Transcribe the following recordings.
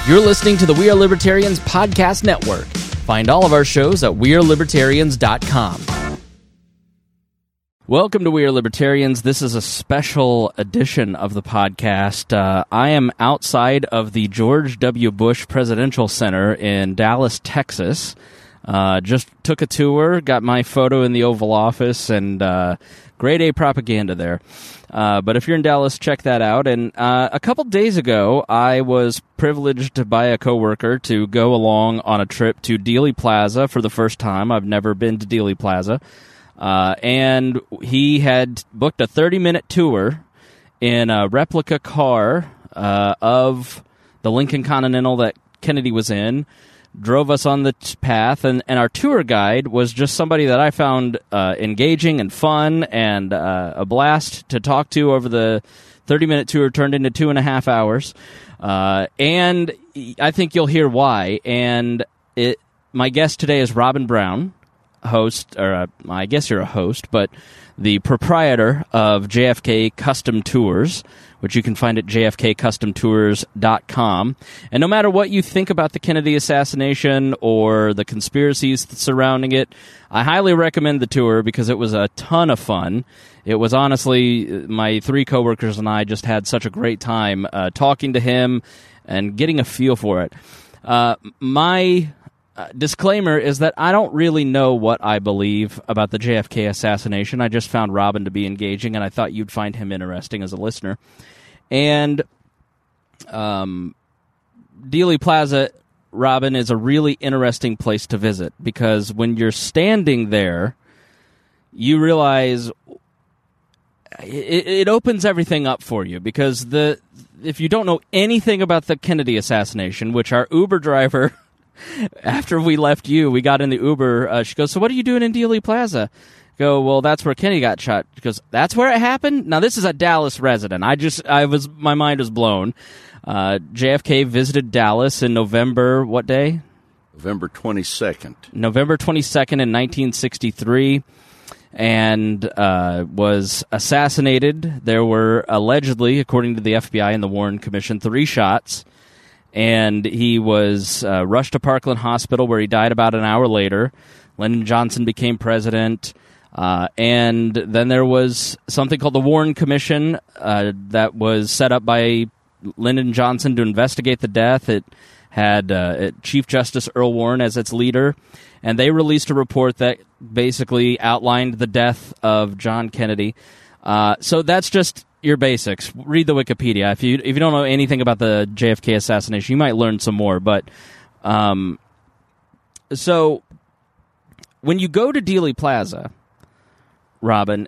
You're listening to the We Are Libertarians Podcast Network. Find all of our shows at wearelibertarians.com. Welcome to We Are Libertarians. This is a special edition of the podcast. I am outside of the George W. Bush Presidential Center in Dallas, Texas. Just took a tour, got my photo in the Oval Office, and grade A propaganda there. But if you're in Dallas, check that out. And a couple days ago, I was privileged by a coworker to go along on a trip to Dealey Plaza for the first time. I've never been to Dealey Plaza. And he had booked a 30-minute tour in a replica car of the Lincoln Continental that Kennedy was in, drove us on the path, and our tour guide was just somebody that I found engaging and fun and a blast to talk to over the 30-minute tour turned into 2.5 hours. And I think you'll hear why. And my guest today is Robin Brown, host, or I guess you're a host, but the proprietor of JFK Custom Tours, which you can find at jfkcustomtours.com. And no matter what you think about the Kennedy assassination or the conspiracies surrounding it, I highly recommend the tour because it was a ton of fun. It was honestly, my 3 coworkers and I just had such a great time talking to him and getting a feel for it. My disclaimer is that I don't really know what I believe about the JFK assassination. I just found Robin to be engaging, and I thought you'd find him interesting as a listener. And Dealey Plaza, Robin, is a really interesting place to visit because when you're standing there, you realize it opens everything up for you because if you don't know anything about the Kennedy assassination, which our Uber driver... After we left we got in the Uber. She goes, "So what are you doing in Dealey Plaza?" I go, "Well, that's where Kennedy got shot." She goes, "That's where it happened?" Now, this is a Dallas resident. My mind was blown. JFK visited Dallas in November, what day? November 22nd. November 22nd in 1963, and was assassinated. There were allegedly, according to the FBI and the Warren Commission, 3 shots. And he was rushed to Parkland Hospital, where he died about an hour later. Lyndon Johnson became president. And then there was something called the Warren Commission that was set up by Lyndon Johnson to investigate the death. It had Chief Justice Earl Warren as its leader. And they released a report that basically outlined the death of John Kennedy. So that's just... your basics. Read the Wikipedia. If you don't know anything about the JFK assassination, you might learn some more. But so when you go to Dealey Plaza, Robin,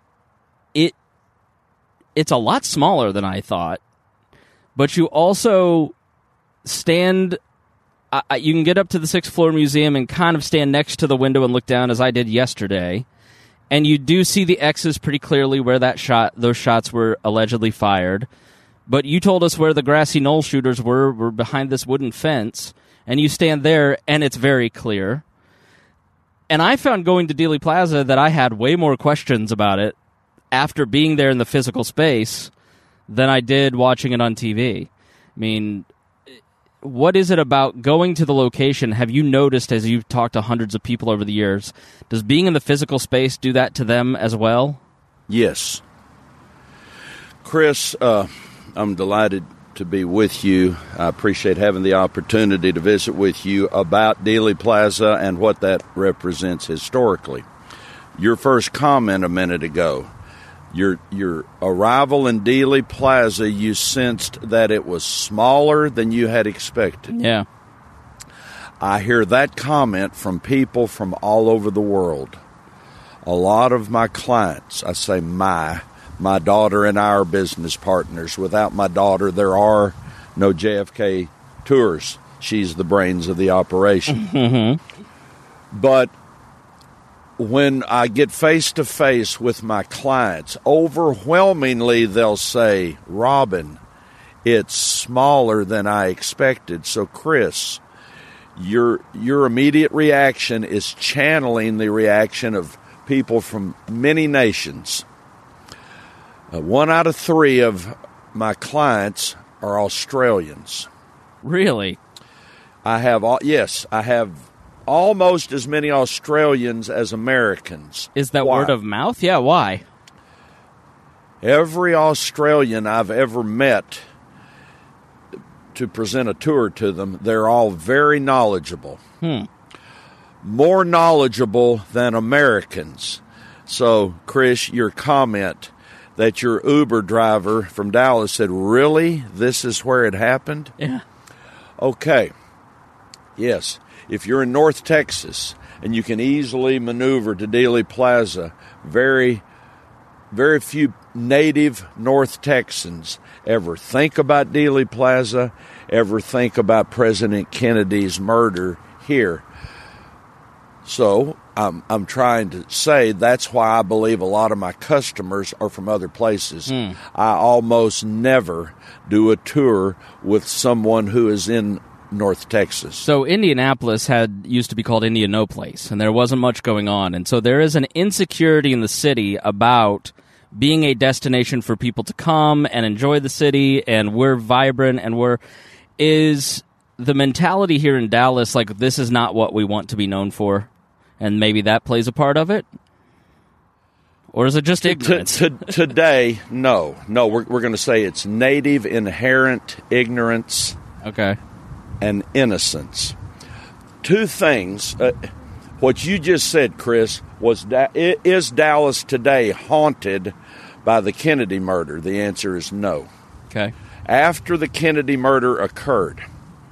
it's a lot smaller than I thought. But you also stand. You can get up to the 6th floor museum and kind of stand next to the window and look down, as I did yesterday. And you do see the X's pretty clearly where those shots were allegedly fired. But you told us where the grassy knoll shooters were behind this wooden fence. And you stand there, and it's very clear. And I found going to Dealey Plaza that I had way more questions about it after being there in the physical space than I did watching it on TV. I mean, what is it about going to the location? Have you noticed, as you've talked to hundreds of people over the years, does being in the physical space do that to them as well? Yes. Chris, I'm delighted to be with you. I appreciate having the opportunity to visit with you about Dealey Plaza and what that represents historically. Your first comment a minute ago, your arrival in Dealey Plaza, you sensed that it was smaller than you had expected. Yeah. I hear that comment from people from all over the world. A lot of my clients, I say my daughter and I are business partners. Without my daughter, there are no JFK tours. She's the brains of the operation. Mm-hmm. But when I get face-to-face with my clients, overwhelmingly they'll say, "Robin, it's smaller than I expected." So, Chris, your immediate reaction is channeling the reaction of people from many nations. 1 out of 3 of my clients are Australians. Really? I have almost as many Australians as Americans. Is that Why? word of mouth? Yeah, why? Every Australian I've ever met to present a tour to them, they're all very knowledgeable. More knowledgeable than Americans. So, Chris, your comment that your Uber driver from Dallas said, really? This is where it happened? Yeah. Okay. Yes. If you're in North Texas and you can easily maneuver to Dealey Plaza, very, very few native North Texans ever think about Dealey Plaza, ever think about President Kennedy's murder here. So I'm trying to say that's why I believe a lot of my customers are from other places. I almost never do a tour with someone who is in North Texas. So Indianapolis used to be called Indianapolis, and there wasn't much going on. And so there is an insecurity in the city about being a destination for people to come and enjoy the city, and we're vibrant, and is the mentality here in Dallas like this is not what we want to be known for? And maybe that plays a part of it? Or is it just ignorance? Today, no. We're going to say it's native inherent ignorance. Okay. And innocence. Two things. What you just said, Chris, is Dallas today haunted by the Kennedy murder? The answer is no. Okay. After the Kennedy murder occurred,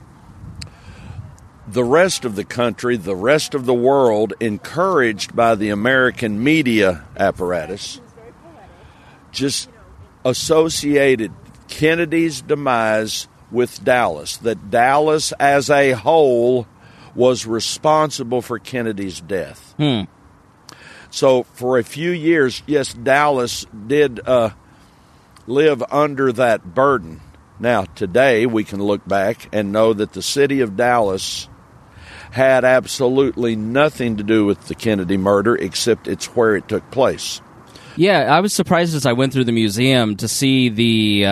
the rest of the country, the rest of the world, encouraged by the American media apparatus, just associated Kennedy's demise with Dallas, that Dallas as a whole was responsible for Kennedy's death. So for a few years, yes, Dallas did live under that burden. Now, today we can look back and know that the city of Dallas had absolutely nothing to do with the Kennedy murder, except it's where it took place. Yeah, I was surprised as I went through the museum to see the,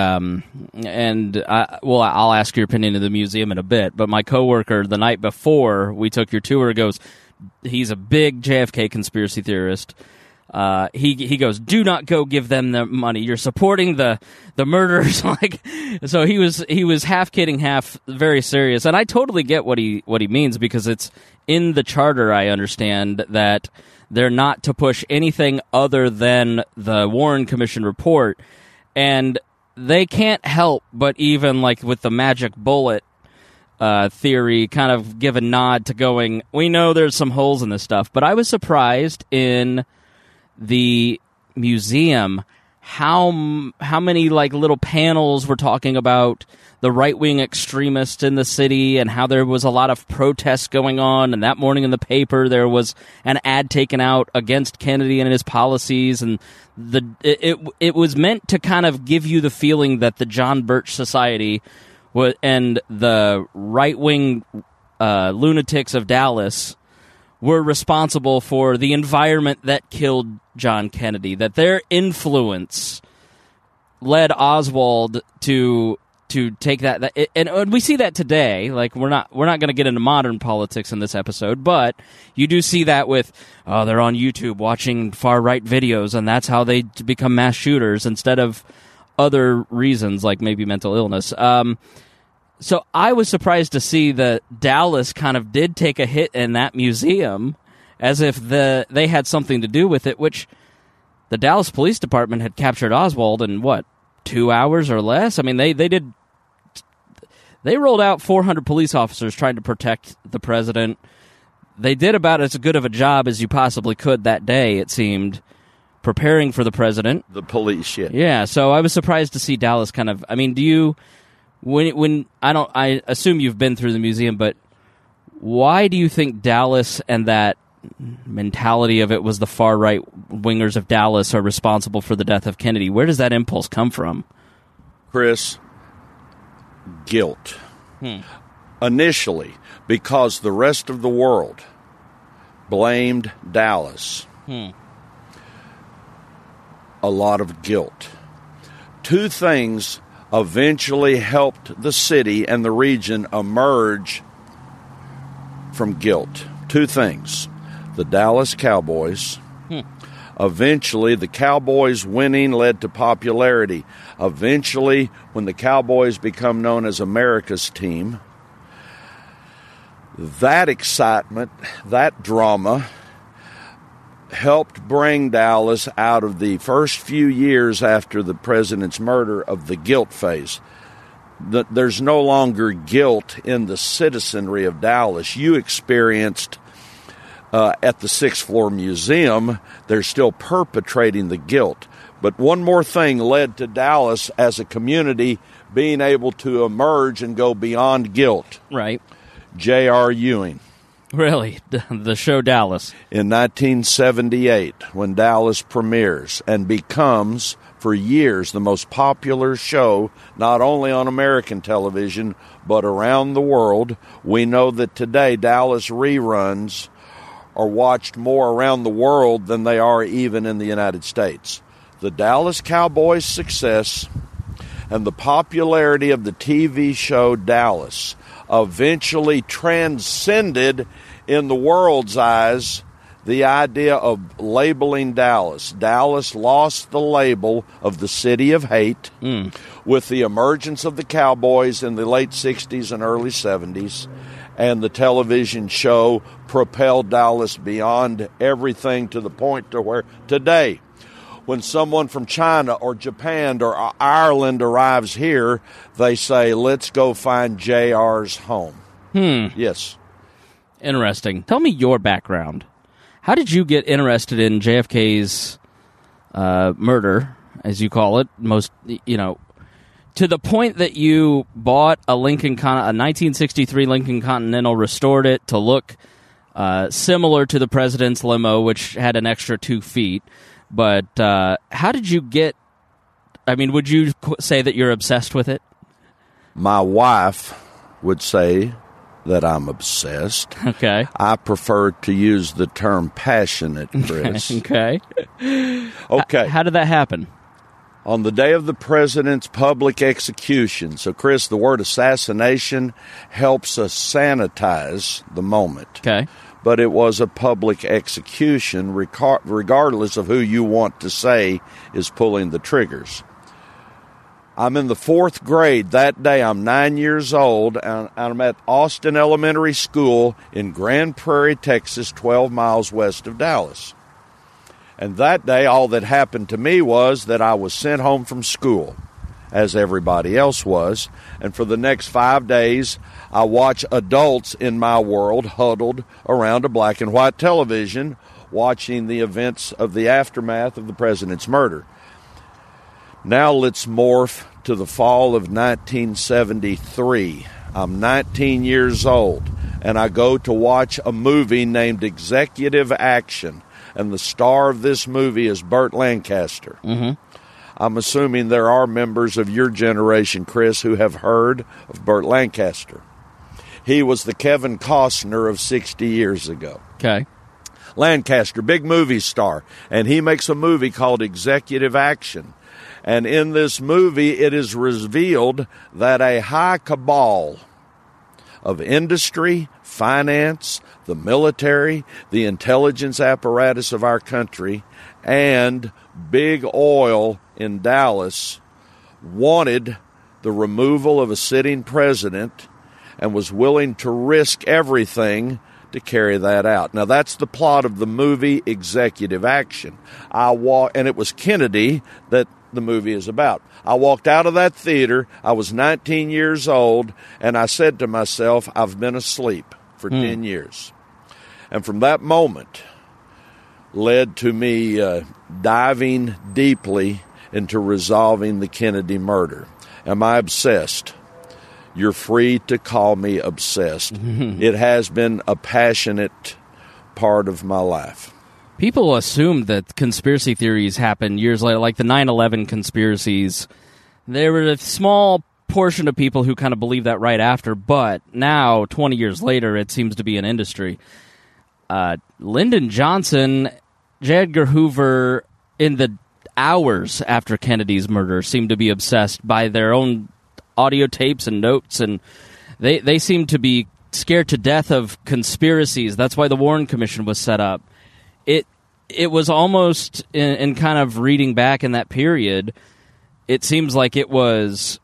I'll ask your opinion of the museum in a bit, but my coworker the night before we took your tour goes, he's a big JFK conspiracy theorist. He goes, do not go give them the money. You're supporting the murderers. So he was half kidding, half very serious. And I totally get what he means, because it's in the charter, I understand, that they're not to push anything other than the Warren Commission report. And they can't help but even with the magic bullet theory kind of give a nod to going, we know there's some holes in this stuff. But I was surprised in the museum how many little panels were talking about the right-wing extremists in the city and how there was a lot of protests going on, and that morning in the paper there was an ad taken out against Kennedy and his policies, and it was meant to kind of give you the feeling that the John Birch Society and the right-wing lunatics of Dallas were responsible for the environment that killed John Kennedy, that their influence led Oswald to take that and we see that today. We're not going to get into modern politics in this episode, but you do see that with they're on YouTube watching far right videos, and that's how they become mass shooters instead of other reasons like maybe mental illness. So I was surprised to see that Dallas kind of did take a hit in that museum, as if they had something to do with it, which the Dallas Police Department had captured Oswald in, 2 hours or less? I mean, they rolled out 400 police officers trying to protect the president. They did about as good of a job as you possibly could that day, it seemed, preparing for the president. The police, yeah. Yeah, so I was surprised to see Dallas kind of, I mean, do you... I assume you've been through the museum, but why do you think Dallas and that mentality of it was the far right wingers of Dallas are responsible for the death of Kennedy? Where does that impulse come from? Chris, guilt. Initially, because the rest of the world blamed Dallas. A lot of guilt. Two things eventually helped the city and the region emerge from guilt. Two things. The Dallas Cowboys. Eventually, the Cowboys winning led to popularity. Eventually, when the Cowboys become known as America's team, that excitement, that drama, helped bring Dallas out of the first few years after the president's murder of the guilt phase. There's no longer guilt in the citizenry of Dallas. You experienced at the Sixth Floor Museum, they're still perpetrating the guilt. But one more thing led to Dallas as a community being able to emerge and go beyond guilt. Right. J.R. Ewing. Really? The show Dallas. In 1978, when Dallas premieres and becomes, for years, the most popular show, not only on American television, but around the world, we know that today Dallas reruns are watched more around the world than they are even in the United States. The Dallas Cowboys' success and the popularity of the TV show Dallas eventually transcended in the world's eyes the idea of labeling Dallas. Dallas lost the label of the city of hate with the emergence of the Cowboys in the late 60s and early 70s, and the television show propelled Dallas beyond everything to the point to where today, when someone from China or Japan or Ireland arrives here, they say, let's go find JR's home. Yes. Interesting. Tell me your background. How did you get interested in JFK's murder, as you call it, to the point that you bought a 1963 Lincoln Continental, restored it to look similar to the president's limo, which had an extra 2 feet. But how did you get, would you say that you're obsessed with it? My wife would say that I'm obsessed. Okay. I prefer to use the term passionate, Chris. Okay. Okay. How did that happen? On the day of the president's public execution. So, Chris, the word assassination helps us sanitize the moment. Okay. But it was a public execution, regardless of who you want to say is pulling the triggers. I'm in the 4th grade that day. I'm 9 years old, and I'm at Austin Elementary School in Grand Prairie, Texas, 12 miles west of Dallas. And that day, all that happened to me was that I was sent home from school, as everybody else was. And for the next 5 days, I watch adults in my world huddled around a black and white television, watching the events of the aftermath of the president's murder. Now let's morph to the fall of 1973. I'm 19 years old, and I go to watch a movie named Executive Action, and the star of this movie is Burt Lancaster. Mm-hmm. I'm assuming there are members of your generation, Chris, who have heard of Burt Lancaster. He was the Kevin Costner of 60 years ago. Okay. Lancaster, big movie star, and he makes a movie called Executive Action. And in this movie, it is revealed that a high cabal of industry, finance, the military, the intelligence apparatus of our country, and big oil in Dallas wanted the removal of a sitting president and was willing to risk everything to carry that out. Now, that's the plot of the movie Executive Action. And it was Kennedy that the movie is about. I walked out of that theater. I was 19 years old, and I said to myself, I've been asleep for 10 years. And from that moment led to me diving deeply into resolving the Kennedy murder. Am I obsessed? You're free to call me obsessed. It has been a passionate part of my life. People assume that conspiracy theories happen years later, like the 9/11 conspiracies. There were a small portion of people who kind of believe that right after, but now, 20 years later, it seems to be an industry. Lyndon Johnson, J. Edgar Hoover, in the hours after Kennedy's murder, seemed to be obsessed by their own audio tapes and notes, and they seemed to be scared to death of conspiracies. That's why the Warren Commission was set up. It was almost, in kind of reading back in that period, it seems like it was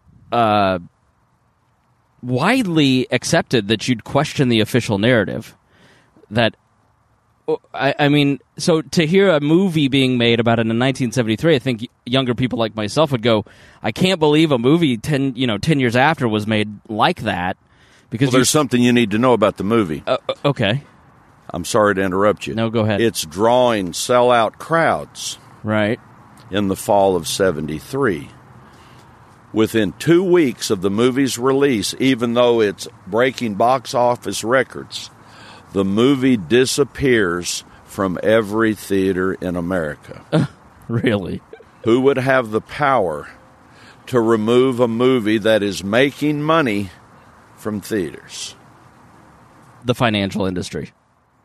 widely accepted that you'd question the official narrative. That, I mean, so to hear a movie being made about it in 1973, I think younger people like myself would go, I can't believe a movie 10 years after was made like that. Because there's something you need to know about the movie. Okay. I'm sorry to interrupt you. No, go ahead. It's drawing sellout crowds. Right. In the fall of 73. Within 2 weeks of the movie's release, even though it's breaking box office records, the movie disappears from every theater in America. Really? Who would have the power to remove a movie that is making money from theaters? The financial industry.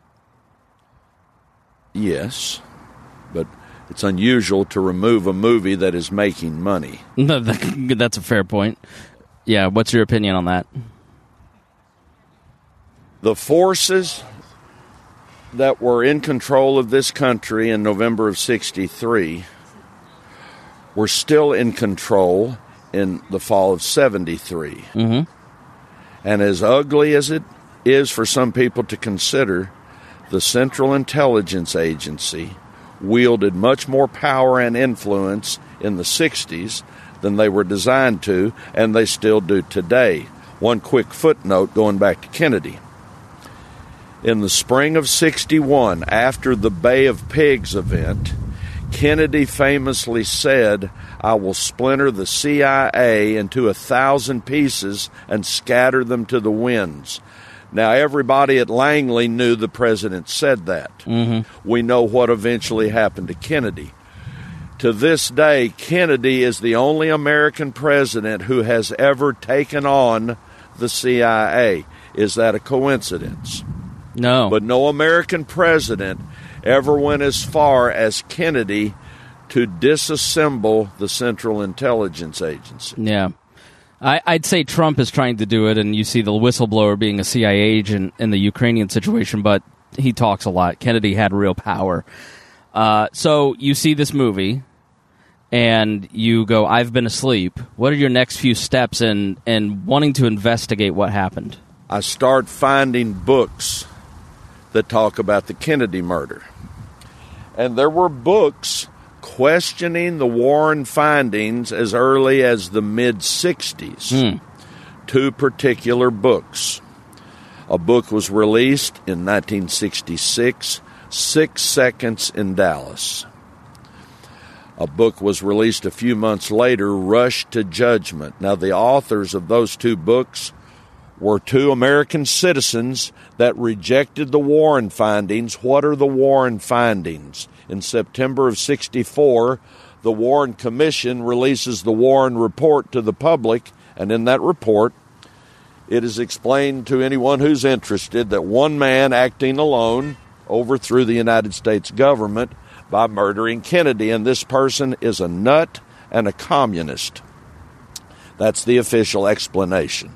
Yes, but it's unusual to remove a movie that is making money. That's a fair point. Yeah, what's your opinion on that? The forces that were in control of this country in November of 63 were still in control in the fall of 73. Mm-hmm. And as ugly as it is for some people to consider, the Central Intelligence Agency wielded much more power and influence in the 60s than they were designed to, and they still do today. One quick footnote going back to Kennedy. In the spring of 61, after the Bay of Pigs event, Kennedy famously said, I will splinter the CIA into 1,000 pieces and scatter them to the winds. Now, everybody at Langley knew the president said that. Mm-hmm. We know what eventually happened to Kennedy. To this day, Kennedy is the only American president who has ever taken on the CIA. Is that a coincidence? No. But no American president ever went as far as Kennedy to disassemble the Central Intelligence Agency. Yeah. I'd say Trump is trying to do it, and you see the whistleblower being a CIA agent in the Ukrainian situation, but he talks a lot. Kennedy had real power. So you see this movie, and you go, I've been asleep. What are your next few steps in wanting to investigate what happened? I start finding books that talk about the Kennedy murder. And there were books questioning the Warren findings as early as the mid-60s. 2 particular books. A book was released in 1966, 6 Seconds in Dallas. A book was released a few months later, Rush to Judgment. Now, the authors of those 2 books were 2 American citizens that rejected the Warren findings. What are the Warren findings? In September of 64, the Warren Commission releases the Warren Report to the public, and in that report, it is explained to anyone who's interested that one man acting alone overthrew the United States government by murdering Kennedy, and this person is a nut and a communist. That's the official explanation.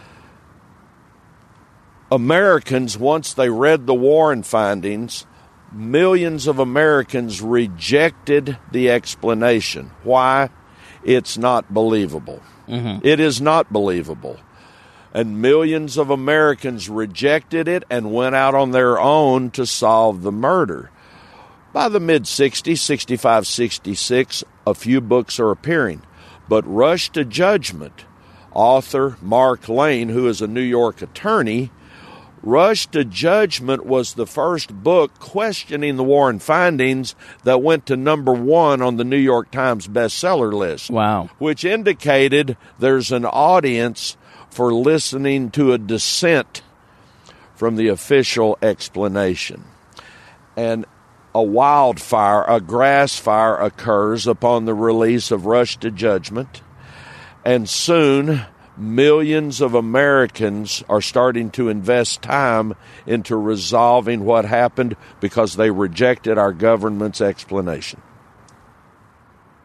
Americans, once they read the Warren findings, millions of Americans rejected the explanation. Why? It's not believable. Mm-hmm. It is not believable. And millions of Americans rejected it and went out on their own to solve the murder. By the mid-60s, 65, 66, a few books are appearing. But Rush to Judgment, author Mark Lane, who is a New York attorney, Rush to Judgment was the first book questioning the Warren findings that went to number 1 on the New York Times bestseller list. Wow. Which indicated there's an audience for listening to a dissent from the official explanation. And a wildfire, a grass fire occurs upon the release of Rush to Judgment, and soon millions of Americans are starting to invest time into resolving what happened because they rejected our government's explanation.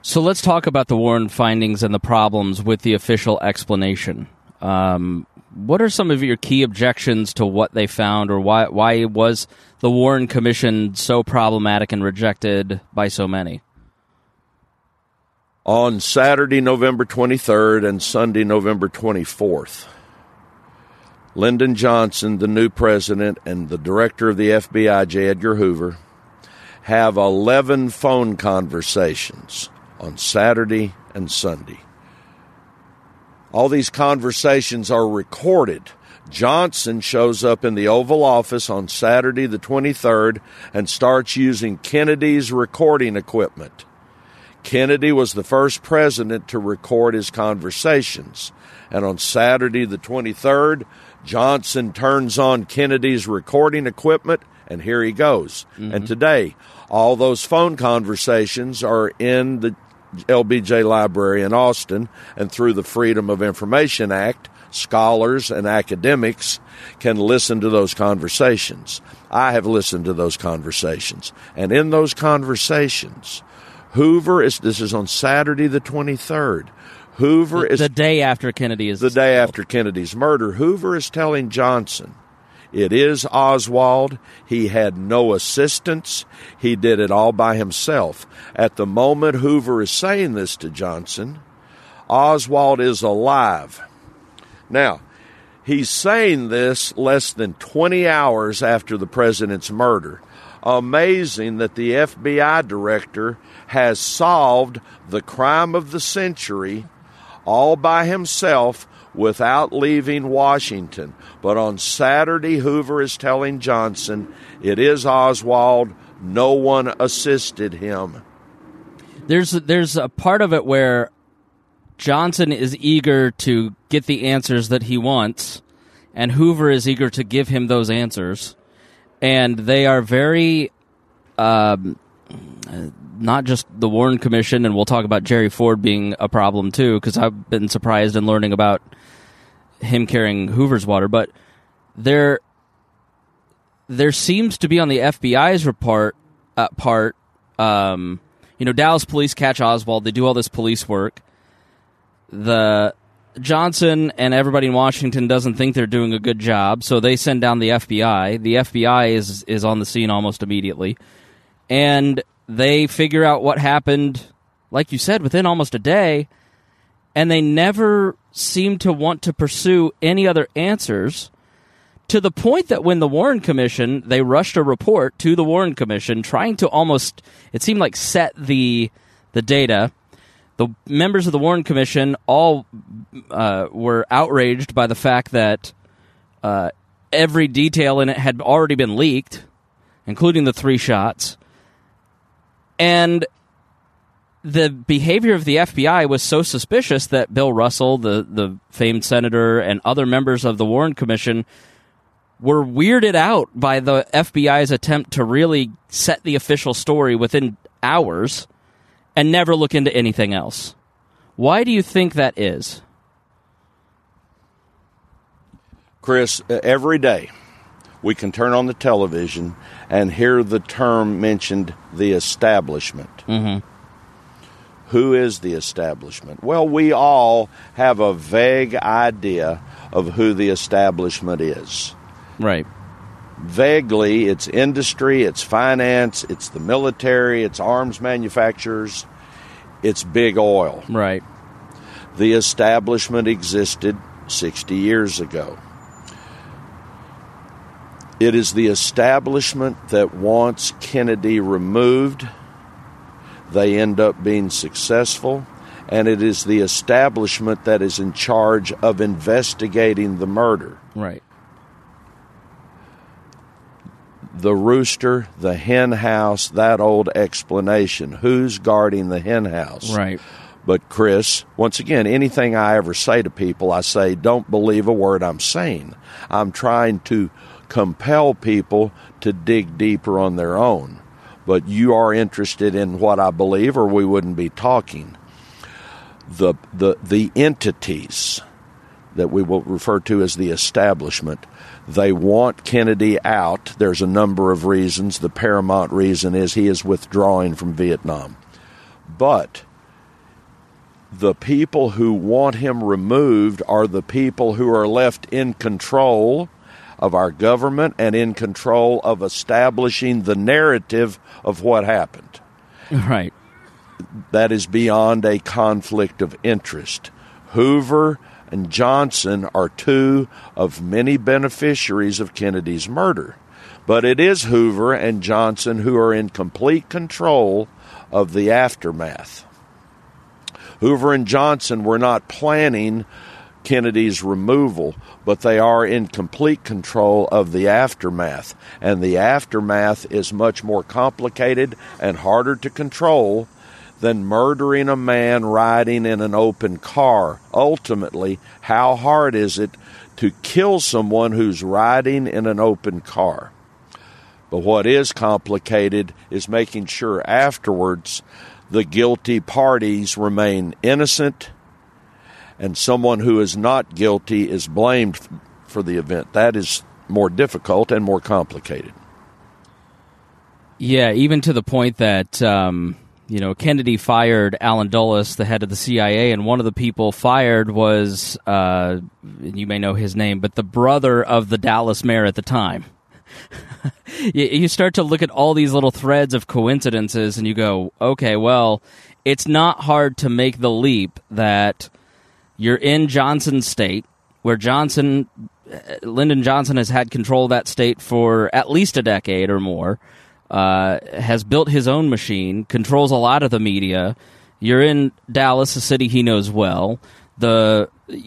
So let's talk about the Warren findings and the problems with the official explanation. What are some of your key objections to what they found, or why was the Warren Commission so problematic and rejected by so many? On Saturday, November 23rd and Sunday, November 24th, Lyndon Johnson, the new president, and the director of the FBI, J. Edgar Hoover, have 11 phone conversations on Saturday and Sunday. All these conversations are recorded. Johnson shows up in the Oval Office on Saturday the 23rd and starts using Kennedy's recording equipment. Kennedy was the first president to record his conversations. And on Saturday the 23rd, Johnson turns on Kennedy's recording equipment, and here he goes. Mm-hmm. And today, all those phone conversations are in the LBJ Library in Austin, and through the Freedom of Information Act, scholars and academics can listen to those conversations. I have listened to those conversations. And in those conversations, this is on Saturday the 23rd, Hoover is... The day after Kennedy is... The day after Kennedy's murder, Hoover is telling Johnson, it is Oswald. He had no assistance. He did it all by himself. At the moment Hoover is saying this to Johnson, Oswald is alive. Now, he's saying this less than 20 hours after the president's murder. Amazing that the FBI director has solved the crime of the century all by himself without leaving Washington. But on Saturday, Hoover is telling Johnson, it is Oswald. No one assisted him. There's a part of it where Johnson is eager to get the answers that he wants, and Hoover is eager to give him those answers. And they are very, not just the Warren Commission, and we'll talk about Jerry Ford being a problem too, because I've been surprised in learning about him carrying Hoover's water, but there seems to be on the FBI's part, Dallas police catch Oswald, they do all this police work. The Johnson and everybody in Washington doesn't think they're doing a good job, so they send down the FBI. The FBI is on the scene almost immediately, and they figure out what happened, like you said, within almost a day, and they never seem to want to pursue any other answers, to the point that when the Warren Commission, they rushed a report to the Warren Commission trying to almost, it seemed like, set the data. The members of the Warren Commission all were outraged by the fact that every detail in it had already been leaked, including the 3 shots. And the behavior of the FBI was so suspicious that Bill Russell, the famed senator, and other members of the Warren Commission were weirded out by the FBI's attempt to really set the official story within hours and never look into anything else. Why do you think that is? Chris, every day we can turn on the television and hear the term mentioned, the establishment. Mm-hmm. Who is the establishment? Well, we all have a vague idea of who the establishment is. Right. Vaguely, it's industry, it's finance, it's the military, it's arms manufacturers, it's big oil. Right. The establishment existed 60 years ago. It is the establishment that wants Kennedy removed. They end up being successful, and it is the establishment that is in charge of investigating the murder. Right. The rooster, the hen house, that old explanation. Who's guarding the hen house? Right. But Chris, once again, anything I ever say to people, I say, don't believe a word I'm saying. I'm trying to compel people to dig deeper on their own. But you are interested in what I believe, or we wouldn't be talking. The entities that we will refer to as the establishment, they want Kennedy out. There's a number of reasons. The paramount reason is he is withdrawing from Vietnam. But the people who want him removed are the people who are left in control of our government and in control of establishing the narrative of what happened. Right. That is beyond a conflict of interest. Hoover and Johnson are two of many beneficiaries of Kennedy's murder. But it is Hoover and Johnson who are in complete control of the aftermath. Hoover and Johnson were not planning Kennedy's removal, but they are in complete control of the aftermath. And the aftermath is much more complicated and harder to control than murdering a man riding in an open car. Ultimately, how hard is it to kill someone who's riding in an open car? But what is complicated is making sure afterwards the guilty parties remain innocent and someone who is not guilty is blamed for the event. That is more difficult and more complicated. Yeah, even to the point that, Kennedy fired Allen Dulles, the head of the CIA, and one of the people fired was, you may know his name, but the brother of the Dallas mayor at the time. You start to look at all these little threads of coincidences and you go, okay, well, it's not hard to make the leap that you're in Johnson's state, where Lyndon Johnson has had control of that state for at least a decade or more, has built his own machine, controls a lot of the media. You're in Dallas, a city he knows well. The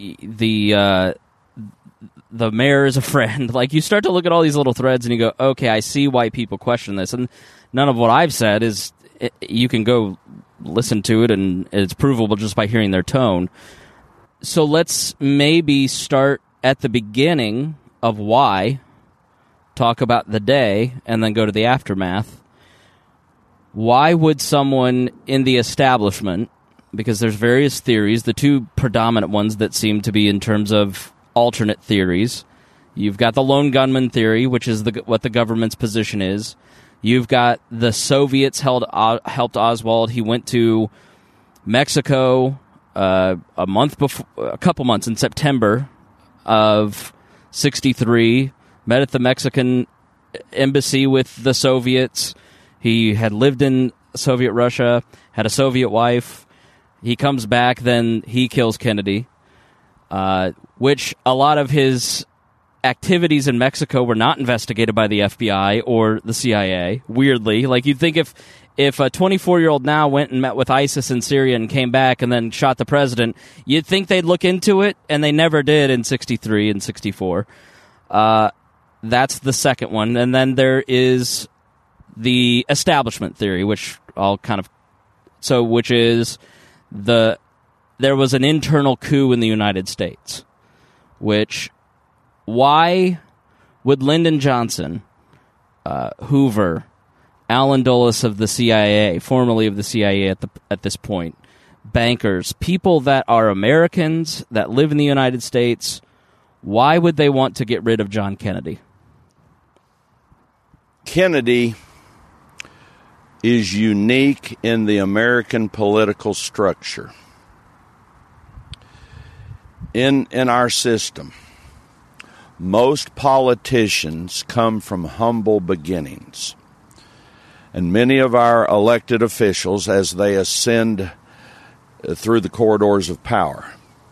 mayor is a friend. Like, you start to look at all these little threads and you go, okay, I see why people question this. And none of what I've said is, you can go listen to it and it's provable just by hearing their tone. So let's maybe start at the beginning of why, talk about the day, and then go to the aftermath. Why would someone in the establishment, because there's various theories, the two predominant ones that seem to be in terms of alternate theories. You've got the lone gunman theory, which is what the government's position is. You've got the Soviets helped Oswald. He went to Mexico a couple months in September of '63. Met at the Mexican embassy with the Soviets. He had lived in Soviet Russia, had a Soviet wife. He comes back, then he kills Kennedy. Which a lot of his activities in Mexico were not investigated by the FBI or the CIA, weirdly. Like, you'd think if a 24-year-old now went and met with ISIS in Syria and came back and then shot the president, you'd think they'd look into it, and they never did in '63 and '64. That's the second one. And then there is the establishment theory, which is there was an internal coup in the United States, why would Lyndon Johnson, Hoover, Allen Dulles of the CIA, formerly of the CIA at this point, bankers, people that are Americans that live in the United States, why would they want to get rid of John Kennedy? Kennedy is unique in the American political structure. In our system, most politicians come from humble beginnings. And many of our elected officials, as they ascend through the corridors of power,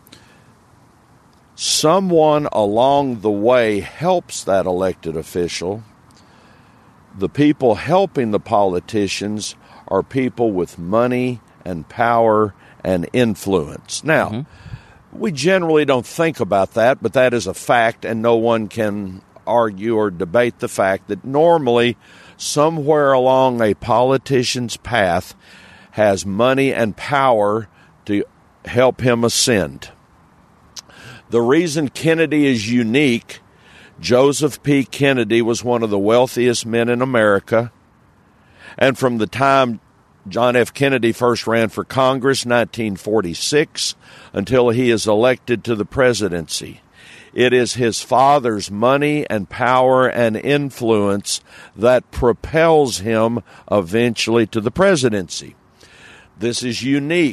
someone along the way helps that elected official. The people helping the politicians are people with money and power and influence. Now, we generally don't think about that, but that is a fact, and no one can argue or debate the fact that normally somewhere along a politician's path has money and power to help him ascend. The reason Kennedy is unique, Joseph P. Kennedy was one of the wealthiest men in America, and from the time John F. Kennedy first ran for Congress, 1946, until he is elected to the presidency, it is his father's money and power and influence that propels him eventually to the presidency. This is unique.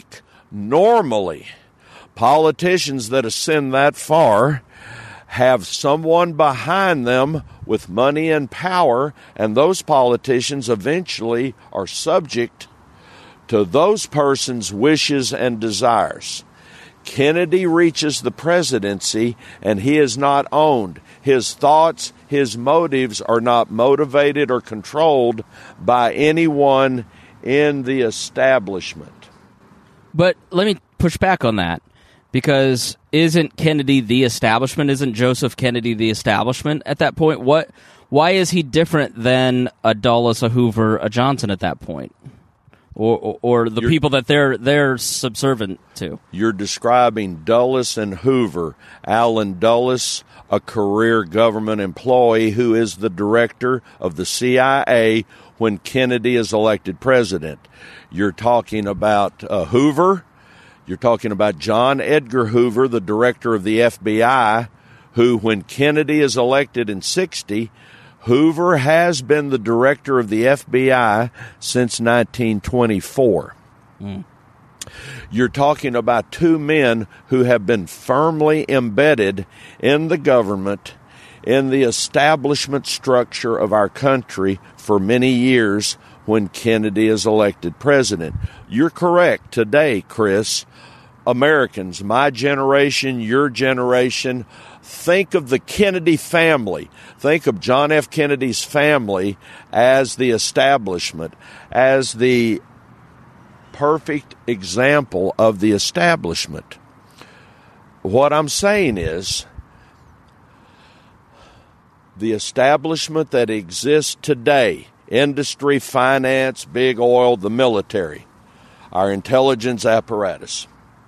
Normally, politicians that ascend that far have someone behind them with money and power, and those politicians eventually are subject to those persons' wishes and desires. Kennedy reaches the presidency, and he is not owned. His thoughts, his motives are not motivated or controlled by anyone in the establishment. But let me push back on that, because isn't Kennedy the establishment? Isn't Joseph Kennedy the establishment at that point? Why is he different than a Dulles, a Hoover, a Johnson at that point? Or the people that they're subservient to? You're describing Dulles and Hoover. Allen Dulles, a career government employee who is the director of the CIA when Kennedy is elected president. You're talking about Hoover. You're talking about John Edgar Hoover, the director of the FBI, who, when Kennedy is elected in 60, Hoover has been the director of the FBI since 1924. You're talking about two men who have been firmly embedded in the government, in the establishment structure of our country for many years when Kennedy is elected president. You're correct today, Chris. Americans, my generation, your generation, think of the Kennedy family. Think of John F. Kennedy's family as the establishment, as the perfect example of the establishment. What I'm saying is, the establishment that exists today, industry, finance, big oil, the military, our intelligence apparatus,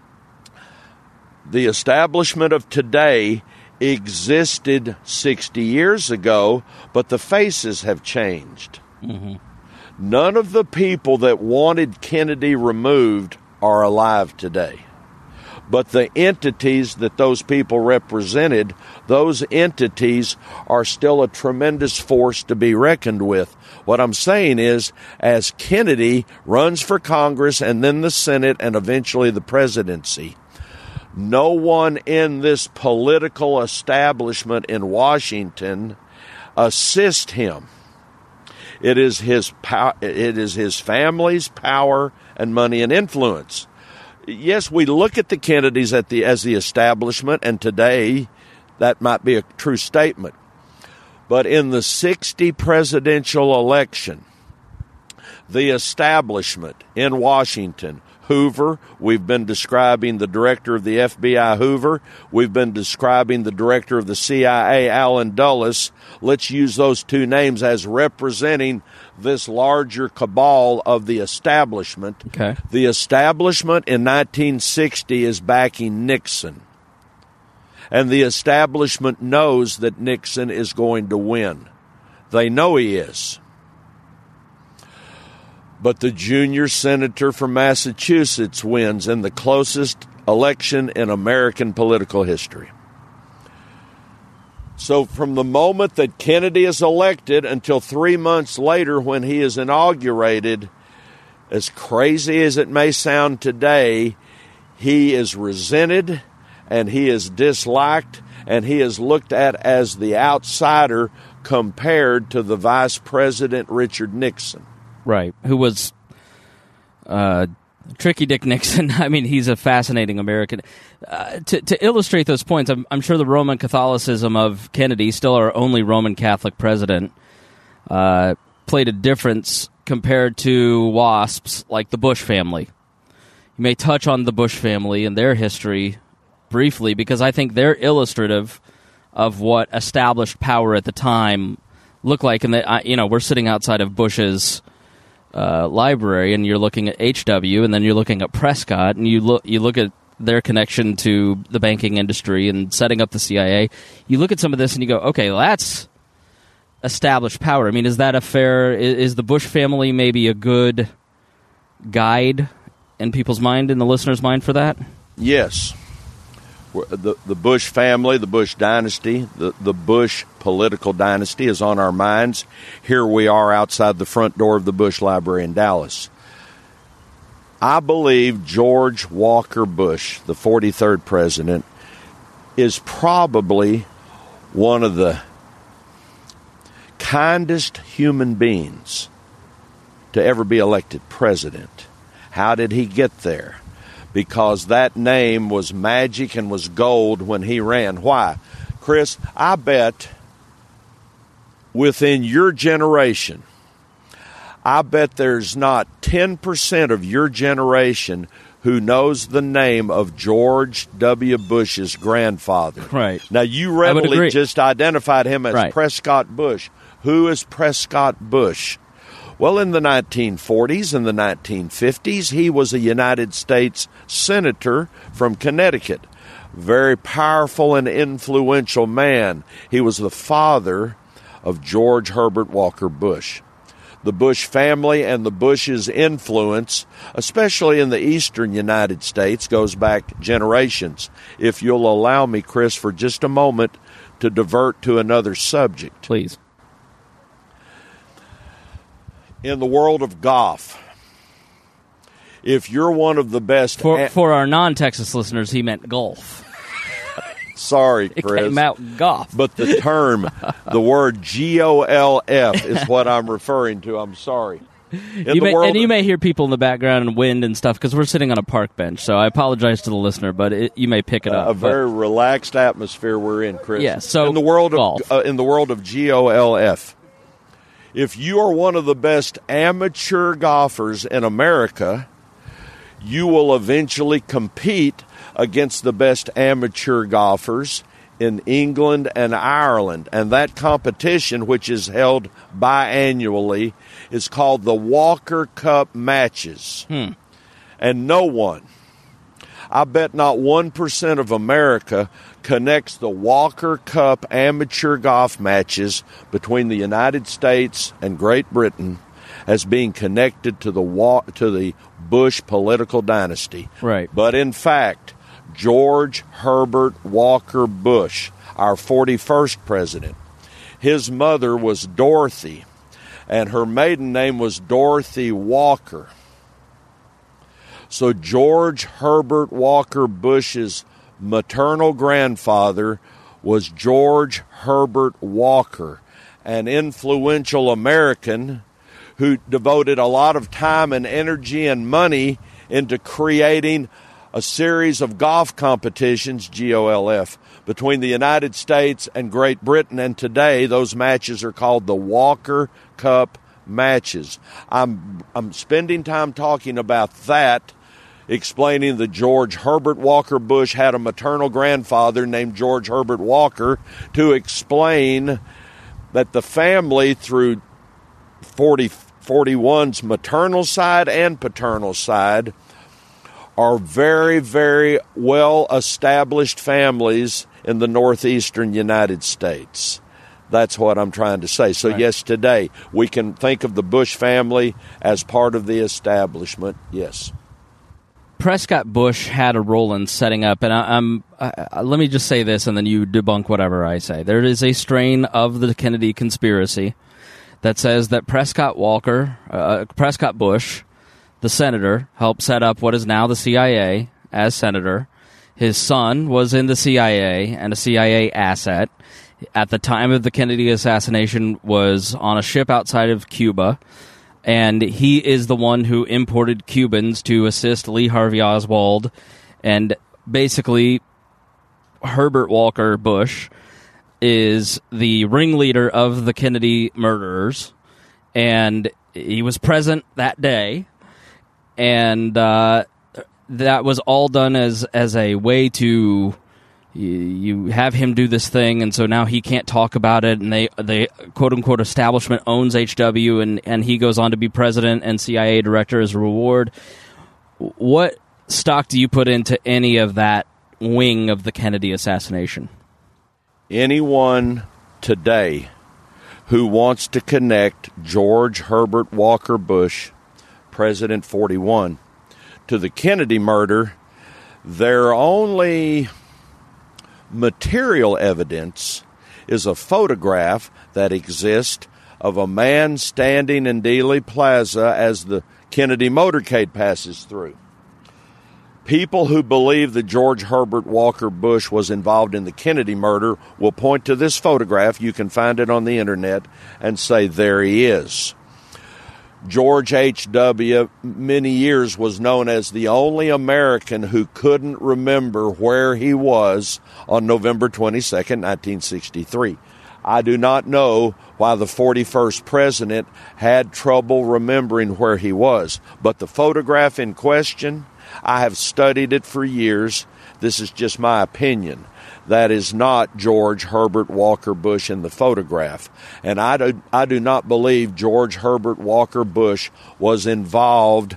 the establishment of today existed 60 years ago, but the faces have changed. Mm-hmm. None of the people that wanted Kennedy removed are alive today. But the entities that those people represented, those entities are still a tremendous force to be reckoned with. What I'm saying is, as Kennedy runs for Congress and then the Senate and eventually the presidency, no one in this political establishment in Washington assists him. It is his family's power and money and influence. Yes, we look at the Kennedys as the establishment, and today that might be a true statement. But in the 60 presidential election, the establishment in Washington, Hoover, we've been describing the director of the FBI, Hoover. We've been describing the director of the CIA, Allen Dulles. Let's use those two names as representing this larger cabal of the establishment. Okay. The establishment in 1960 is backing Nixon. And the establishment knows that Nixon is going to win. They know he is. But the junior senator from Massachusetts wins in the closest election in American political history. So from the moment that Kennedy is elected until 3 months later when he is inaugurated, as crazy as it may sound today, he is resented and he is disliked and he is looked at as the outsider compared to the Vice President Richard Nixon. Right, who was Tricky Dick Nixon. I mean, he's a fascinating American. To illustrate those points, I'm sure the Roman Catholicism of Kennedy, still our only Roman Catholic president, played a difference compared to WASPs like the Bush family. You may touch on the Bush family and their history briefly, because I think they're illustrative of what established power at the time looked like. And we're sitting outside of Bush's library, and you're looking at HW, and then you're looking at Prescott, and you look at their connection to the banking industry and setting up the CIA. You look at some of this and you go, okay, well, that's established power. I mean, is that a fair? Is the Bush family maybe a good guide in people's mind, in the listener's mind, for that? Yes. The Bush family, the Bush dynasty, the Bush political dynasty is on our minds. Here we are outside the front door of the Bush Library in Dallas. I believe George Walker Bush, the 43rd president, is probably one of the kindest human beings to ever be elected president. How did he get there? Because that name was magic and was gold when he ran. Why? Chris, I bet within your generation, I bet there's not 10% of your generation who knows the name of George W. Bush's grandfather. Right. Now, you readily just identified him as right. Prescott Bush. Who is Prescott Bush? Well, in the 1940s and the 1950s, he was a United States senator from Connecticut. Very powerful and influential man. He was the father of George Herbert Walker Bush. The Bush family and the Bush's influence, especially in the eastern United States, goes back generations. If you'll allow me, Chris, for just a moment to divert to another subject. Please. In the world of golf, if you're one of the best... For our non-Texas listeners, he meant golf. Sorry, Chris. It came out golf. But the term, the word GOLF is what I'm referring to. I'm sorry. You may hear people in the background and wind and stuff because we're sitting on a park bench. So I apologize to the listener, but you may pick it up. Very relaxed atmosphere we're in, Chris. Yeah, so in the world golf. In the world of GOLF, if you are one of the best amateur golfers in America, you will eventually compete against the best amateur golfers in England and Ireland. And that competition, which is held biannually, is called the Walker Cup Matches. And no one, I bet not 1% of America connects the Walker Cup amateur golf matches between the United States and Great Britain as being connected to the Bush political dynasty. Right. But in fact, George Herbert Walker Bush, our 41st president, his mother was Dorothy, and her maiden name was Dorothy Walker. So George Herbert Walker Bush's maternal grandfather was George Herbert Walker, an influential American who devoted a lot of time and energy and money into creating a series of golf competitions, GOLF, between the United States and Great Britain. And today, those matches are called the Walker Cup Matches. I'm spending time talking about that, explaining that George Herbert Walker Bush had a maternal grandfather named George Herbert Walker, to explain that the family, through 41's maternal side and paternal side, are very, very well-established families in the northeastern United States. That's what I'm trying to say. So, right. Yes, today we can think of the Bush family as part of the establishment. Yes. Prescott Bush had a role in setting up, and let me just say this, and then you debunk whatever I say. There is a strain of the Kennedy conspiracy that says that Prescott Bush, the senator, helped set up what is now the CIA as senator. His son was in the CIA and a CIA asset. At the time of the Kennedy assassination, was on a ship outside of Cuba, and he is the one who imported Cubans to assist Lee Harvey Oswald. And basically, Herbert Walker Bush is the ringleader of the Kennedy murderers, and he was present that day. And that was all done as a way to you have him do this thing, and so now he can't talk about it, and they quote unquote establishment owns HW, and he goes on to be president and CIA director as a reward. What stock do you put into any of that wing of the Kennedy assassination? Anyone today who wants to connect George Herbert Walker Bush, President 41, to the Kennedy murder, their only material evidence is a photograph that exists of a man standing in Dealey Plaza as the Kennedy motorcade passes through. People who believe that George Herbert Walker Bush was involved in the Kennedy murder will point to this photograph, you can find it on the internet, and say, there he is. George H.W. many years was known as the only American who couldn't remember where he was on November 22nd, 1963. I do not know why the 41st president had trouble remembering where he was, but the photograph in question, I have studied it for years. This is just my opinion. That is not George Herbert Walker Bush in the photograph. And I do not believe George Herbert Walker Bush was involved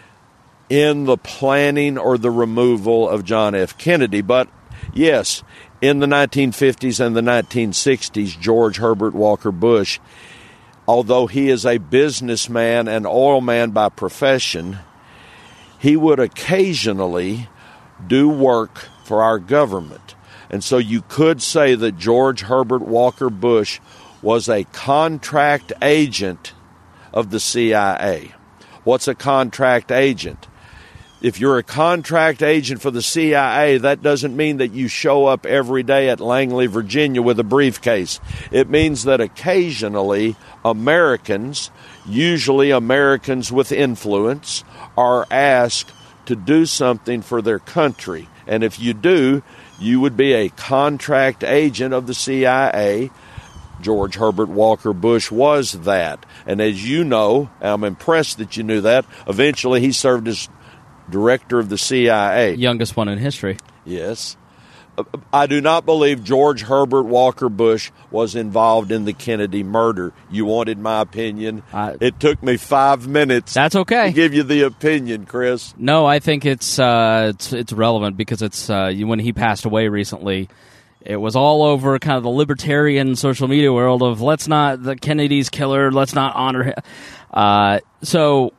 in the planning or the removal of John F. Kennedy. But yes, in the 1950s and the 1960s, George Herbert Walker Bush, although he is a businessman and oil man by profession, he would occasionally do work for our government. And so you could say that George Herbert Walker Bush was a contract agent of the CIA. What's a contract agent? If you're a contract agent for the CIA, that doesn't mean that you show up every day at Langley, Virginia with a briefcase. It means that occasionally Americans, usually Americans with influence, are asked to do something for their country. And if you do, you would be a contract agent of the CIA. George Herbert Walker Bush was that. And as you know, I'm impressed that you knew that, eventually he served as director of the CIA. Youngest one in history. Yes. I do not believe George Herbert Walker Bush was involved in the Kennedy murder. You wanted my opinion. It took me 5 minutes. That's okay. To give you the opinion, Chris. No, I think it's relevant because it's when he passed away recently, it was all over kind of the libertarian social media world of let's not the Kennedy's killer, let's not honor him. So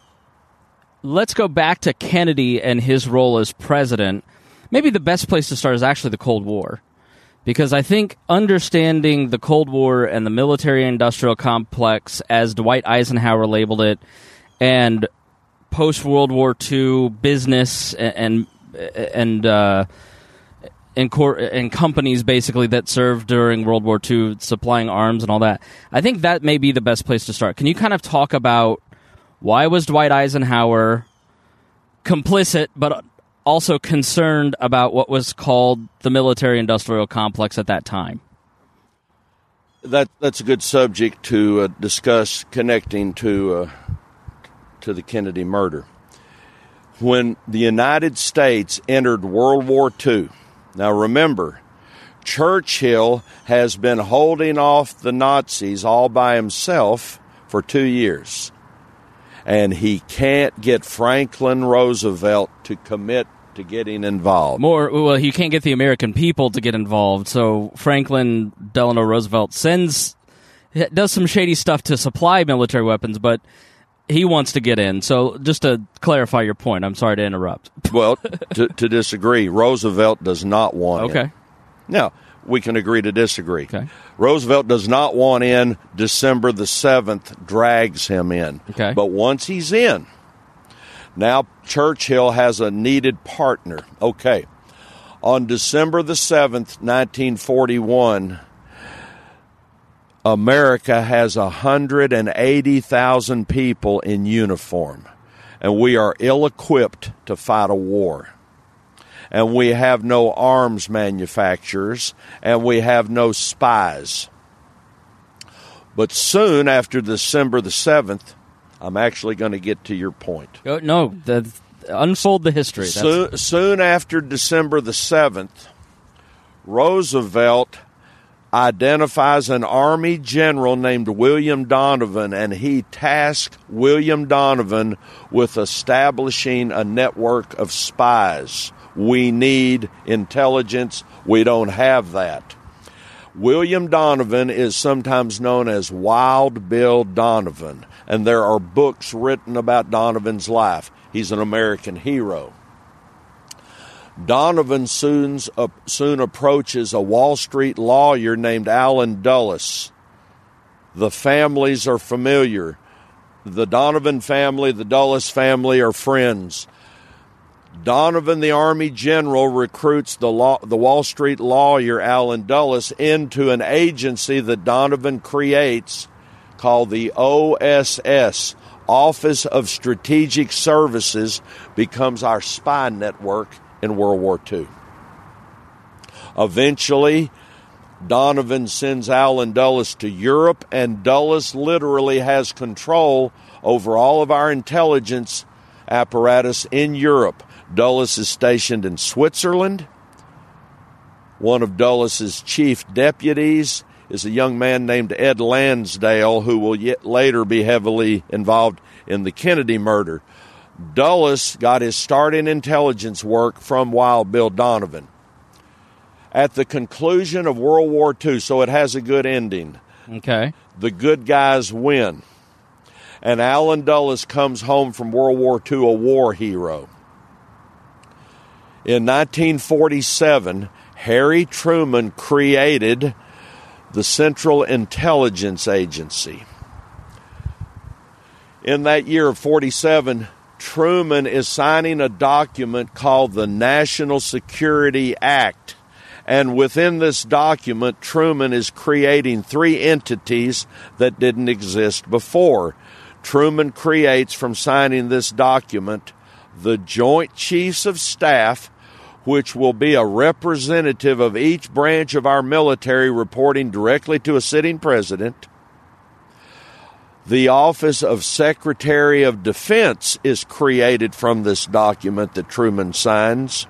let's go back to Kennedy and his role as president. Maybe the best place to start is actually the Cold War, because I think understanding the Cold War and the military-industrial complex, as Dwight Eisenhower labeled it, and post-World War II business and companies basically that served during World War II, supplying arms and all that, I think that may be the best place to start. Can you kind of talk about why was Dwight Eisenhower complicit, but also concerned about what was called the military-industrial complex at that time? That's a good subject to discuss, connecting to the Kennedy murder. When the United States entered World War II, now remember, Churchill has been holding off the Nazis all by himself for 2 years. And he can't get Franklin Roosevelt to commit to getting involved. Well, he can't get the American people to get involved. So Franklin Delano Roosevelt does some shady stuff to supply military weapons, but he wants to get in. So just to clarify your point, I'm sorry to interrupt. Well, to disagree, Roosevelt does not want in. Okay. Now, we can agree to disagree. Okay. Roosevelt does not want in. December the 7th drags him in. Okay. But once he's in, now Churchill has a needed partner. Okay. On December the 7th, 1941, America has 180,000 people in uniform, and we are ill-equipped to fight a war. And we have no arms manufacturers, and we have no spies. But soon after December the 7th, I'm actually going to get to your point. No, unfold the history. Soon after December the 7th, Roosevelt identifies an Army general named William Donovan, and he tasked William Donovan with establishing a network of spies. We need intelligence. We don't have that. William Donovan is sometimes known as Wild Bill Donovan, and there are books written about Donovan's life. He's an American hero. Donovan soon approaches a Wall Street lawyer named Allen Dulles. The families are familiar. the Donovan family, the Dulles family are friends. Donovan, the Army general, recruits the Wall Street lawyer Allen Dulles into an agency that Donovan creates called the OSS, Office of Strategic Services, becomes our spy network in World War II. Eventually, Donovan sends Allen Dulles to Europe, and Dulles literally has control over all of our intelligence apparatus in Europe. Dulles is stationed in Switzerland. One of Dulles's chief deputies is a young man named Ed Lansdale, who will later be heavily involved in the Kennedy murder. Dulles got his start in intelligence work from Wild Bill Donovan. At the conclusion of World War II, so it has a good ending. Okay. The good guys win. And Allen Dulles comes home from World War II a war hero. In 1947, Harry Truman created the Central Intelligence Agency. In that year of 47, Truman is signing a document called the National Security Act. And within this document, Truman is creating three entities that didn't exist before. Truman creates, from signing this document, the Joint Chiefs of Staff, which will be a representative of each branch of our military reporting directly to a sitting president. The Office of Secretary of Defense is created from this document that Truman signs.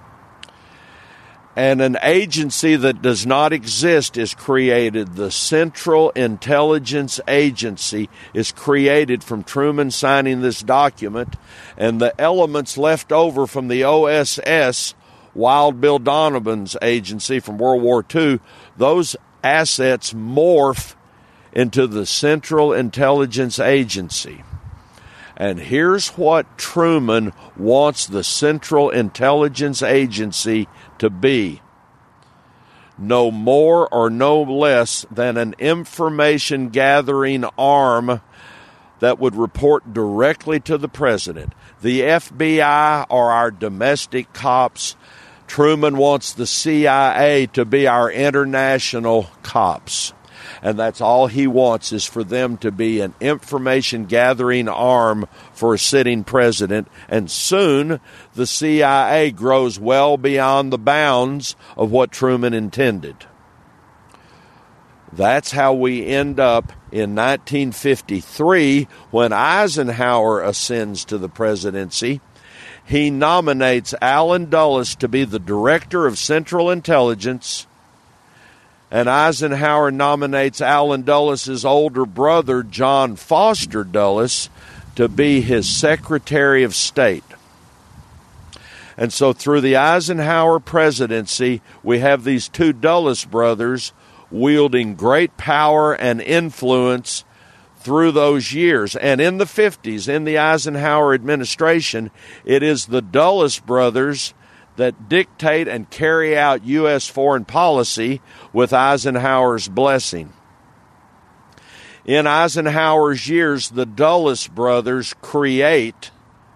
And an agency that does not exist is created. The Central Intelligence Agency is created from Truman signing this document, and the elements left over from the OSS, Wild Bill Donovan's agency from World War II, those assets morph into the Central Intelligence Agency. And here's what Truman wants the Central Intelligence Agency to be: no more or no less than an information gathering arm that would report directly to the president. The FBI are our domestic cops. Truman wants the CIA to be our international cops. And that's all he wants, is for them to be an information gathering arm for a sitting president. And soon the CIA grows well beyond the bounds of what Truman intended. That's how we end up in 1953 when Eisenhower ascends to the presidency. He nominates Allen Dulles to be the director of Central Intelligence, and Eisenhower nominates Allen Dulles' older brother, John Foster Dulles, to be his Secretary of State. And so through the Eisenhower presidency, we have these two Dulles brothers wielding great power and influence through those years. And in the 50s, in the Eisenhower administration, it is the Dulles brothers that dictate and carry out U.S. foreign policy with Eisenhower's blessing. In Eisenhower's years, the Dulles brothers create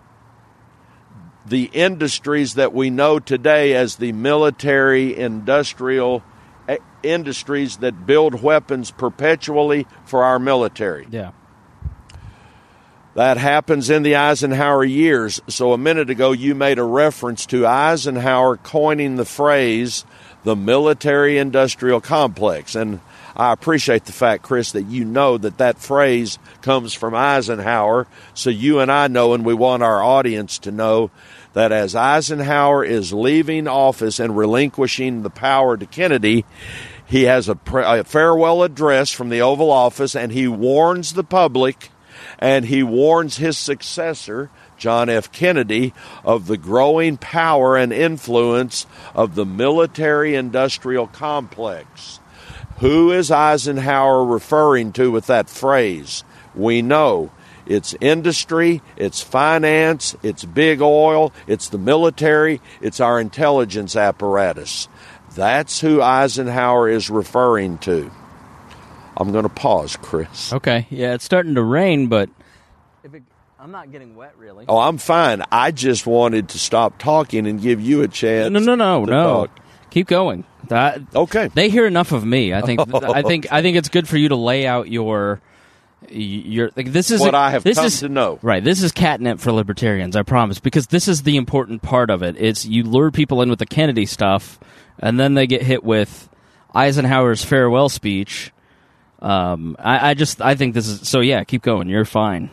the industries that we know today as the military industrial industries that build weapons perpetually for our military. Yeah. That happens in the Eisenhower years. So a minute ago, you made a reference to Eisenhower coining the phrase, the military-industrial complex. And I appreciate the fact, Chris, that you know that phrase comes from Eisenhower. So you and I know, and we want our audience to know, that as Eisenhower is leaving office and relinquishing the power to Kennedy, he has a farewell address from the Oval Office, and he warns the public, and he warns his successor, John F. Kennedy, of the growing power and influence of the military-industrial complex. Who is Eisenhower referring to with that phrase? We know. It's industry, it's finance, it's big oil, it's the military, it's our intelligence apparatus. That's who Eisenhower is referring to. I'm going to pause, Chris. Okay. Yeah, it's starting to rain, but I'm not getting wet, really. Oh, I'm fine. I just wanted to stop talking and give you a chance. No. Talk. Keep going. Okay. They hear enough of me. I think. I think it's good for you to lay out your. This is what I have come to know. Right. This is catnip for libertarians. I promise, because this is the important part of it. It's you lure people in with the Kennedy stuff, and then they get hit with Eisenhower's farewell speech. I think this is so. Yeah, keep going. You're fine.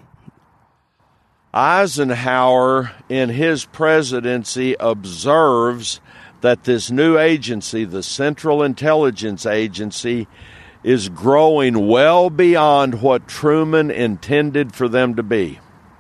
Eisenhower, in his presidency, observes that this new agency, the Central Intelligence Agency, is growing well beyond what Truman intended for them to be.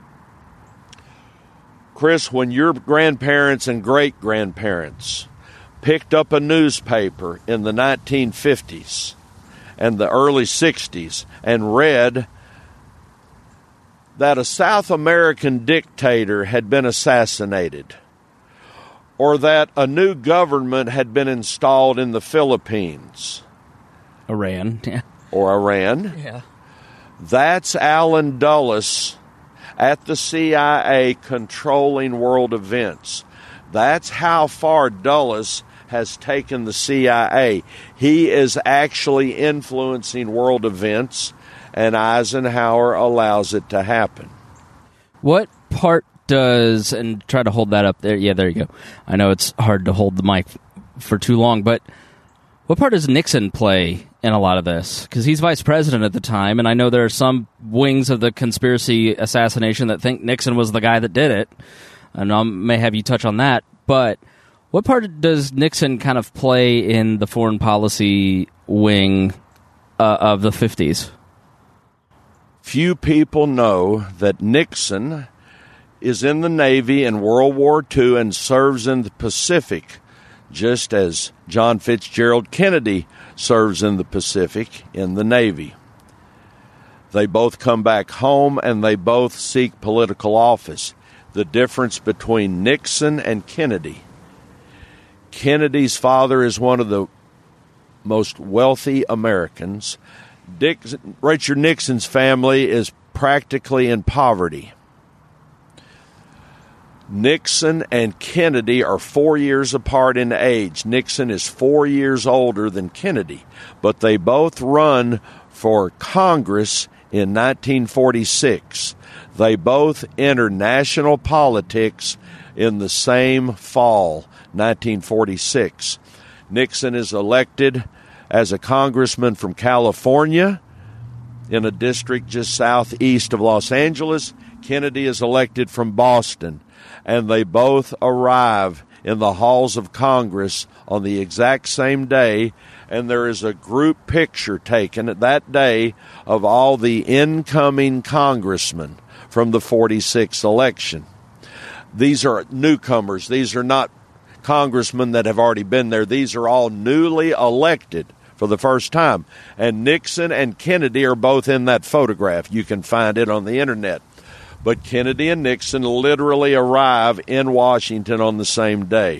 Chris, when your grandparents and great-grandparents picked up a newspaper in the 1950s and the early 60s and read that a South American dictator had been assassinated, or that a new government had been installed in the Philippines, Iran, yeah. That's Alan Dulles at the CIA controlling world events. That's how far Dulles has taken the CIA. He is actually influencing world events, and Eisenhower allows it to happen. What part does, and try to hold that up there. Yeah, there you go. I know it's hard to hold the mic for too long, but what part does Nixon play in a lot of this? Because he's vice president at the time, and I know there are some wings of the conspiracy assassination that think Nixon was the guy that did it, and I may have you touch on that, but what part does Nixon kind of play in the foreign policy wing of the 50s? Few people know that Nixon is in the Navy in World War II and serves in the Pacific, just as John Fitzgerald Kennedy serves in the Pacific in the Navy. They both come back home and they both seek political office. The difference between Nixon and Kennedy: Kennedy's father is one of the most wealthy Americans. Richard Nixon's family is practically in poverty. Nixon and Kennedy are 4 years apart in age. Nixon is 4 years older than Kennedy, but they both run for Congress in 1946. They both enter national politics in the same fall, 1946. Nixon is elected as a congressman from California in a district just southeast of Los Angeles. Kennedy is elected from Boston, and they both arrive in the halls of Congress on the exact same day, and there is a group picture taken at that day of all the incoming congressmen from the 46 election. These are newcomers. These are not congressmen that have already been there. These are all newly elected for the first time. And Nixon and Kennedy are both in that photograph. You can find it on the internet. But Kennedy and Nixon literally arrive in Washington on the same day.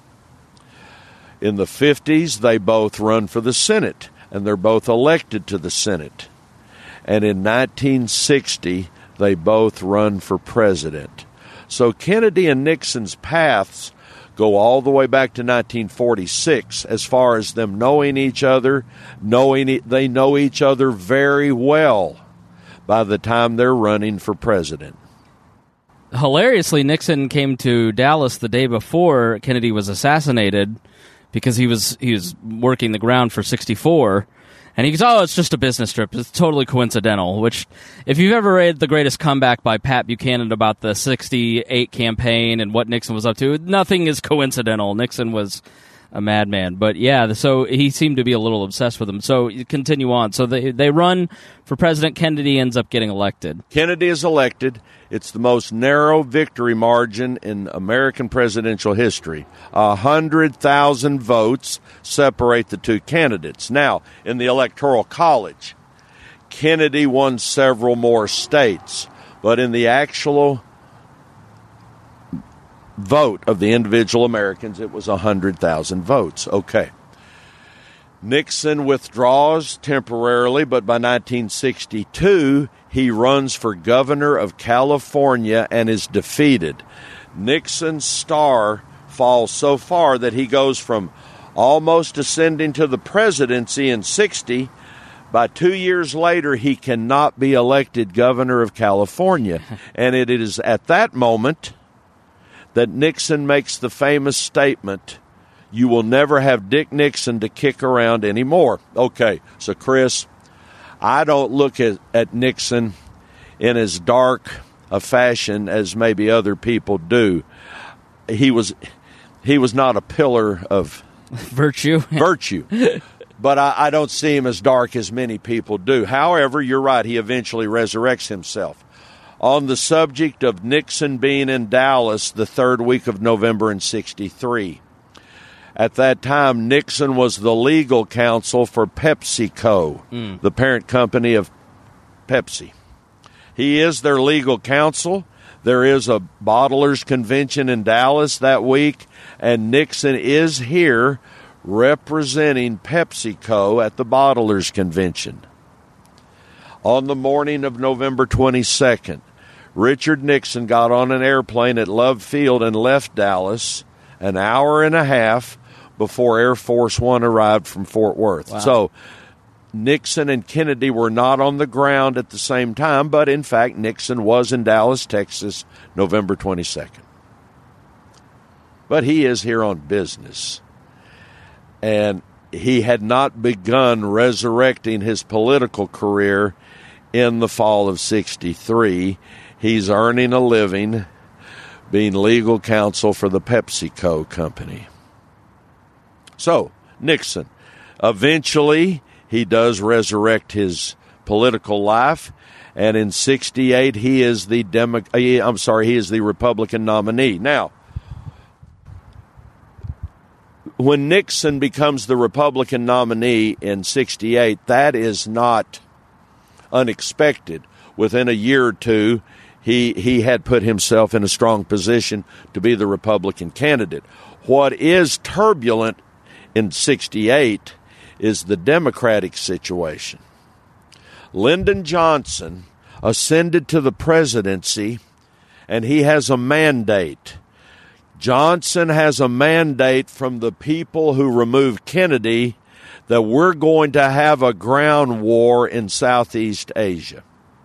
In the 50s, they both run for the Senate, and they're both elected to the Senate. And in 1960, they both run for president. So Kennedy and Nixon's paths go all the way back to 1946 as far as them knowing each other, they know each other very well by the time they're running for president. Hilariously, Nixon came to Dallas the day before Kennedy was assassinated because he was working the ground for 64. And he goes, oh, it's just a business trip. It's totally coincidental, which, if you've ever read The Greatest Comeback by Pat Buchanan about the 68 campaign and what Nixon was up to, nothing is coincidental. Nixon was a madman. But yeah, so he seemed to be a little obsessed with him. So you continue on. So they run for president. Kennedy ends up getting elected. Kennedy is elected. It's the most narrow victory margin in American presidential history. 100,000 votes separate the two candidates. Now, in the Electoral College, Kennedy won several more states, but in the actual vote of the individual Americans, it was 100,000 votes. Okay. Nixon withdraws temporarily, but by 1962, he runs for governor of California and is defeated. Nixon's star falls so far that he goes from almost ascending to the presidency in 60. By 2 years later, he cannot be elected governor of California. And it is at that moment that Nixon makes the famous statement, "You will never have Dick Nixon to kick around anymore." Okay, so Chris, I don't look at Nixon in as dark a fashion as maybe other people do. He was not a pillar of virtue. But I don't see him as dark as many people do. However, you're right, he eventually resurrects himself. On the subject of Nixon being in Dallas the third week of November in 63. At that time, Nixon was the legal counsel for PepsiCo, the parent company of Pepsi. He is their legal counsel. There is a bottlers convention in Dallas that week, and Nixon is here representing PepsiCo at the bottlers convention. On the morning of November 22nd, Richard Nixon got on an airplane at Love Field and left Dallas an hour and a half before Air Force One arrived from Fort Worth. Wow. So Nixon and Kennedy were not on the ground at the same time, but in fact Nixon was in Dallas, Texas, November 22nd. But he is here on business. And he had not begun resurrecting his political career in the fall of 63. He's earning a living being legal counsel for the PepsiCo company. So, Nixon, eventually he does resurrect his political life, and in 68 he is the Republican nominee. Now, when Nixon becomes the Republican nominee in 68, that is not unexpected. Within a year or two, he had put himself in a strong position to be the Republican candidate. What is turbulent in 68 is the Democratic situation. Lyndon Johnson ascended to the presidency, and he has a mandate. Johnson has a mandate from the people who removed Kennedy that we're going to have a ground war in Southeast Asia.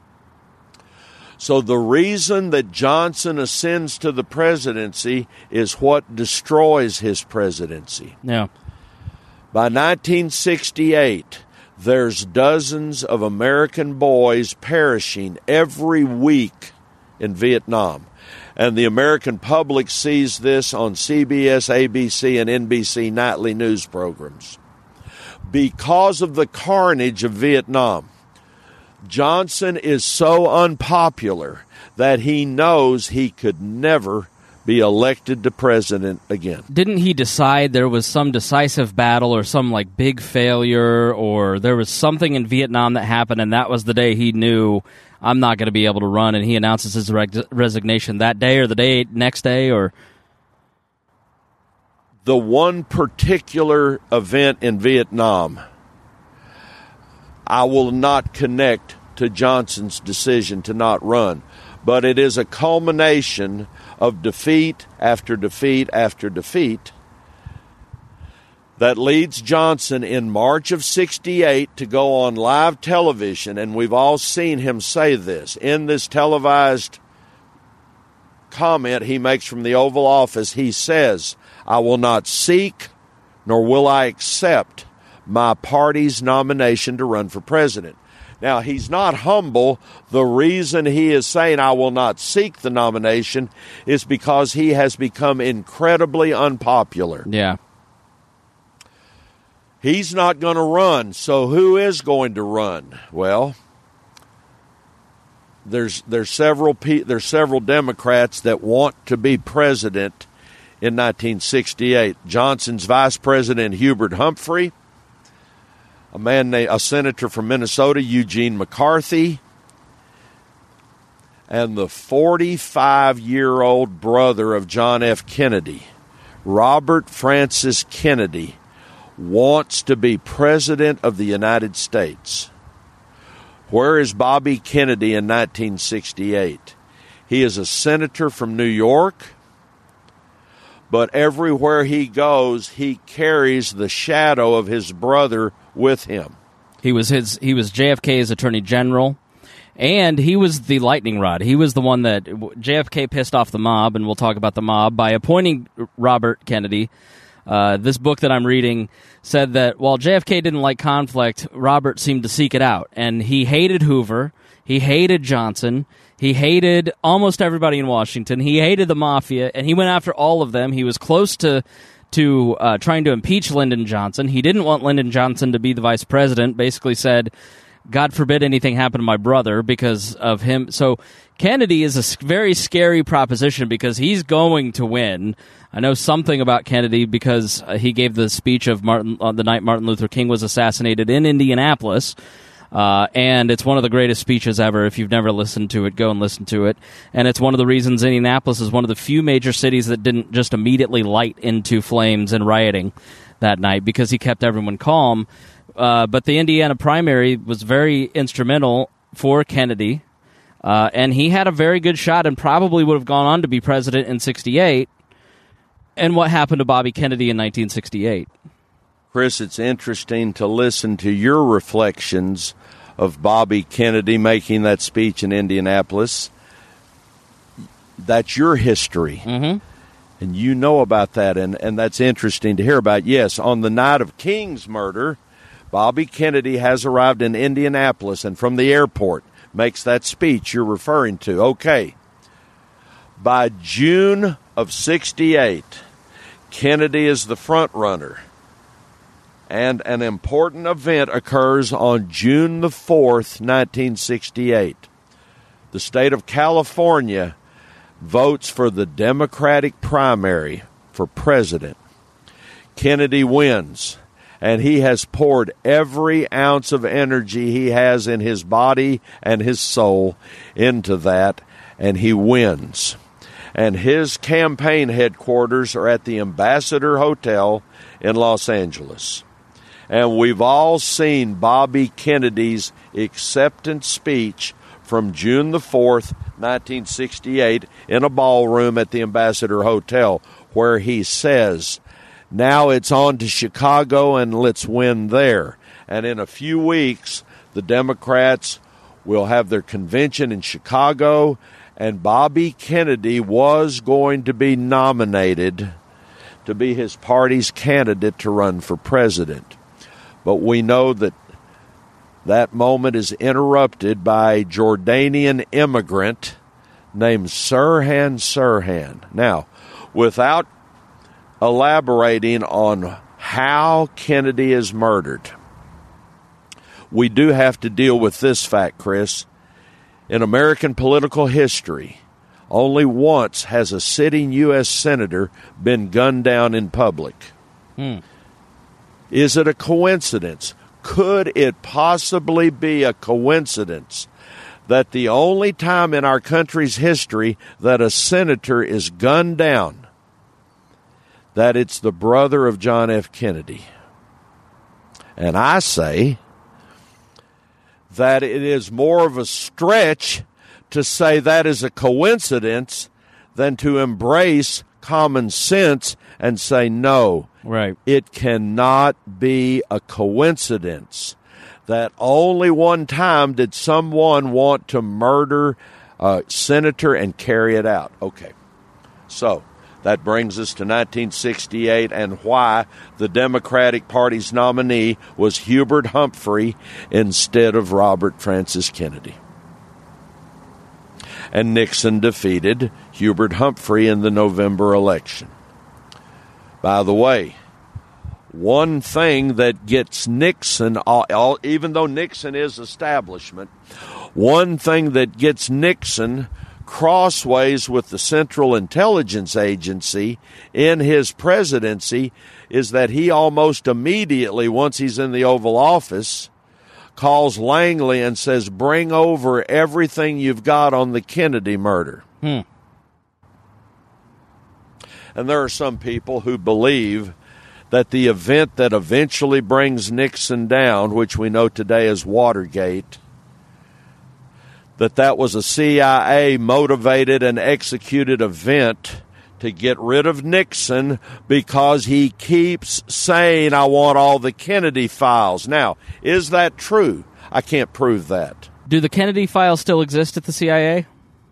So the reason that Johnson ascends to the presidency is what destroys his presidency. Yeah. By 1968, there's dozens of American boys perishing every week in Vietnam. And the American public sees this on CBS, ABC, and NBC nightly news programs. Because of the carnage of Vietnam, Johnson is so unpopular that he knows he could never be elected to president again. Didn't he decide there was some decisive battle or some like big failure, or there was something in Vietnam that happened, and that was the day he knew, I'm not going to be able to run, and he announces his resignation that day or the next day? Or the one particular event in Vietnam, I will not connect to Johnson's decision to not run, but it is a culmination of defeat after defeat after defeat that leads Johnson in March of 68 to go on live television, and we've all seen him say this. In this televised comment he makes from the Oval Office, he says, "I will not seek nor will I accept my party's nomination to run for president." Now, he's not humble. The reason he is saying, "I will not seek the nomination," is because he has become incredibly unpopular. Yeah. He's not going to run, so who is going to run? Well, there's several Democrats that want to be president in 1968. Johnson's vice president, Hubert Humphrey, a senator from Minnesota, Eugene McCarthy, and the 45-year-old brother of John F. Kennedy, Robert Francis Kennedy, wants to be president of the United States. Where is Bobby Kennedy in 1968? He is a senator from New York, but everywhere he goes, he carries the shadow of his brother with him. He was JFK's attorney general, and he was the lightning rod. He was the one that JFK pissed off the mob, and we'll talk about the mob, by appointing Robert Kennedy. This book that I'm reading said that while JFK didn't like conflict, Robert seemed to seek it out. And he hated Hoover. He hated Johnson. He hated almost everybody in Washington. He hated the mafia, and he went after all of them. He was close to trying to impeach Lyndon Johnson. He didn't want Lyndon Johnson to be the vice president, basically said, God forbid anything happen to my brother because of him. So Kennedy is a very scary proposition because he's going to win. I know something about Kennedy because he gave the speech of the night Martin Luther King was assassinated in Indianapolis. And it's one of the greatest speeches ever. If you've never listened to it, go and listen to it. And it's one of the reasons Indianapolis is one of the few major cities that didn't just immediately light into flames and rioting that night because he kept everyone calm. But the Indiana primary was very instrumental for Kennedy, and he had a very good shot and probably would have gone on to be president in 1968. And what happened to Bobby Kennedy in 1968? Chris, it's interesting to listen to your reflections of Bobby Kennedy making that speech in Indianapolis. That's your history. Mm-hmm. And you know about that, and that's interesting to hear about. Yes, on the night of King's murder, Bobby Kennedy has arrived in Indianapolis and from the airport makes that speech you're referring to. Okay. By June of 1968, Kennedy is the front runner. And an important event occurs on June the 4th, 1968. The state of California votes for the Democratic primary for president. Kennedy wins, and he has poured every ounce of energy he has in his body and his soul into that, and he wins. And his campaign headquarters are at the Ambassador Hotel in Los Angeles. And we've all seen Bobby Kennedy's acceptance speech from June the 4th, 1968, in a ballroom at the Ambassador Hotel, where he says, now it's on to Chicago and let's win there. And in a few weeks, the Democrats will have their convention in Chicago, and Bobby Kennedy was going to be nominated to be his party's candidate to run for president. But we know that that moment is interrupted by a Jordanian immigrant named Sirhan Sirhan. Now, without elaborating on how Kennedy is murdered, we do have to deal with this fact, Chris. In American political history, only once has a sitting U.S. senator been gunned down in public. Is it a coincidence? Could it possibly be a coincidence that the only time in our country's history that a senator is gunned down, that it's the brother of John F. Kennedy? And I say that it is more of a stretch to say that is a coincidence than to embrace common sense and say no. Right. It cannot be a coincidence that only one time did someone want to murder a senator and carry it out. Okay. So that brings us to 1968 and why the Democratic Party's nominee was Hubert Humphrey instead of Robert Francis Kennedy. And Nixon defeated Hubert Humphrey in the November election. By the way, one thing that gets Nixon, even though Nixon is establishment, one thing that gets Nixon crossways with the Central Intelligence Agency in his presidency is that he almost immediately, once he's in the Oval Office, calls Langley and says, bring over everything you've got on the Kennedy murder. And there are some people who believe that the event that eventually brings Nixon down, which we know today as Watergate, that was a CIA-motivated and executed event to get rid of Nixon because he keeps saying, I want all the Kennedy files. Now, is that true? I can't prove that. Do the Kennedy files still exist at the CIA?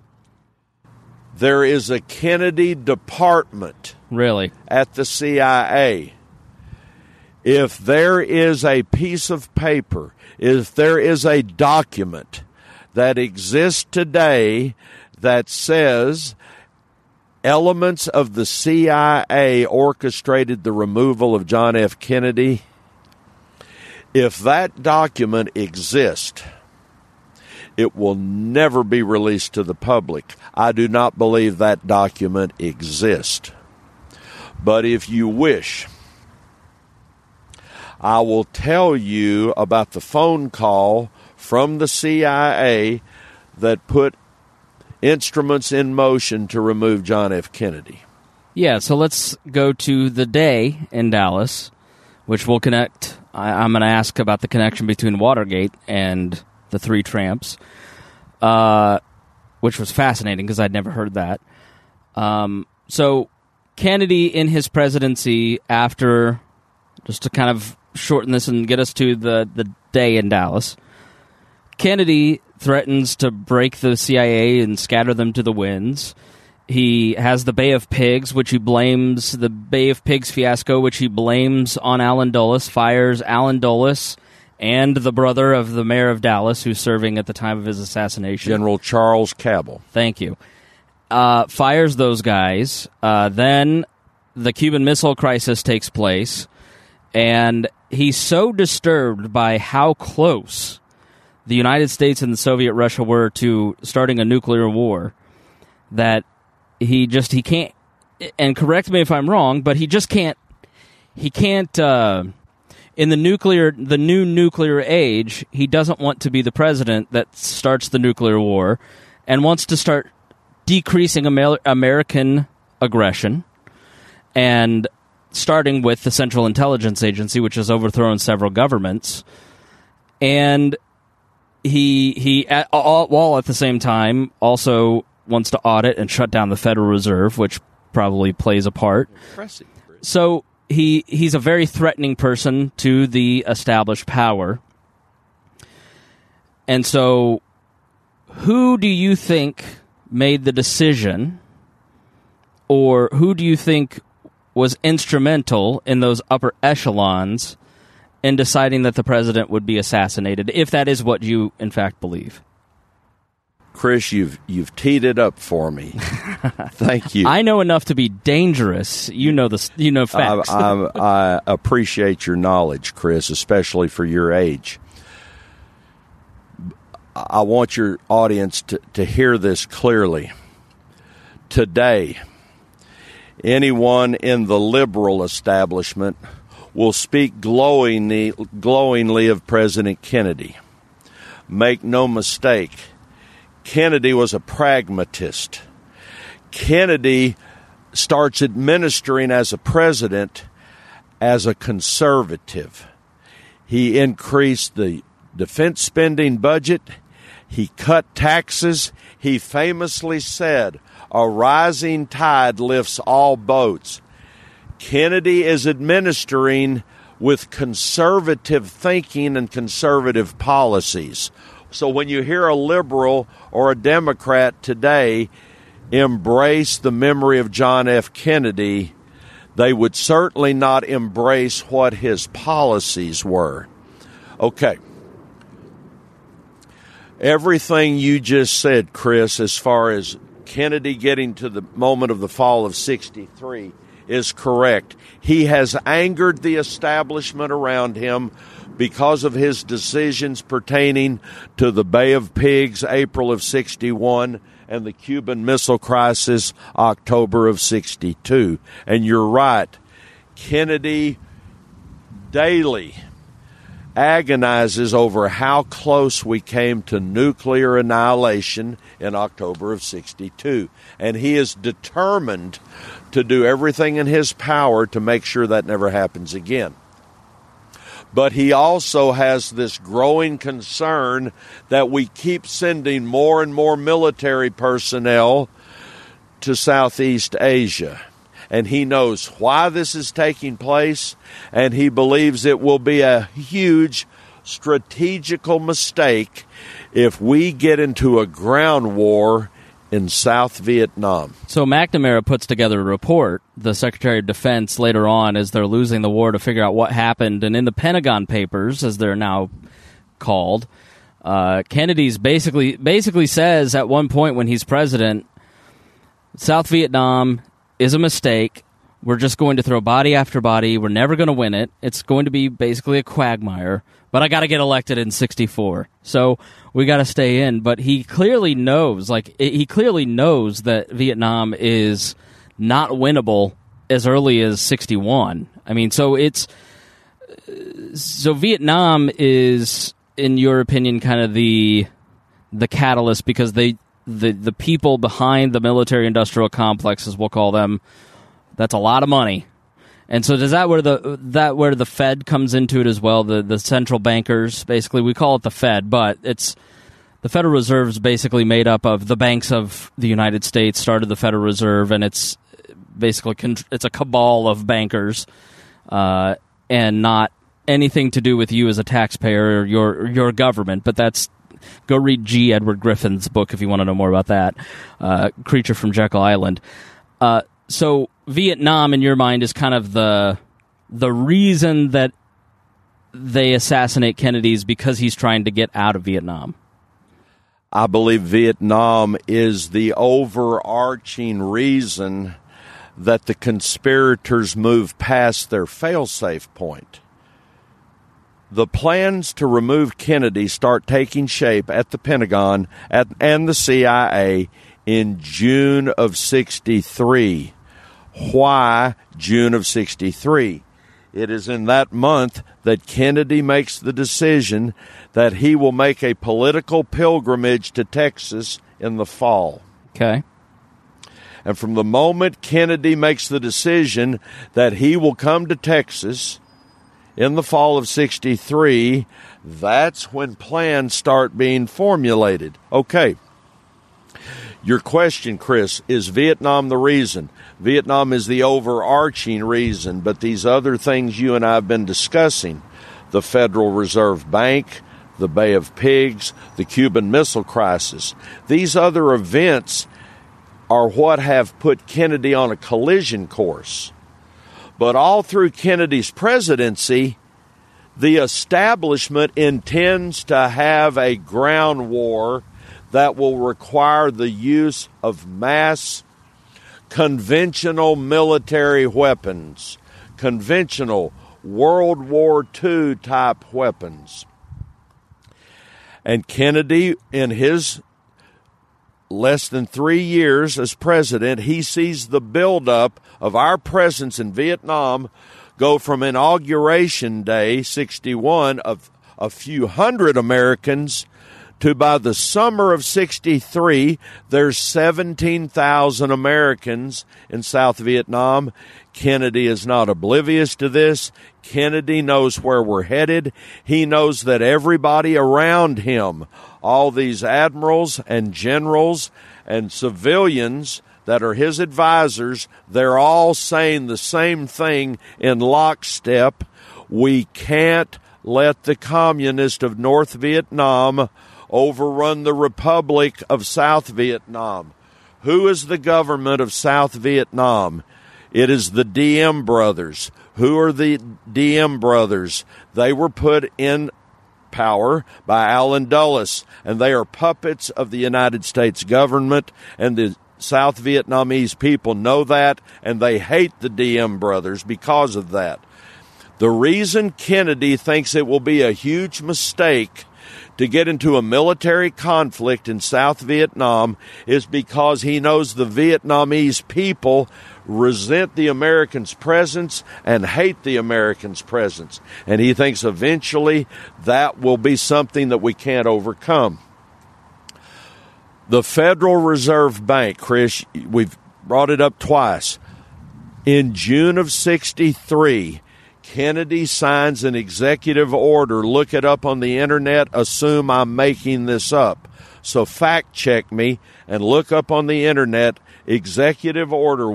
There is a Kennedy department. Really? At the CIA. If there is a piece of paper, if there is a document that exists today that says elements of the CIA orchestrated the removal of John F. Kennedy, if that document exists, it will never be released to the public. I do not believe that document exists. But if you wish, I will tell you about the phone call from the CIA that put instruments in motion to remove John F. Kennedy. Yeah, so let's go to the day in Dallas, which will connect. I'm going to ask about the connection between Watergate and the Three Tramps, which was fascinating because I'd never heard that. So Kennedy in his presidency after, just to kind of shorten this and get us to the day in Dallas, Kennedy threatens to break the CIA and scatter them to the winds. He has the Bay of Pigs, which he blames, the Bay of Pigs fiasco, which he blames on Allen Dulles, fires Allen Dulles and the brother of the mayor of Dallas, who's serving at the time of his assassination. General Charles Cabell. Thank you. Fires those guys. Then the Cuban Missile Crisis takes place, and he's so disturbed by how close the United States and the Soviet Russia were to starting a nuclear war that he can't, and correct me if I'm wrong, but he can't in the new nuclear age, he doesn't want to be the president that starts the nuclear war and wants to start decreasing American aggression, and starting with the Central Intelligence Agency, which has overthrown several governments. And he while at the same time also wants to audit and shut down the Federal Reserve, which probably plays a part. Impressive. So he's a very threatening person to the established power. And so who do you think made the decision, or who do you think was instrumental in those upper echelons in deciding that the president would be assassinated, if that is what you, in fact, believe? Chris, you've teed it up for me. Thank you. I know enough to be dangerous. You know facts. I appreciate your knowledge, Chris, especially for your age. I want your audience to hear this clearly. Today, anyone in the liberal establishment will speak glowingly of President Kennedy. Make no mistake, Kennedy was a pragmatist. Kennedy starts administering as a president as a conservative. He increased the defense spending budget. He cut taxes. He famously said, "A rising tide lifts all boats." Kennedy is administering with conservative thinking and conservative policies. So when you hear a liberal or a Democrat today embrace the memory of John F. Kennedy, they would certainly not embrace what his policies were. Okay. Everything you just said, Chris, as far as Kennedy getting to the moment of the fall of 63 is correct. He has angered the establishment around him because of his decisions pertaining to the Bay of Pigs, April of 61, and the Cuban Missile Crisis, October of 62. And you're right, Kennedy daily agonizes over how close we came to nuclear annihilation in October of 62. And he is determined to do everything in his power to make sure that never happens again. But he also has this growing concern that we keep sending more and more military personnel to Southeast Asia. And he knows why this is taking place, and he believes it will be a huge strategical mistake if we get into a ground war in South Vietnam. So McNamara puts together a report, the Secretary of Defense, later on as they're losing the war, to figure out what happened. And in the Pentagon Papers, as they're now called, Kennedy's basically says at one point when he's president, South Vietnam is a mistake. We're just going to throw body after body. We're never going to win it. It's going to be basically a quagmire. But I got to get elected in 64. So we got to stay in. But he clearly knows, that Vietnam is not winnable as early as 61. I mean, so Vietnam is, in your opinion, kind of the catalyst, because the people behind the military-industrial complexes, we'll call them, that's a lot of money. And so does that where the Fed comes into it as well, the central bankers, basically? We call it the Fed, but it's the Federal Reserve is basically made up of the banks of the United States, started the Federal Reserve, and it's basically it's a cabal of bankers, and not anything to do with you as a taxpayer or your government. But go read G. Edward Griffin's book if you want to know more about that, Creature from Jekyll Island. So Vietnam, in your mind, is kind of the reason that they assassinate Kennedy is because he's trying to get out of Vietnam. I believe Vietnam is the overarching reason that the conspirators move past their fail-safe point. The plans to remove Kennedy start taking shape at the Pentagon and the CIA in June of 63. Why June of 63? It is in that month that Kennedy makes the decision that he will make a political pilgrimage to Texas in the fall. Okay. And from the moment Kennedy makes the decision that he will come to Texas in the fall of 63, that's when plans start being formulated. Okay. Your question, Chris, is Vietnam the reason? Vietnam is the overarching reason, but these other things you and I have been discussing, the Federal Reserve Bank, the Bay of Pigs, the Cuban Missile Crisis, these other events are what have put Kennedy on a collision course. But all through Kennedy's presidency, the establishment intends to have a ground war that will require the use of mass conventional military weapons, conventional World War II type weapons. And Kennedy, in his less than 3 years as president, he sees the buildup of our presence in Vietnam go from Inauguration Day, 61, of a few hundred Americans to by the summer of 63, there's 17,000 Americans in South Vietnam. Kennedy is not oblivious to this. Kennedy knows where we're headed. He knows that everybody around him, all these admirals and generals and civilians that are his advisors, they're all saying the same thing in lockstep. We can't let the communists of North Vietnam overrun the Republic of South Vietnam. Who is the government of South Vietnam? It is the Diem brothers. Who are the Diem brothers? They were put in power by Allen Dulles, and they are puppets of the United States government, and the South Vietnamese people know that, and they hate the Diem brothers because of that. The reason Kennedy thinks it will be a huge mistake to get into a military conflict in South Vietnam is because he knows the Vietnamese people resent the Americans' presence and hate the Americans' presence. And he thinks eventually that will be something that we can't overcome. The Federal Reserve Bank, Chris, we've brought it up twice. In June of 1963, Kennedy signs an executive order. Look it up on the internet. Assume I'm making this up. So fact check me and look up on the internet Executive Order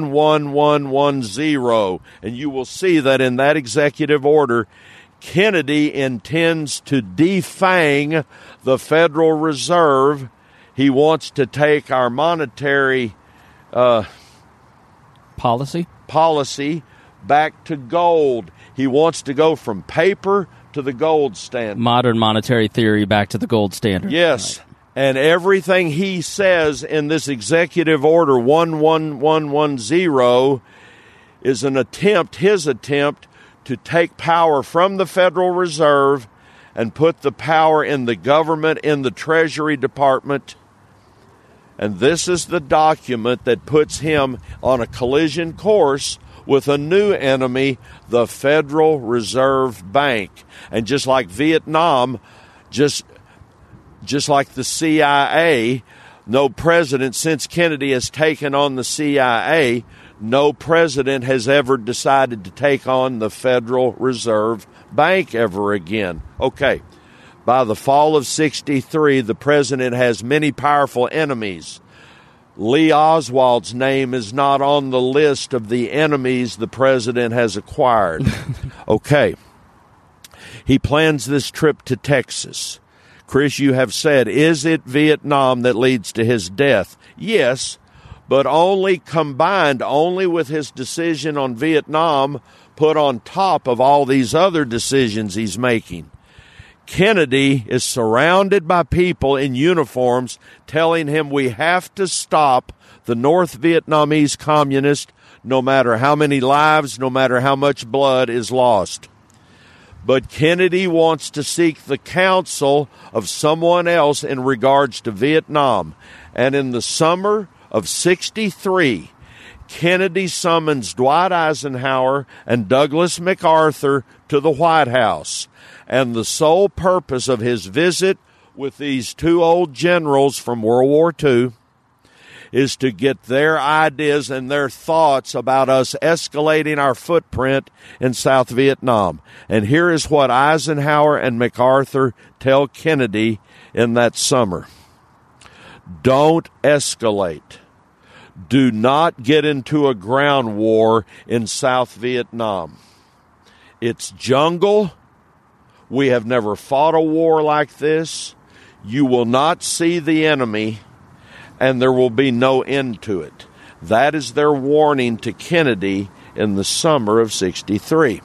11110, and you will see that in that executive order, Kennedy intends to defang the Federal Reserve. He wants to take our monetary policy back to gold. He wants to go from paper to the gold standard. Modern monetary theory back to the gold standard. Yes. Right. And everything he says in this Executive Order 11110 is his attempt to take power from the Federal Reserve and put the power in the government, in the Treasury Department. And this is the document that puts him on a collision course with a new enemy, the Federal Reserve Bank. And just like Vietnam, just like the CIA, no president since Kennedy has taken on the CIA, no president has ever decided to take on the Federal Reserve Bank ever again. Okay, by the fall of 1963, the president has many powerful enemies. Lee Oswald's name is not on the list of the enemies the president has acquired. Okay, he plans this trip to Texas. Chris, you have said, is it Vietnam that leads to his death? Yes, but only with his decision on Vietnam put on top of all these other decisions he's making. Kennedy is surrounded by people in uniforms telling him we have to stop the North Vietnamese communists no matter how many lives, no matter how much blood is lost. But Kennedy wants to seek the counsel of someone else in regards to Vietnam. And in the summer of 1963, Kennedy summons Dwight Eisenhower and Douglas MacArthur to the White House. And the sole purpose of his visit with these two old generals from World War II is to get their ideas and their thoughts about us escalating our footprint in South Vietnam. And here is what Eisenhower and MacArthur tell Kennedy in that summer. Don't escalate. Do not get into a ground war in South Vietnam. It's jungle. We have never fought a war like this. You will not see the enemy, and there will be no end to it. That is their warning to Kennedy in the summer of 1963.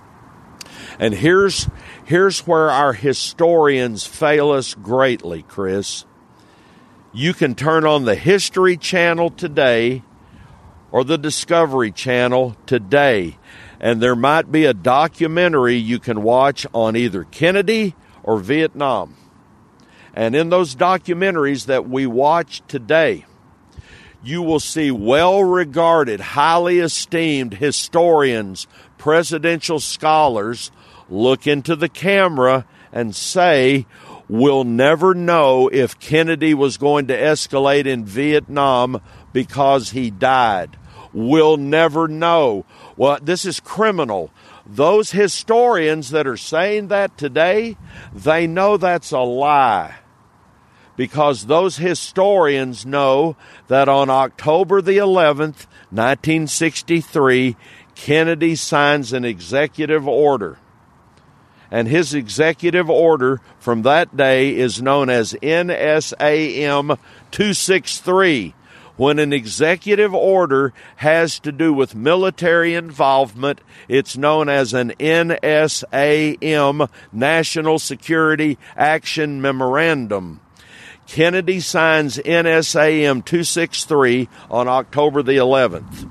And here's where our historians fail us greatly, Chris. You can turn on the History Channel today or the Discovery Channel today, and there might be a documentary you can watch on either Kennedy or Vietnam. And in those documentaries that we watch today, you will see well-regarded, highly esteemed historians, presidential scholars look into the camera and say, we'll never know if Kennedy was going to escalate in Vietnam because he died. We'll never know. Well, this is criminal. Those historians that are saying that today, they know that's a lie. Because those historians know that on October the 11th, 1963, Kennedy signs an executive order. And his executive order from that day is known as NSAM 263. When an executive order has to do with military involvement, it's known as an NSAM, National Security Action Memorandum. Kennedy signs NSAM 263 on October the 11th.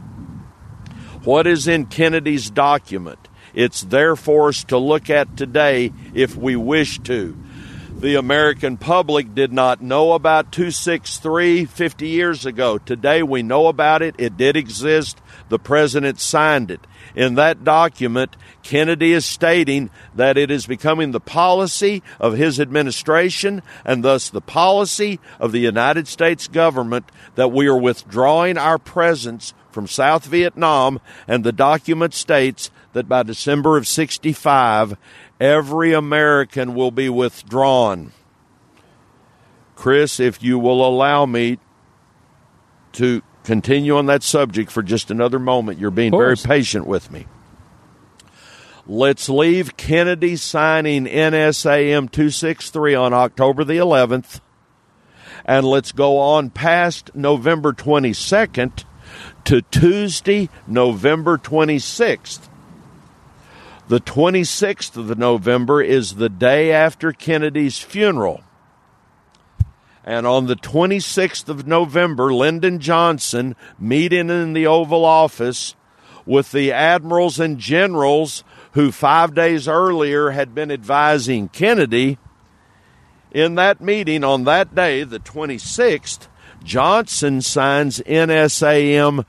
What is in Kennedy's document? It's there for us to look at today if we wish to. The American public did not know about 263 50 years ago. Today we know about it. It did exist. The president signed it. In that document, Kennedy is stating that it is becoming the policy of his administration and thus the policy of the United States government that we are withdrawing our presence from South Vietnam, and the document states that by December of 65, every American will be withdrawn. Chris, if you will allow me to continue on that subject for just another moment. You're being very patient with me. Let's leave Kennedy signing NSAM 263 on October the 11th, and let's go on past November 22nd to Tuesday, November 26th. The 26th of November is the day after Kennedy's funeral. And on the 26th of November, Lyndon Johnson, meeting in the Oval Office with the admirals and generals who 5 days earlier had been advising Kennedy, in that meeting on that day, the 26th, Johnson signs NSAM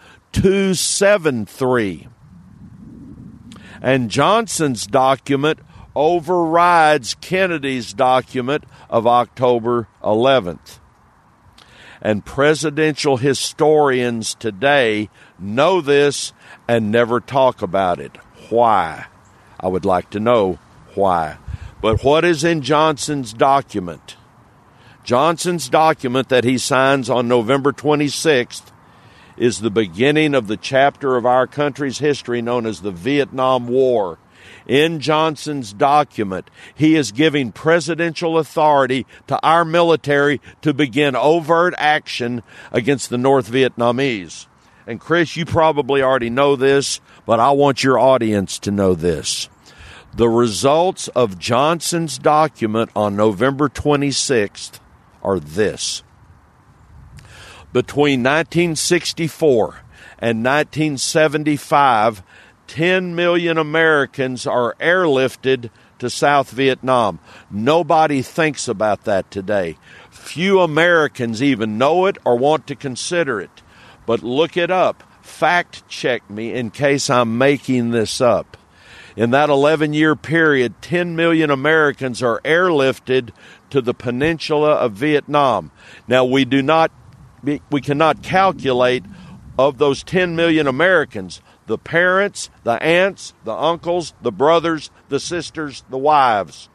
273. And Johnson's document overrides Kennedy's document of October 11th. And presidential historians today know this and never talk about it. Why? I would like to know why. But what is in Johnson's document? Johnson's document that he signs on November 26th is the beginning of the chapter of our country's history known as the Vietnam War. In Johnson's document, he is giving presidential authority to our military to begin overt action against the North Vietnamese. And Chris, you probably already know this, but I want your audience to know this. The results of Johnson's document on November 26th are this. Between 1964 and 1975, 10 million Americans are airlifted to South Vietnam. Nobody thinks about that today. Few Americans even know it or want to consider it. But look it up. Fact check me in case I'm making this up. In that 11-year period, 10 million Americans are airlifted to the peninsula of Vietnam. Now, we cannot calculate of those 10 million Americans the parents, the aunts, the uncles, the brothers, the sisters, the wives.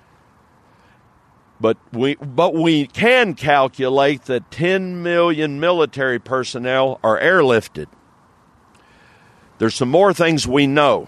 But we can calculate that 10 million military personnel are airlifted. There's some more things we know.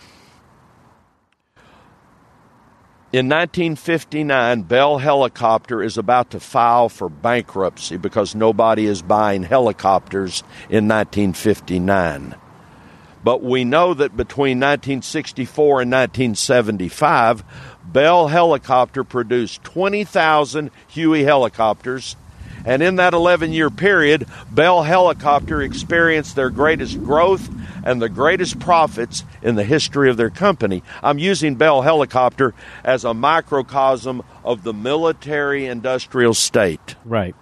In 1959, Bell Helicopter is about to file for bankruptcy because nobody is buying helicopters in 1959. But we know that between 1964 and 1975, Bell Helicopter produced 20,000 Huey helicopters. And in that 11-year period, Bell Helicopter experienced their greatest growth and the greatest profits in the history of their company. I'm using Bell Helicopter as a microcosm of the military-industrial state. Right.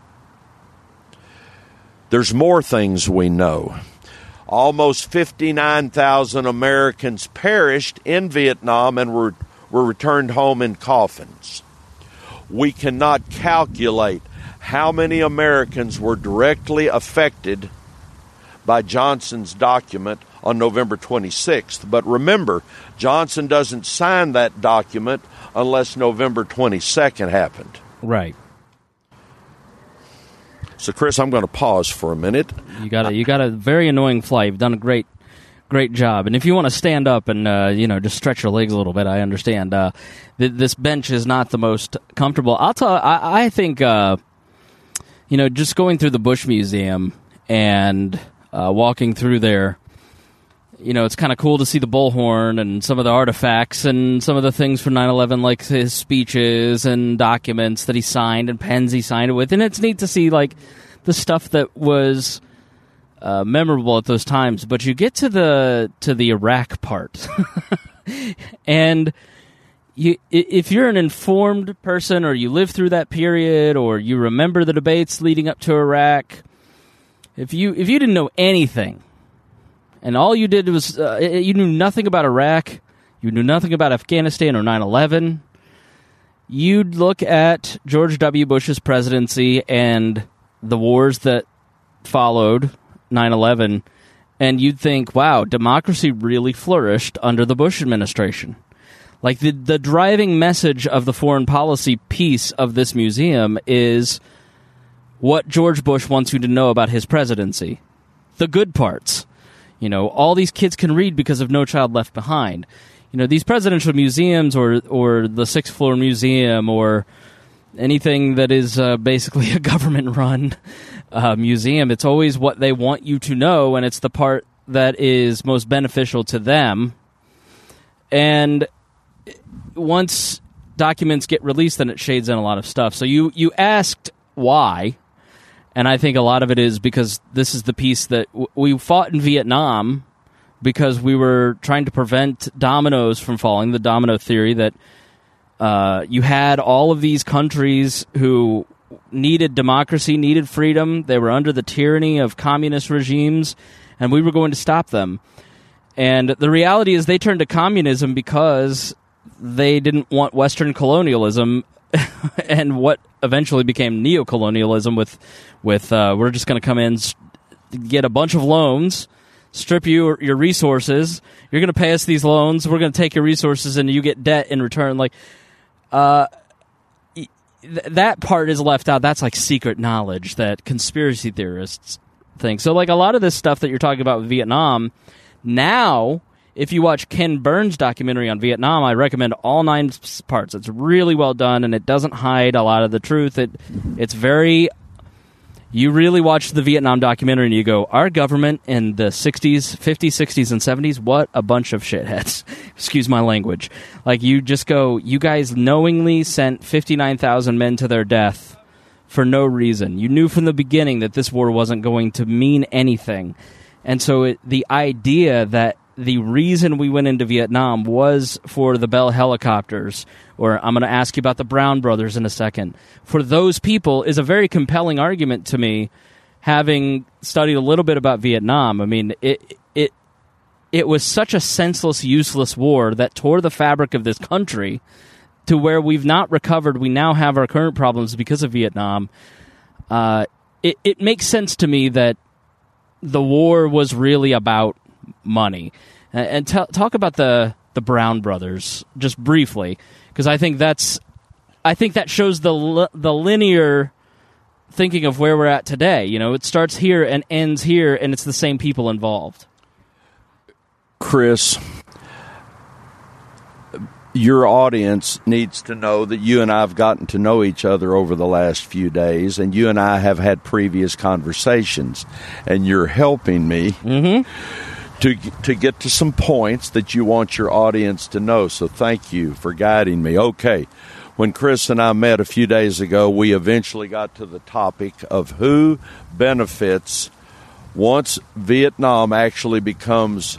There's more things we know. Almost 59,000 Americans perished in Vietnam and were returned home in coffins. We cannot calculate how many Americans were directly affected by Johnson's document on November 26th. But remember, Johnson doesn't sign that document unless November 22nd happened. Right. So, Chris, I'm going to pause for a minute. You got a very annoying fly. You've done a great job. And if you want to stand up and just stretch your legs a little bit, I understand. This bench is not the most comfortable. I think just going through the Bush Museum and walking through there, it's kind of cool to see the bullhorn and some of the artifacts and some of the things from 9/11, like his speeches and documents that he signed and pens he signed it with. And it's neat to see, like, the stuff that was memorable at those times. But you get to the Iraq part, and if you're an informed person, or you lived through that period, or you remember the debates leading up to Iraq, if you didn't know anything, and all you did was you knew nothing about Iraq, you knew nothing about Afghanistan or 9/11, you'd look at George W. Bush's presidency and the wars that followed 9/11, and you'd think, wow, democracy really flourished under the Bush administration. Like, the driving message of the foreign policy piece of this museum is what George Bush wants you to know about his presidency. The good parts. You know, all these kids can read because of No Child Left Behind. You know, these presidential museums or the Sixth Floor Museum or anything that is basically a government-run museum, it's always what they want you to know, and it's the part that is most beneficial to them. And once documents get released, then it shades in a lot of stuff. So you asked why, and I think a lot of it is because this is the piece that we fought in Vietnam because we were trying to prevent dominoes from falling, the domino theory that you had all of these countries who needed democracy, needed freedom. They were under the tyranny of communist regimes, and we were going to stop them. And the reality is they turned to communism because they didn't want Western colonialism and what eventually became neocolonialism with we're just going to come in, get a bunch of loans, strip you your resources, you're going to pay us these loans, we're going to take your resources, and you get debt in return. Like, that part is left out. That's like secret knowledge that conspiracy theorists think. So, like, a lot of this stuff that you're talking about with Vietnam, now, if you watch Ken Burns' documentary on Vietnam, I recommend all 9 parts. It's really well done, and it doesn't hide a lot of the truth. It's very... You really watch the Vietnam documentary and you go, our government in the 60s, 50s, 60s, and 70s, what a bunch of shitheads. Excuse my language. Like, you just go, you guys knowingly sent 59,000 men to their death for no reason. You knew from the beginning that this war wasn't going to mean anything. And so the idea that the reason we went into Vietnam was for the Bell helicopters, or I'm going to ask you about the Brown brothers in a second, for those people is a very compelling argument to me, having studied a little bit about Vietnam. I mean, it was such a senseless, useless war that tore the fabric of this country to where we've not recovered. We now have our current problems because of Vietnam. It makes sense to me that the war was really about money. And talk about the Brown brothers just briefly, because I think that shows the linear thinking of where we're at today. You know, it starts here and ends here, and it's the same people involved. Chris, your audience needs to know that you and I have gotten to know each other over the last few days, and you and I have had previous conversations, and you're helping me to get to some points that you want your audience to know. So thank you for guiding me. Okay, when Chris and I met a few days ago, we eventually got to the topic of who benefits once Vietnam actually becomes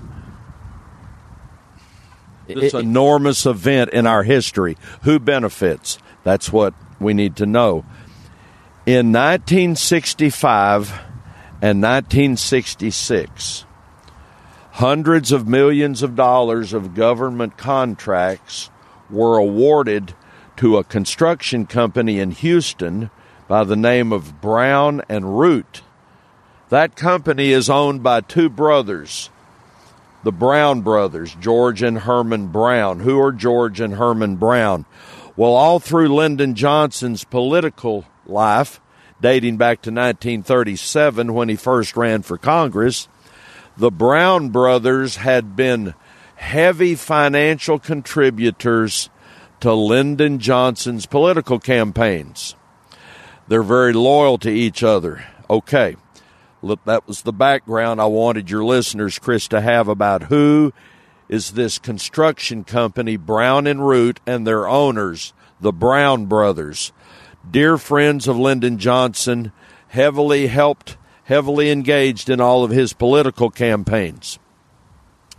this enormous event in our history. Who benefits? That's what we need to know. In 1965 and 1966, hundreds of millions of dollars of government contracts were awarded to a construction company in Houston by the name of Brown and Root. That company is owned by 2 brothers, the Brown brothers, George and Herman Brown. Who are George and Herman Brown? Well, all through Lyndon Johnson's political life, dating back to 1937 when he first ran for Congress, the Brown brothers had been heavy financial contributors to Lyndon Johnson's political campaigns. They're very loyal to each other. Okay, look, that was the background I wanted your listeners, Chris, to have about who is this construction company, Brown and Root, and their owners, the Brown brothers. Dear friends of Lyndon Johnson, heavily engaged in all of his political campaigns.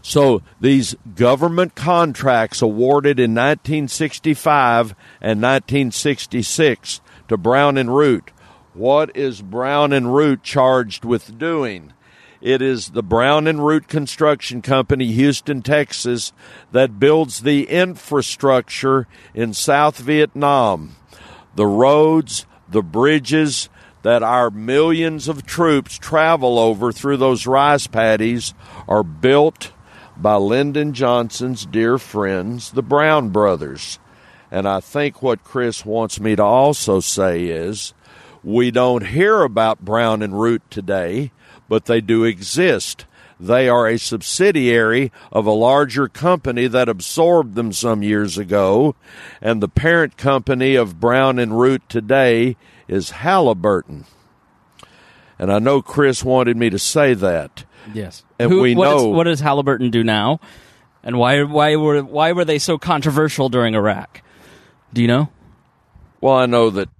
So these government contracts awarded in 1965 and 1966 to Brown and Root. What is Brown and Root charged with doing? It is the Brown and Root Construction Company, Houston, Texas, that builds the infrastructure in South Vietnam. The roads, the bridges that our millions of troops travel over through those rice paddies are built by Lyndon Johnson's dear friends, the Brown brothers. And I think what Chris wants me to also say is we don't hear about Brown and Root today, but they do exist. They are a subsidiary of a larger company that absorbed them some years ago, and the parent company of Brown and Root today is Halliburton. And I know Chris wanted me to say that. Yes. And what does Halliburton do now? And why were they so controversial during Iraq? Do you know? Well, I know that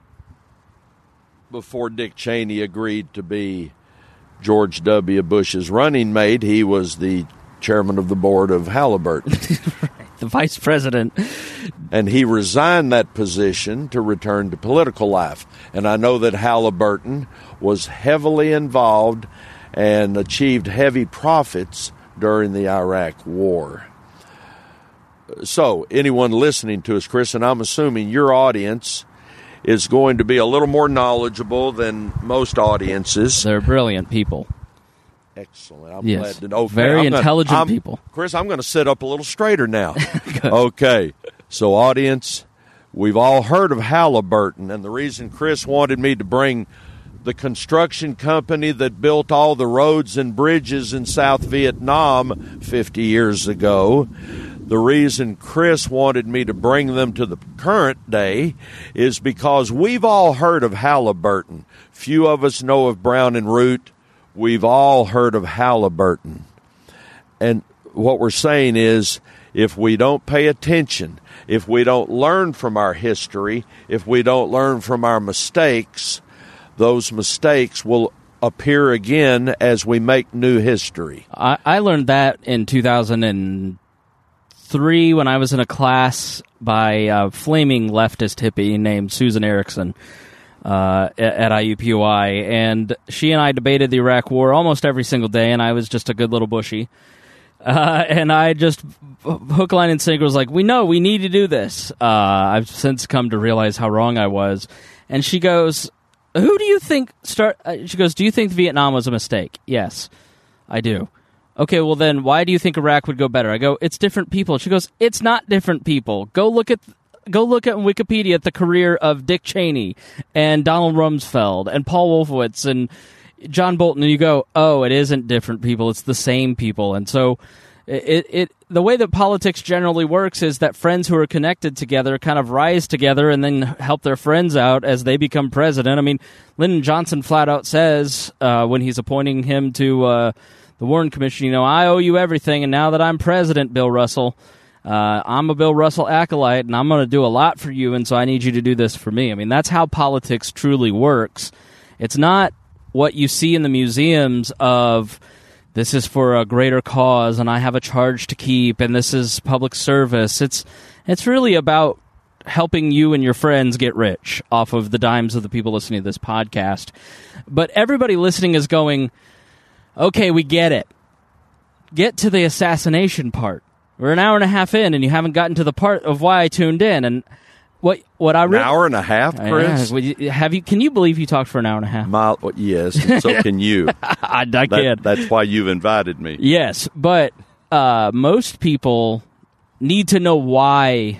before Dick Cheney agreed to be George W. Bush's running mate, he was the chairman of the board of Halliburton. Right, the vice president. And he resigned that position to return to political life. And I know that Halliburton was heavily involved and achieved heavy profits during the Iraq War. So, anyone listening to us, Chris, and I'm assuming your audience is going to be a little more knowledgeable than most audiences. They're brilliant people. Excellent. I'm glad to know. Very intelligent people. Chris, I'm going to sit up a little straighter now. Okay. So, audience, we've all heard of Halliburton, and the reason Chris wanted me to bring the construction company that built all the roads and bridges in South Vietnam 50 years ago, the reason Chris wanted me to bring them to the current day is because we've all heard of Halliburton. Few of us know of Brown and Root. We've all heard of Halliburton. And what we're saying is, if we don't pay attention, if we don't learn from our history, if we don't learn from our mistakes, those mistakes will appear again as we make new history. I learned that in 2003 when I was in a class by a flaming leftist hippie named Susan Erickson at IUPUI, and she and I debated the Iraq War almost every single day, and I was just a good little bushy. And I just, hook, line, and sinker was like, we need to do this. I've since come to realize how wrong I was. And she goes, who do you think she goes, do you think Vietnam was a mistake? Yes, I do. Okay, well then, why do you think Iraq would go better? I go, it's different people. She goes, it's not different people. Go look at Wikipedia at the career of Dick Cheney and Donald Rumsfeld and Paul Wolfowitz and John Bolton, and you go, oh, it isn't different people, it's the same people. And so the way that politics generally works is that friends who are connected together kind of rise together and then help their friends out as they become president. I mean, Lyndon Johnson flat out says when he's appointing him to the Warren Commission, I owe you everything, and now that I'm president, Bill Russell, I'm a Bill Russell acolyte, and I'm going to do a lot for you, and so I need you to do this for me. I mean, that's how politics truly works. It's not what you see in the museums of this is for a greater cause and I have a charge to keep and this is public service. It's really about helping you and your friends get rich off of the dimes of the people listening to this podcast. But everybody listening is going, okay, we get it. Get to the assassination part. We're an hour and a half in and you haven't gotten to the part of why I tuned in. And what I really, an hour and a half, Chris? Can you believe you talked for an hour and a half? Yes, and so can you. I can. That's why you've invited me. Yes, but most people need to know why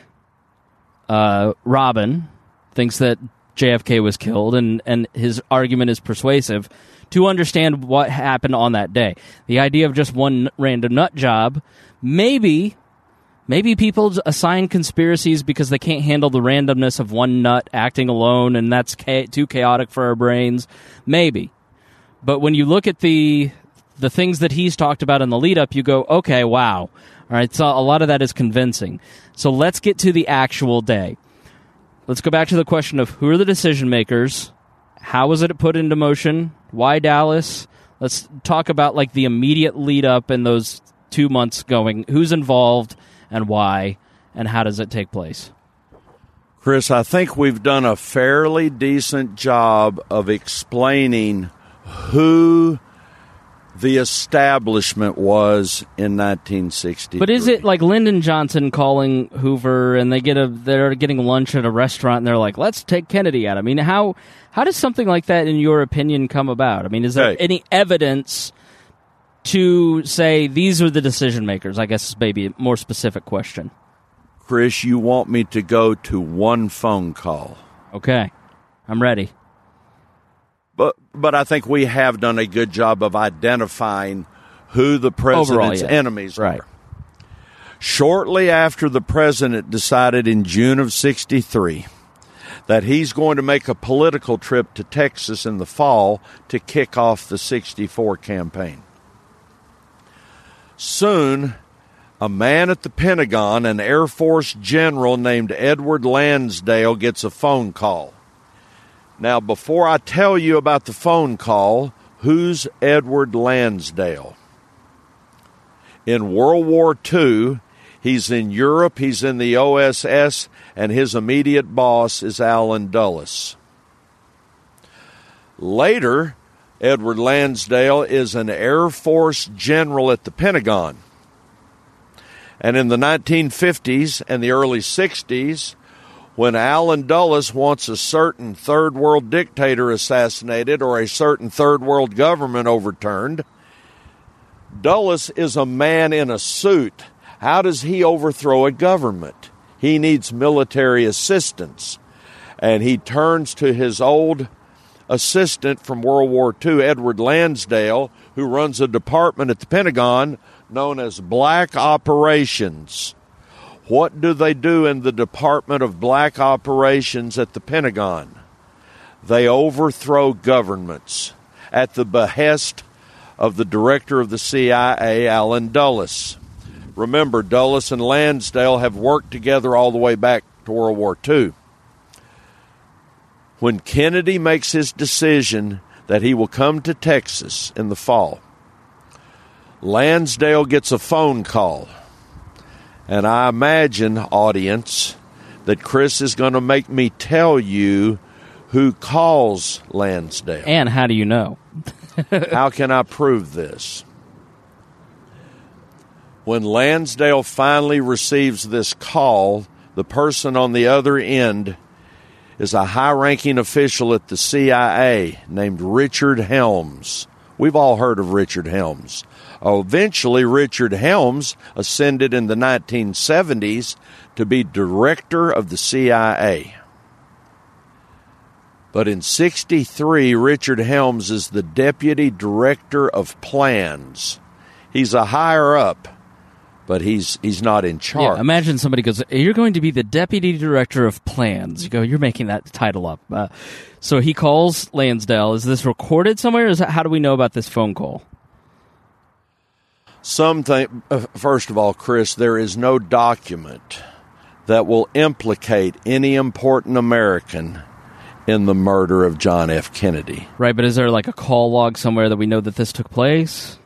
Robin thinks that JFK was killed, and his argument is persuasive, to understand what happened on that day. The idea of just one random nut job, maybe people assign conspiracies because they can't handle the randomness of one nut acting alone, and that's too chaotic for our brains. Maybe. But when you look at the things that he's talked about in the lead-up, you go, okay, wow. All right, so a lot of that is convincing. So let's get to the actual day. Let's go back to the question of who are the decision-makers, how was it put into motion, why Dallas? Let's talk about the immediate lead-up and those 2 months going? Who's involved and why, and how does it take place? Chris, I think we've done a fairly decent job of explaining who the establishment was in 1963. But is it like Lyndon Johnson calling Hoover, and they're getting lunch at a restaurant, and they're like, "Let's take Kennedy out"? I mean, how does something like that, in your opinion, come about? I mean, is there any evidence to say these are the decision makers? I guess is maybe a more specific question. Chris, you want me to go to one phone call? Okay, I'm ready. But I think we have done a good job of identifying who the president's enemies are. Shortly after the president decided in June of 1963 that he's going to make a political trip to Texas in the fall to kick off the 1964 campaign. Soon, a man at the Pentagon, an Air Force general named Edward Lansdale, gets a phone call. Now, before I tell you about the phone call, who's Edward Lansdale? In World War II, he's in Europe, he's in the OSS, and his immediate boss is Allen Dulles. Later, Edward Lansdale is an Air Force general at the Pentagon. And in the 1950s and the early 60s, when Allen Dulles wants a certain third world dictator assassinated or a certain third world government overturned, Dulles is a man in a suit. How does he overthrow a government? He needs military assistance. And he turns to his old assistant from World War II, Edward Lansdale, who runs a department at the Pentagon known as Black Operations. What do they do in the Department of Black Operations at the Pentagon? They overthrow governments at the behest of the director of the CIA, Allen Dulles. Remember, Dulles and Lansdale have worked together all the way back to World War II. When Kennedy makes his decision that he will come to Texas in the fall, Lansdale gets a phone call. And I imagine, audience, that Chris is going to make me tell you who calls Lansdale. And how do you know? How can I prove this? When Lansdale finally receives this call, the person on the other end is a high-ranking official at the CIA named Richard Helms. We've all heard of Richard Helms. Eventually, Richard Helms ascended in the 1970s to be director of the CIA. But in 1963, Richard Helms is the deputy director of plans. He's a higher up, but he's not in charge. Yeah, imagine somebody goes, "You're going to be the deputy director of plans." You go, "You're making that title up." So he calls Lansdale. Is this recorded somewhere? How do we know about this phone call? First of all, Chris, there is no document that will implicate any important American in the murder of John F. Kennedy. Right, but is there like a call log somewhere that we know that this took place?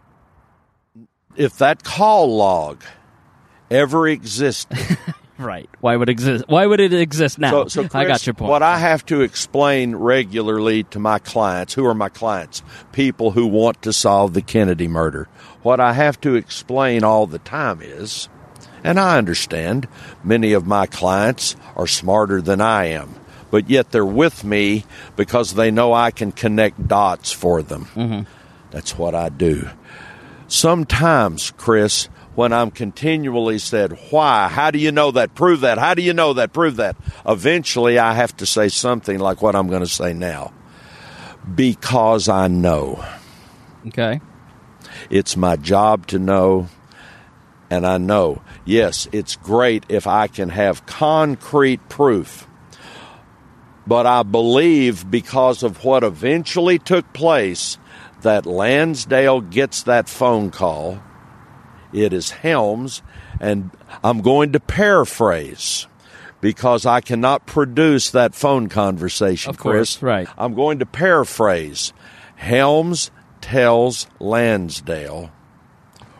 If that call log ever existed... Right. Why would it exist now? So Chris, I got your point. What I have to explain regularly to my clients, who are my clients? People who want to solve the Kennedy murder. What I have to explain all the time is, and I understand, many of my clients are smarter than I am, but yet they're with me because they know I can connect dots for them. Mm-hmm. That's what I do. Sometimes, Chris, when I'm continually said, why? How do you know that? Prove that. How do you know that? Prove that. Eventually, I have to say something like what I'm going to say now. Because I know. Okay. It's my job to know, and I know. Yes, it's great if I can have concrete proof. But I believe because of what eventually took place, that Lansdale gets that phone call. It is Helms, and I'm going to paraphrase because I cannot produce that phone conversation, of course, Chris. Right. I'm going to paraphrase. Helms tells Lansdale,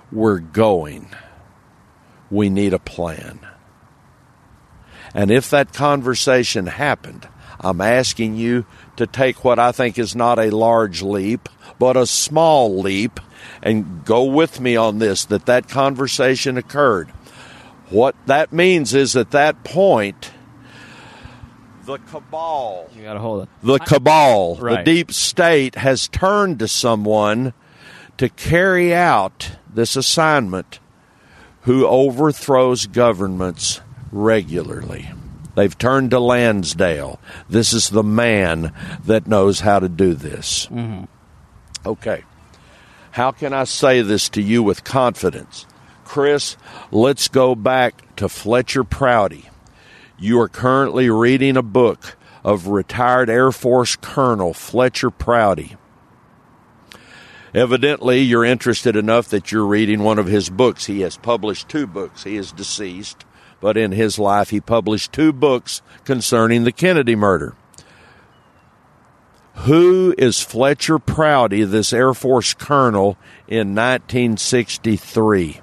we're going, we need a plan. And if that conversation happened, I'm asking you to take what I think is not a large leap, but a small leap, and go with me on this, that conversation occurred. What that means is at that point, the cabal, you gotta hold it. The cabal, right. The deep state has turned to someone to carry out this assignment who overthrows governments regularly. They've turned to Lansdale. This is the man that knows how to do this. Mm-hmm. Okay. How can I say this to you with confidence? Chris, let's go back to Fletcher Prouty. You are currently reading a book of retired Air Force Colonel Fletcher Prouty. Evidently, you're interested enough that you're reading one of his books. He has published 2 books. He is deceased, but in his life he published 2 books concerning the Kennedy murder. Who is Fletcher Prouty, this Air Force colonel, in 1963?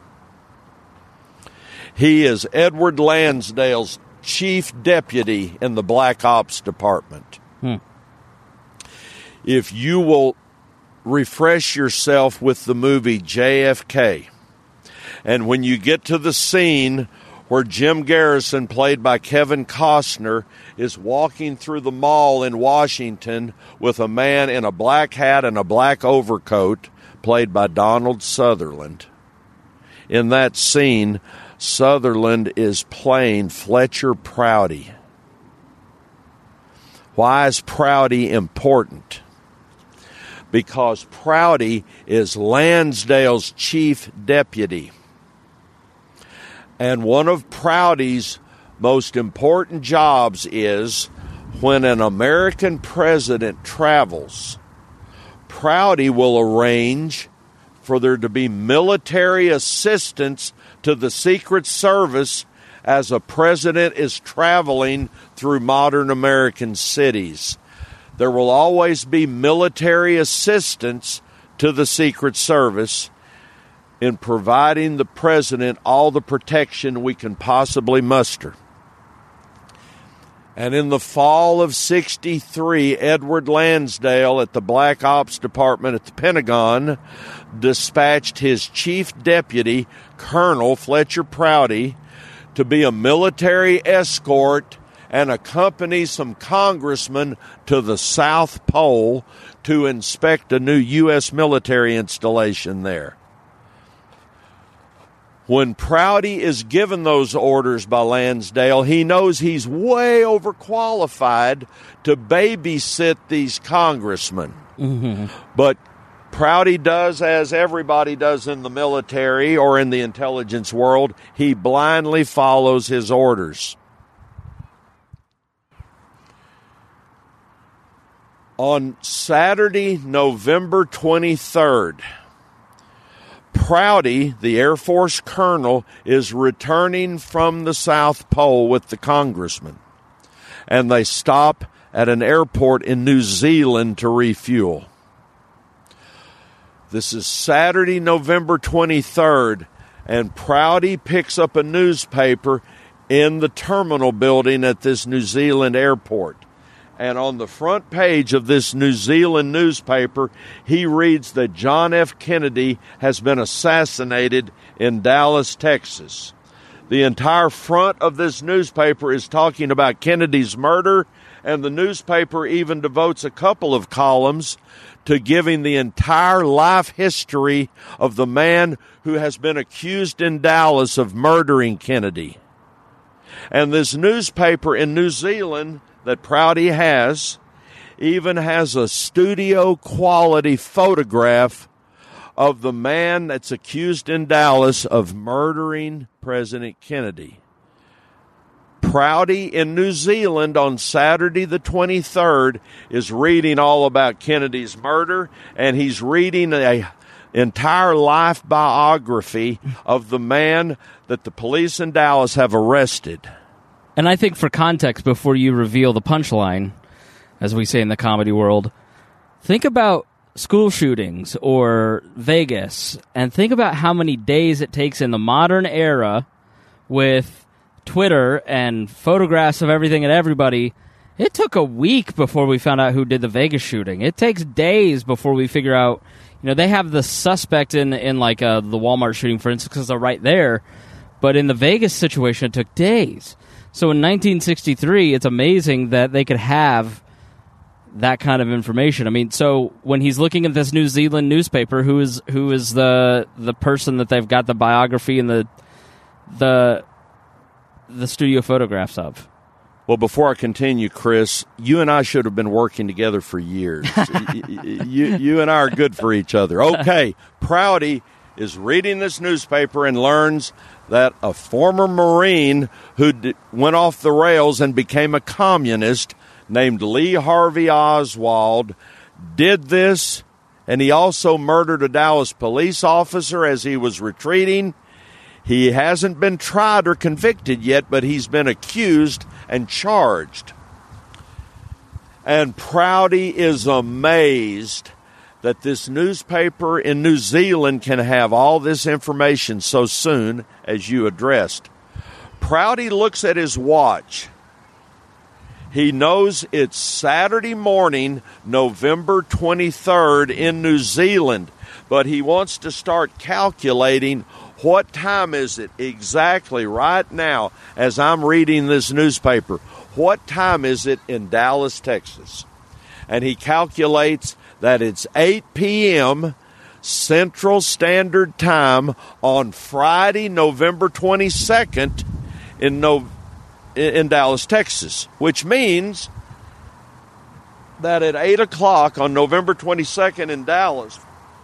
He is Edward Lansdale's chief deputy in the Black Ops Department. If you will refresh yourself with the movie JFK, and when you get to the scene where Jim Garrison, played by Kevin Costner, is walking through the mall in Washington with a man in a black hat and a black overcoat, played by Donald Sutherland. In that scene, Sutherland is playing Fletcher Prouty. Why is Prouty important? Because Prouty is Lansdale's chief deputy. And one of Prouty's most important jobs is, when an American president travels, Prouty will arrange for there to be military assistance to the Secret Service as a president is traveling through modern American cities. There will always be military assistance to the Secret Service in providing the president all the protection we can possibly muster. And in the fall of '63, Edward Lansdale at the Black Ops Department at the Pentagon dispatched his chief deputy, Colonel Fletcher Prouty, to be a military escort and accompany some congressmen to the South Pole to inspect a new U.S. military installation there. When Prouty is given those orders by Lansdale, he knows he's way overqualified to babysit these congressmen. Mm-hmm. But Prouty does as everybody does in the military or in the intelligence world. He blindly follows his orders. On Saturday, November 23rd, Prouty, the Air Force colonel, is returning from the South Pole with the congressman, and they stop at an airport in New Zealand to refuel. This is Saturday, November 23rd, and Prouty picks up a newspaper in the terminal building at this New Zealand airport. And on the front page of this New Zealand newspaper, he reads that John F. Kennedy has been assassinated in Dallas, Texas. The entire front of this newspaper is talking about Kennedy's murder, and the newspaper even devotes a couple of columns to giving the entire life history of the man who has been accused in Dallas of murdering Kennedy. And this newspaper in New Zealand that Prouty has even has a studio quality photograph of the man that's accused in Dallas of murdering President Kennedy. Prouty in New Zealand on Saturday the 23rd is reading all about Kennedy's murder, and he's reading an entire life biography of the man that the police in Dallas have arrested. And I think for context, before you reveal the punchline, as we say in the comedy world, think about school shootings or Vegas, and think about how many days it takes in the modern era with Twitter and photographs of everything and everybody. It took a week before we found out who did the Vegas shooting. It takes days before we figure out. They have the suspect in like the Walmart shooting, for instance, because they're right there. But in the Vegas situation, it took days. So in 1963, it's amazing that they could have that kind of information. I mean, so when he's looking at this New Zealand newspaper, who is the person that they've got the biography and the studio photographs of? Well, before I continue, Chris, you and I should have been working together for years. you and I are good for each other. Okay, Prouty is reading this newspaper and learns that a former Marine who went off the rails and became a communist named Lee Harvey Oswald did this, and he also murdered a Dallas police officer as he was retreating. He hasn't been tried or convicted yet, but he's been accused and charged. And Prouty is amazed that this newspaper in New Zealand can have all this information so soon, as you addressed. Prouty looks at his watch. He knows it's Saturday morning, November 23rd in New Zealand, but he wants to start calculating what time is it exactly right now as I'm reading this newspaper. What time is it in Dallas, Texas? And he calculates that it's 8 p.m. Central Standard Time on Friday, November 22nd in Dallas, Texas, which means that at 8 o'clock on November 22nd in Dallas,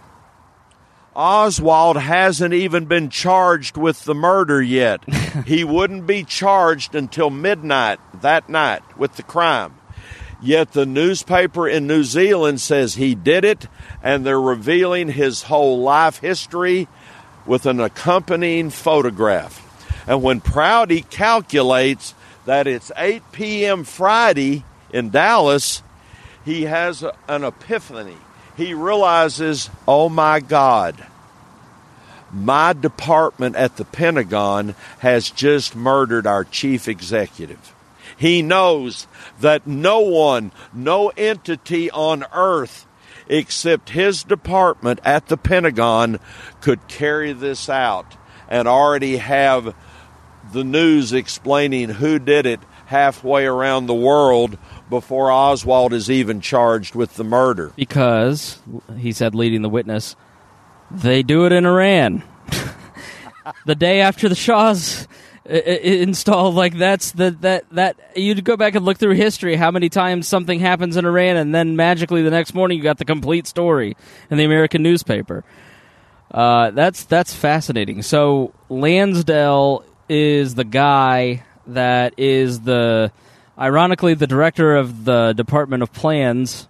Oswald hasn't even been charged with the murder yet. He wouldn't be charged until midnight that night with the crime. Yet the newspaper in New Zealand says he did it, and they're revealing his whole life history with an accompanying photograph. And when Prouty calculates that it's 8 p.m. Friday in Dallas, he has an epiphany. He realizes, oh my God, my department at the Pentagon has just murdered our chief executive. He knows that no one, no entity on earth except his department at the Pentagon could carry this out and already have the news explaining who did it halfway around the world before Oswald is even charged with the murder. Because, he said, leading the witness, they do it in Iran. The day after the Shah's installed, like that you'd go back and look through history, how many times something happens in Iran, and then magically the next morning you got the complete story in the American newspaper. That's fascinating. So Lansdale is the guy that is ironically the director of the Department of Plans.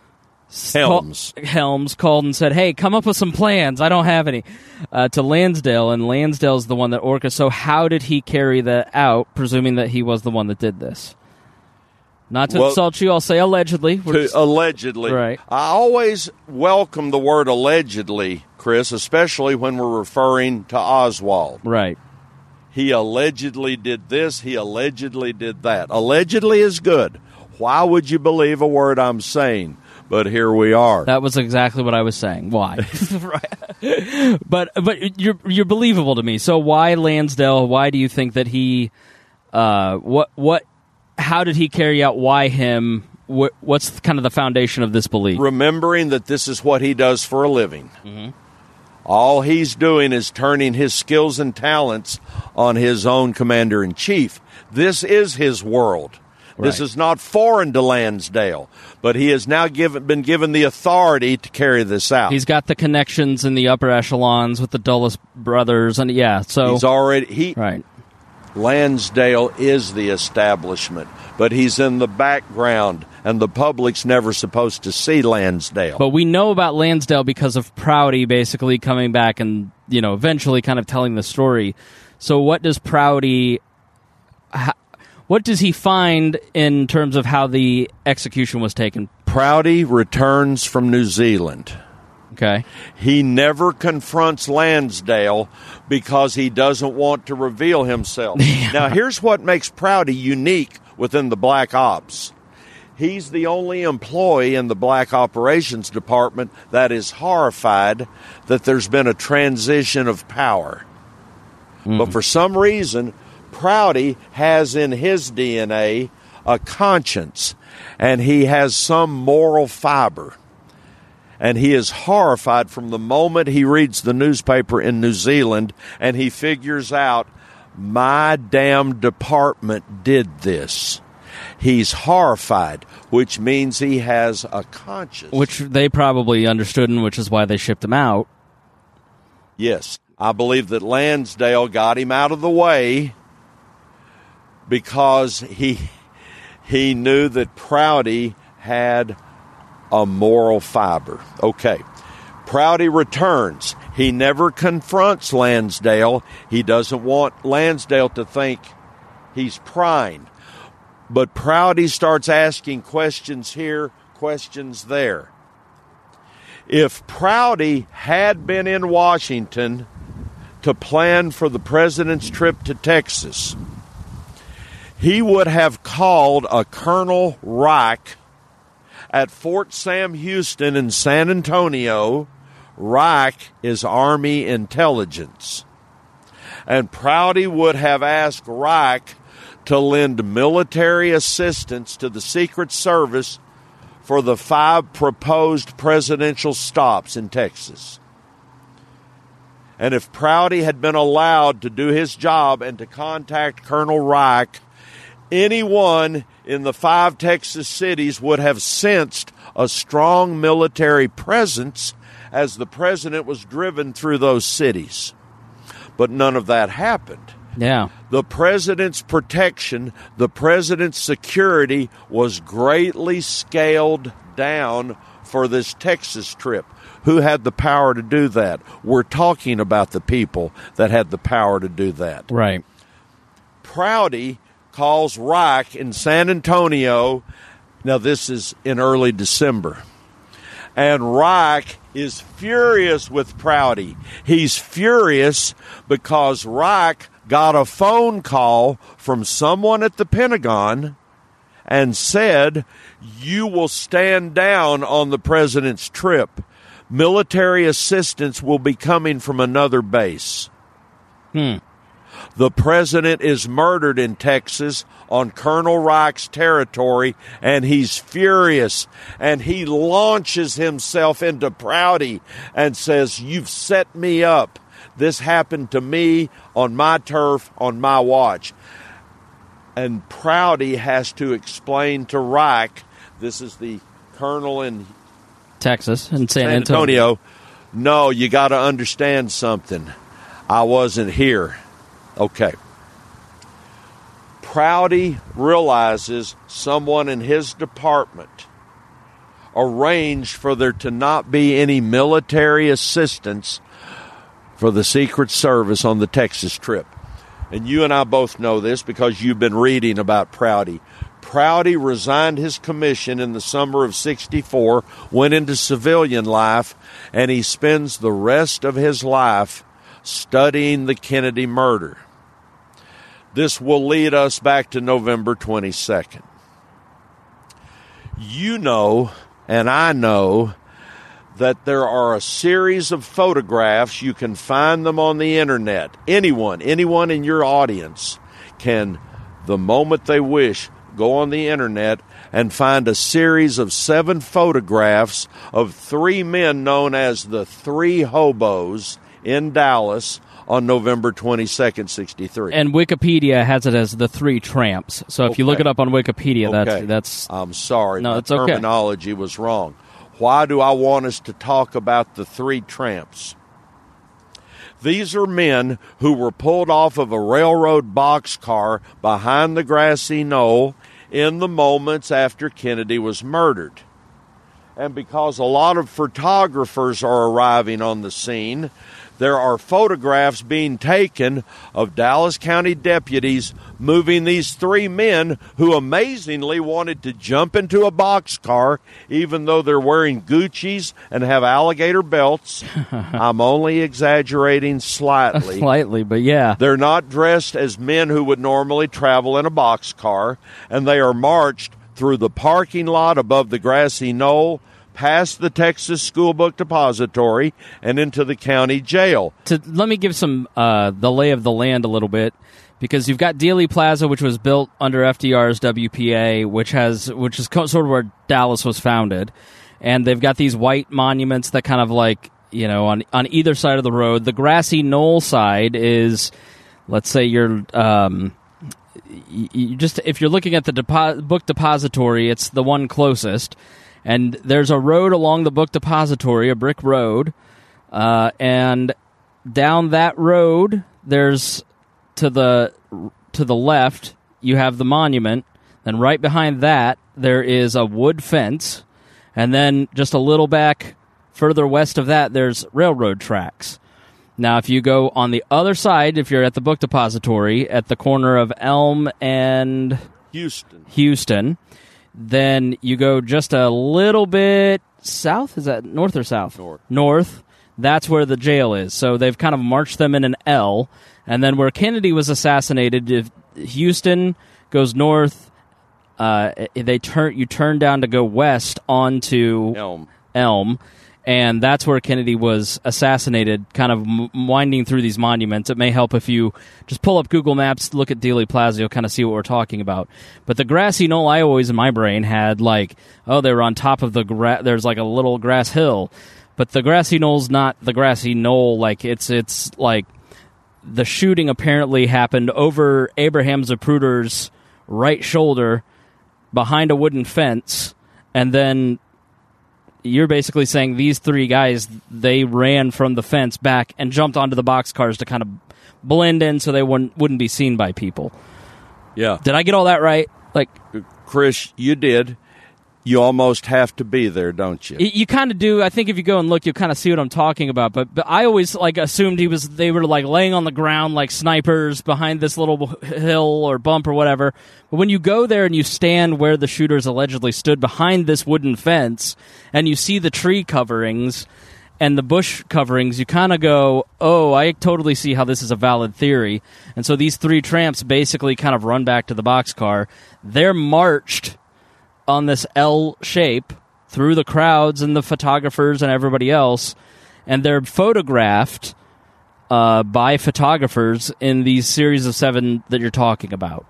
Helms called and said, hey, come up with some plans. I don't have any. To Lansdale, and Lansdale's the one that orchestrated. So how did he carry that out, presuming that he was the one that did this? Not to insult you, I'll say allegedly. Allegedly. Right. I always welcome the word allegedly, Chris, especially when we're referring to Oswald. Right. He allegedly did this. He allegedly did that. Allegedly is good. Why would you believe a word I'm saying? But here we are. That was exactly what I was saying. Why? Right. But you're believable to me. So why Lansdale? Why do you think that he? How did he carry out? Why him? What's kind of the foundation of this belief? Remembering that this is what he does for a living. Mm-hmm. All he's doing is turning his skills and talents on his own commander-in-chief. This is his world. Right. This is not foreign to Lansdale, but he has now been given the authority to carry this out. He's got the connections in the upper echelons with the Dulles brothers, and so he's already right. Lansdale is the establishment, but he's in the background, and the public's never supposed to see Lansdale. But we know about Lansdale because of Prouty basically coming back and eventually kind of telling the story. So what does Prouty? What does he find in terms of how the execution was taken Prouty returns from New Zealand. Okay. He never confronts Lansdale because he doesn't want to reveal himself. Now, here's what makes Prouty unique within the Black Ops. He's the only employee in the Black Operations Department that is horrified that there's been a transition of power. But for some reason, Prouty has in his DNA a conscience, and he has some moral fiber. And he is horrified from the moment he reads the newspaper in New Zealand and he figures out, my damn department did this. He's horrified, which means he has a conscience. Which they probably understood, and which is why they shipped him out. Yes. I believe that Lansdale got him out of the way because he knew that Prouty had a moral fiber. Okay. Prouty returns. He never confronts Lansdale. He doesn't want Lansdale to think he's prying. But Prouty starts asking questions here, questions there. If Prouty had been in Washington to plan for the president's trip to Texas, he would have called a Colonel Reich at Fort Sam Houston in San Antonio. Reich is Army intelligence. And Prouty would have asked Reich to lend military assistance to the Secret Service for the 5 proposed presidential stops in Texas. And if Prouty had been allowed to do his job and to contact Colonel Reich, anyone in the 5 Texas cities would have sensed a strong military presence as the president was driven through those cities. But none of that happened. Yeah. The president's protection, the president's security was greatly scaled down for this Texas trip. Who had the power to do that? We're talking about the people that had the power to do that. Right. Prouty calls Reich in San Antonio. Now, this is in early December. And Reich is furious with Prouty. He's furious because Reich got a phone call from someone at the Pentagon and said, you will stand down on the president's trip. Military assistance will be coming from another base. The president is murdered in Texas on Colonel Reich's territory, and he's furious. And he launches himself into Prouty and says, you've set me up. This happened to me on my turf, on my watch. And Prouty has to explain to Reich, this is the colonel in Texas and San Antonio. No, you got to understand something. I wasn't here. Okay. Prouty realizes someone in his department arranged for there to not be any military assistance for the Secret Service on the Texas trip. And you and I both know this because you've been reading about Prouty. Prouty resigned his commission in the summer of '64, went into civilian life, and he spends the rest of his life studying the Kennedy murder. This will lead us back to November 22nd. You know, and I know, that there are a series of photographs. You can find them on the internet. Anyone in your audience can, the moment they wish, go on the internet and find a series of 7 photographs of 3 men known as the 3 hobos in Dallas on November 22nd, 63. And Wikipedia has it as the 3 tramps. So if you look it up on Wikipedia, that's I'm sorry. No, my it's okay. terminology was wrong. Why do I want us to talk about the 3 tramps? These are men who were pulled off of a railroad boxcar behind the grassy knoll in the moments after Kennedy was murdered. And because a lot of photographers are arriving on the scene, there are photographs being taken of Dallas County deputies moving these three men who amazingly wanted to jump into a boxcar, even though they're wearing Gucci's and have alligator belts. I'm only exaggerating slightly. Slightly, but yeah. They're not dressed as men who would normally travel in a boxcar, and they are marched through the parking lot above the grassy knoll, past the Texas School Book Depository, and into the county jail. Let me give some the lay of the land a little bit, because you've got Dealey Plaza, which was built under FDR's WPA, which is sort of where Dallas was founded, and they've got these white monuments that kind of like, you know, on either side of the road. The grassy knoll side is, let's say you're if you're looking at the book depository, it's the one closest. And there's a road along the book depository, a brick road, and down that road, there's to the left, you have the monument, and right behind that, there is a wood fence, and then just a little back further west of that, there's railroad tracks. Now, if you go on the other side, if you're at the book depository, at the corner of Elm and Houston, then you go just a little bit south. Is that north or south? North. That's where the jail is. So they've kind of marched them in an L. And then where Kennedy was assassinated, if Houston goes north, you turn down to go west onto Elm. And that's where Kennedy was assassinated, kind of winding through these monuments. It may help if you just pull up Google Maps, look at Dealey Plaza, you'll kind of see what we're talking about. But the grassy knoll, I always in my brain had like, oh, they were on top of there's like a little grass hill. But the grassy knoll's not the grassy knoll. Like it's like the shooting apparently happened over Abraham Zapruder's right shoulder behind a wooden fence, and then you're basically saying these three guys, they ran from the fence back and jumped onto the boxcars to kind of blend in so they wouldn't be seen by people. Yeah. Did I get all that right? Like, Chris, you did. You almost have to be there, don't you? You kind of do. I think if you go and look, you'll kind of see what I'm talking about. But I always like assumed they were like laying on the ground like snipers behind this little hill or bump or whatever. But when you go there and you stand where the shooters allegedly stood behind this wooden fence, and you see the tree coverings and the bush coverings, you kind of go, oh, I totally see how this is a valid theory. And so these three tramps basically kind of run back to the boxcar. They're marched on this L shape through the crowds and the photographers and everybody else, and they're photographed by photographers in these series of 7 that you're talking about.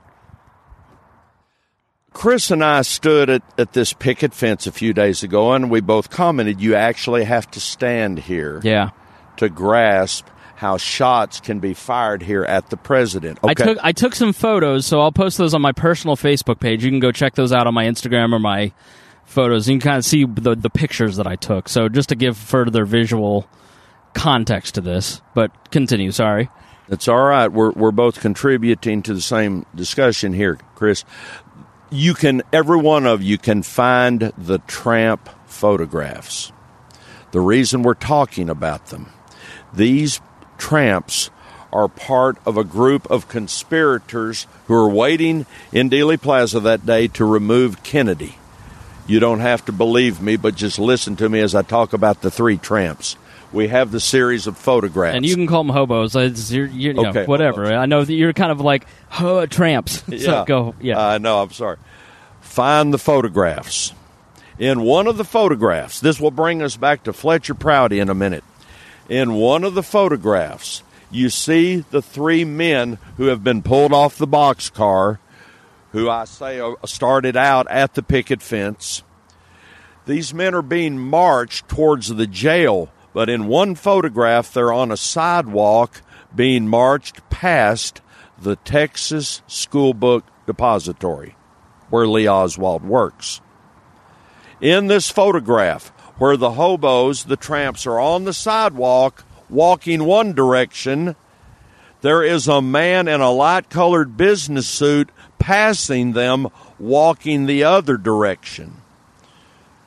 Chris and I stood at this picket fence a few days ago, and we both commented you actually have to stand here to grasp how shots can be fired here at the president. Okay. I took some photos, so I'll post those on my personal Facebook page. You can go check those out on my Instagram or my photos. You can kind of see the pictures that I took. So just to give further visual context to this, but continue. Sorry. That's all right. We're both contributing to the same discussion here, Chris. Every one of you can find the tramp photographs. The reason we're talking about them, these tramps are part of a group of conspirators who are waiting in Dealey Plaza that day to remove Kennedy. You don't have to believe me, but just listen to me as I talk about the three tramps. We have the series of photographs. And you can call them hobos. You know, okay, whatever. Hobos. I know that you're kind of like, tramps. So go, No, I'm sorry. Find the photographs. In one of the photographs, this will bring us back to Fletcher Prouty in a minute. In one of the photographs, you see the three men who have been pulled off the boxcar, who I say started out at the picket fence. These men are being marched towards the jail, but in one photograph, they're on a sidewalk being marched past the Texas School Book Depository, where Lee Oswald works. In this photograph, where the hobos, the tramps, are on the sidewalk walking one direction, there is a man in a light-colored business suit passing them walking the other direction.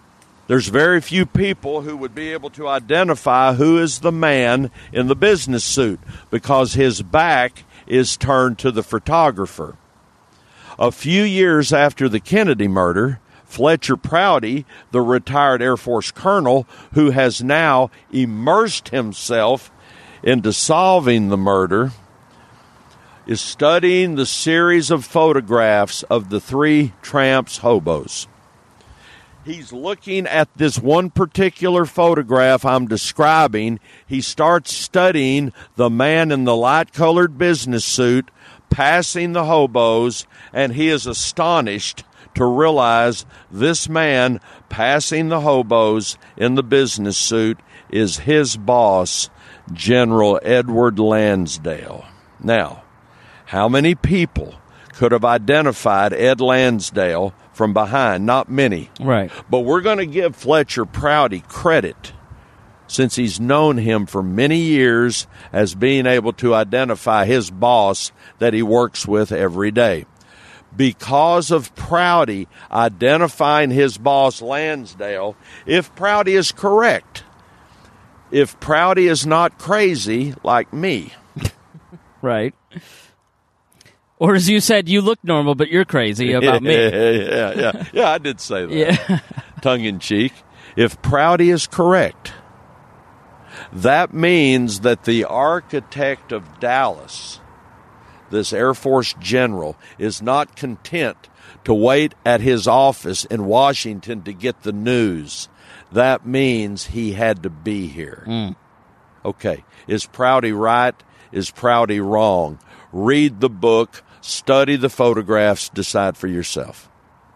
There's very few people who would be able to identify who is the man in the business suit because his back is turned to the photographer. A few years after the Kennedy murder, Fletcher Prouty, the retired Air Force colonel who has now immersed himself into solving the murder, is studying the series of photographs of the three tramps hobos. He's looking at this one particular photograph I'm describing. He starts studying the man in the light-colored business suit passing the hobos, and he is astonished to realize this man passing the hobos in the business suit is his boss, General Edward Lansdale. Now, how many people could have identified Ed Lansdale from behind? Not many. Right. But we're going to give Fletcher Prouty credit, since he's known him for many years, as being able to identify his boss that he works with every day. Because of Prouty identifying his boss, Lansdale, if Prouty is correct, if Prouty is not crazy like me. Right. Or as you said, you look normal, but you're crazy about me. Yeah, I did say that. Yeah. Tongue in cheek. If Prouty is correct, that means that the architect of Dallas, this Air Force general, is not content to wait at his office in Washington to get the news. That means he had to be here. Okay, is Prouty right? Is Prouty wrong? Read the book, study the photographs, decide for yourself.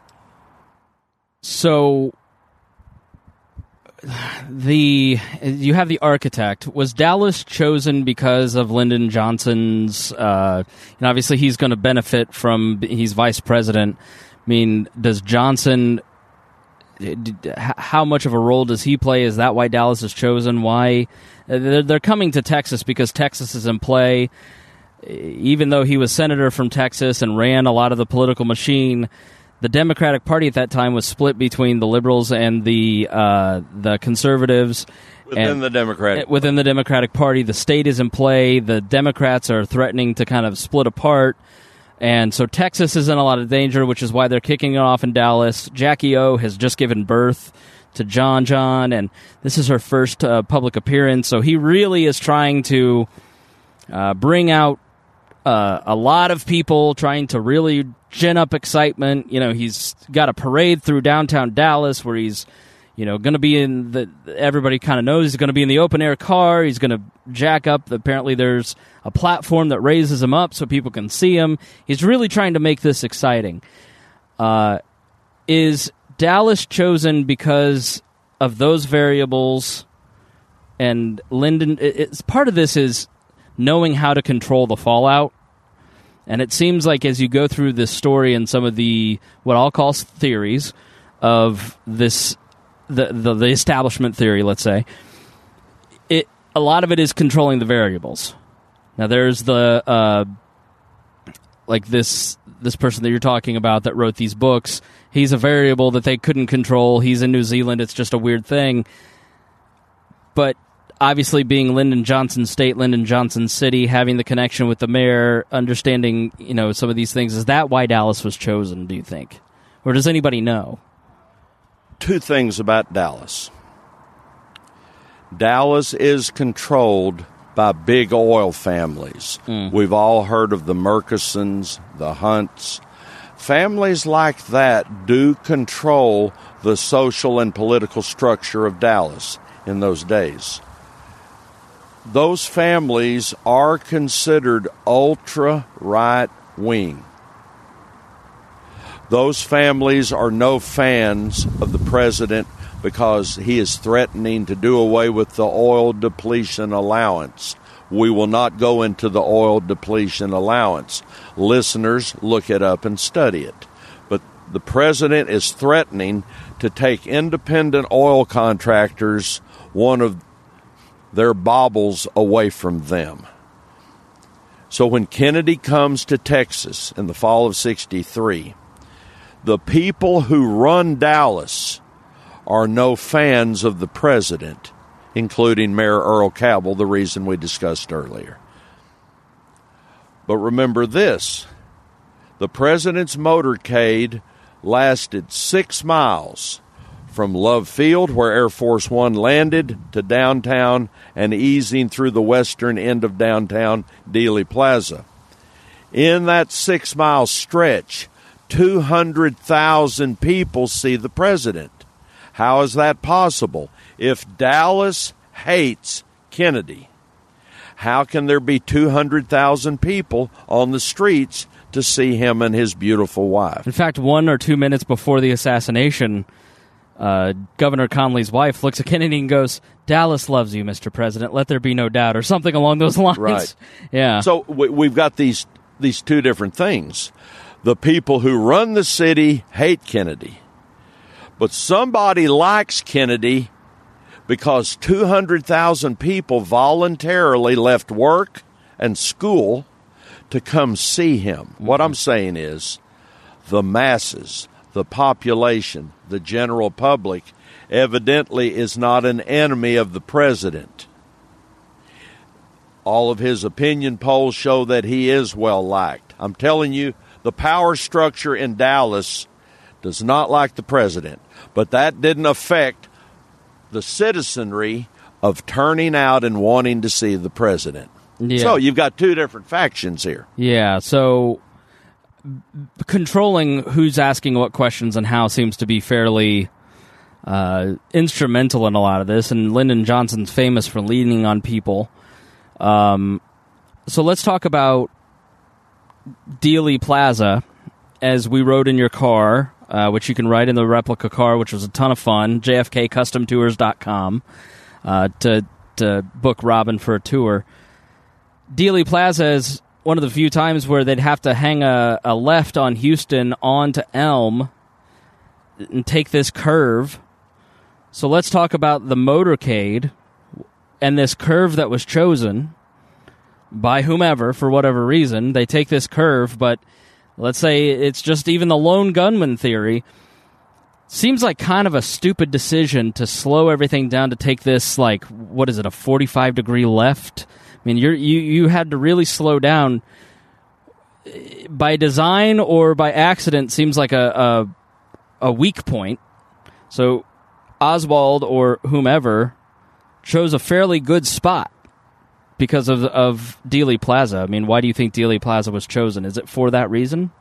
So you have the architect. Was Dallas chosen because of Lyndon Johnson's, and obviously he's going to benefit from, he's vice president. I mean, does Johnson, how much of a role does he play? Is that why Dallas is chosen? Why? They're coming to Texas because Texas is in play. Even though he was senator from Texas and ran a lot of the political machine, the Democratic Party at that time was split between the liberals and the conservatives. Within the Democratic Party, the state is in play. The Democrats are threatening to kind of split apart. And so Texas is in a lot of danger, which is why they're kicking it off in Dallas. Jackie O has just given birth to John, and this is her first public appearance. So he really is trying to bring out a lot of people, trying to really gin up excitement. You know, he's got a parade through downtown Dallas where he's, going to be everybody kind of knows he's going to be in the open air car. He's going to jack up. Apparently there's a platform that raises him up so people can see him. He's really trying to make this exciting. Is Dallas chosen because of those variables? And Lyndon, part of this is knowing how to control the fallout. And it seems like as you go through this story and some of the, what I'll call theories of this, the establishment theory, let's say, a lot of it is controlling the variables. Now there's the, like this person that you're talking about that wrote these books, he's a variable that they couldn't control. He's in New Zealand. It's just a weird thing. But obviously being Lyndon Johnson State, Lyndon Johnson City, having the connection with the mayor, understanding, some of these things, is that why Dallas was chosen, do you think? Or does anybody know? Two things about Dallas. Dallas is controlled by big oil families. We've all heard of the Murchisons, the Hunts. Families like that do control the social and political structure of Dallas in those days. Those families are considered ultra-right-wing. Those families are no fans of the president because he is threatening to do away with the oil depletion allowance. We will not go into the oil depletion allowance. Listeners, look it up and study it. But the president is threatening to take independent oil contractors, one of their baubles, away from them. So when Kennedy comes to Texas in the fall of '63, the people who run Dallas are no fans of the president, including Mayor Earl Cabell, the reason we discussed earlier. But remember this, the president's motorcade lasted 6 miles from Love Field, where Air Force One landed, to downtown and easing through the western end of downtown Dealey Plaza. In that 6-mile stretch, 200,000 people see the president. How is that possible? If Dallas hates Kennedy, how can there be 200,000 people on the streets to see him and his beautiful wife? In fact, 1 or 2 minutes before the assassination, Governor Conley's wife looks at Kennedy and goes, "Dallas loves you, Mr. President. Let there be no doubt," or something along those lines. Right. Yeah. So we've got these two different things. The people who run the city hate Kennedy. But somebody likes Kennedy because 200,000 people voluntarily left work and school to come see him. Mm-hmm. What I'm saying is the masses, the population, the general public evidently is not an enemy of the president. All of his opinion polls show that he is well liked. I'm telling you, the power structure in Dallas does not like the president, but that didn't affect the citizenry of turning out and wanting to see the president. Yeah. So you've got two different factions here. Yeah, so controlling who's asking what questions and how seems to be fairly instrumental in a lot of this, and Lyndon Johnson's famous for leaning on people. So let's talk about Dealey Plaza, as we rode in your car, which you can ride in the replica car, which was a ton of fun, jfkcustomtours.com, to book Robin for a tour. Dealey Plaza is one of the few times where they'd have to hang a left on Houston onto Elm and take this curve. So let's talk about the motorcade and this curve that was chosen by whomever, for whatever reason. They take this curve, but let's say it's just even the lone gunman theory. Seems like kind of a stupid decision to slow everything down to take this, like, what is it, a 45-degree left? I mean, you had to really slow down. By design or by accident seems like a weak point. So Oswald or whomever chose a fairly good spot because of Dealey Plaza. I mean, why do you think Dealey Plaza was chosen? Is it for that reason?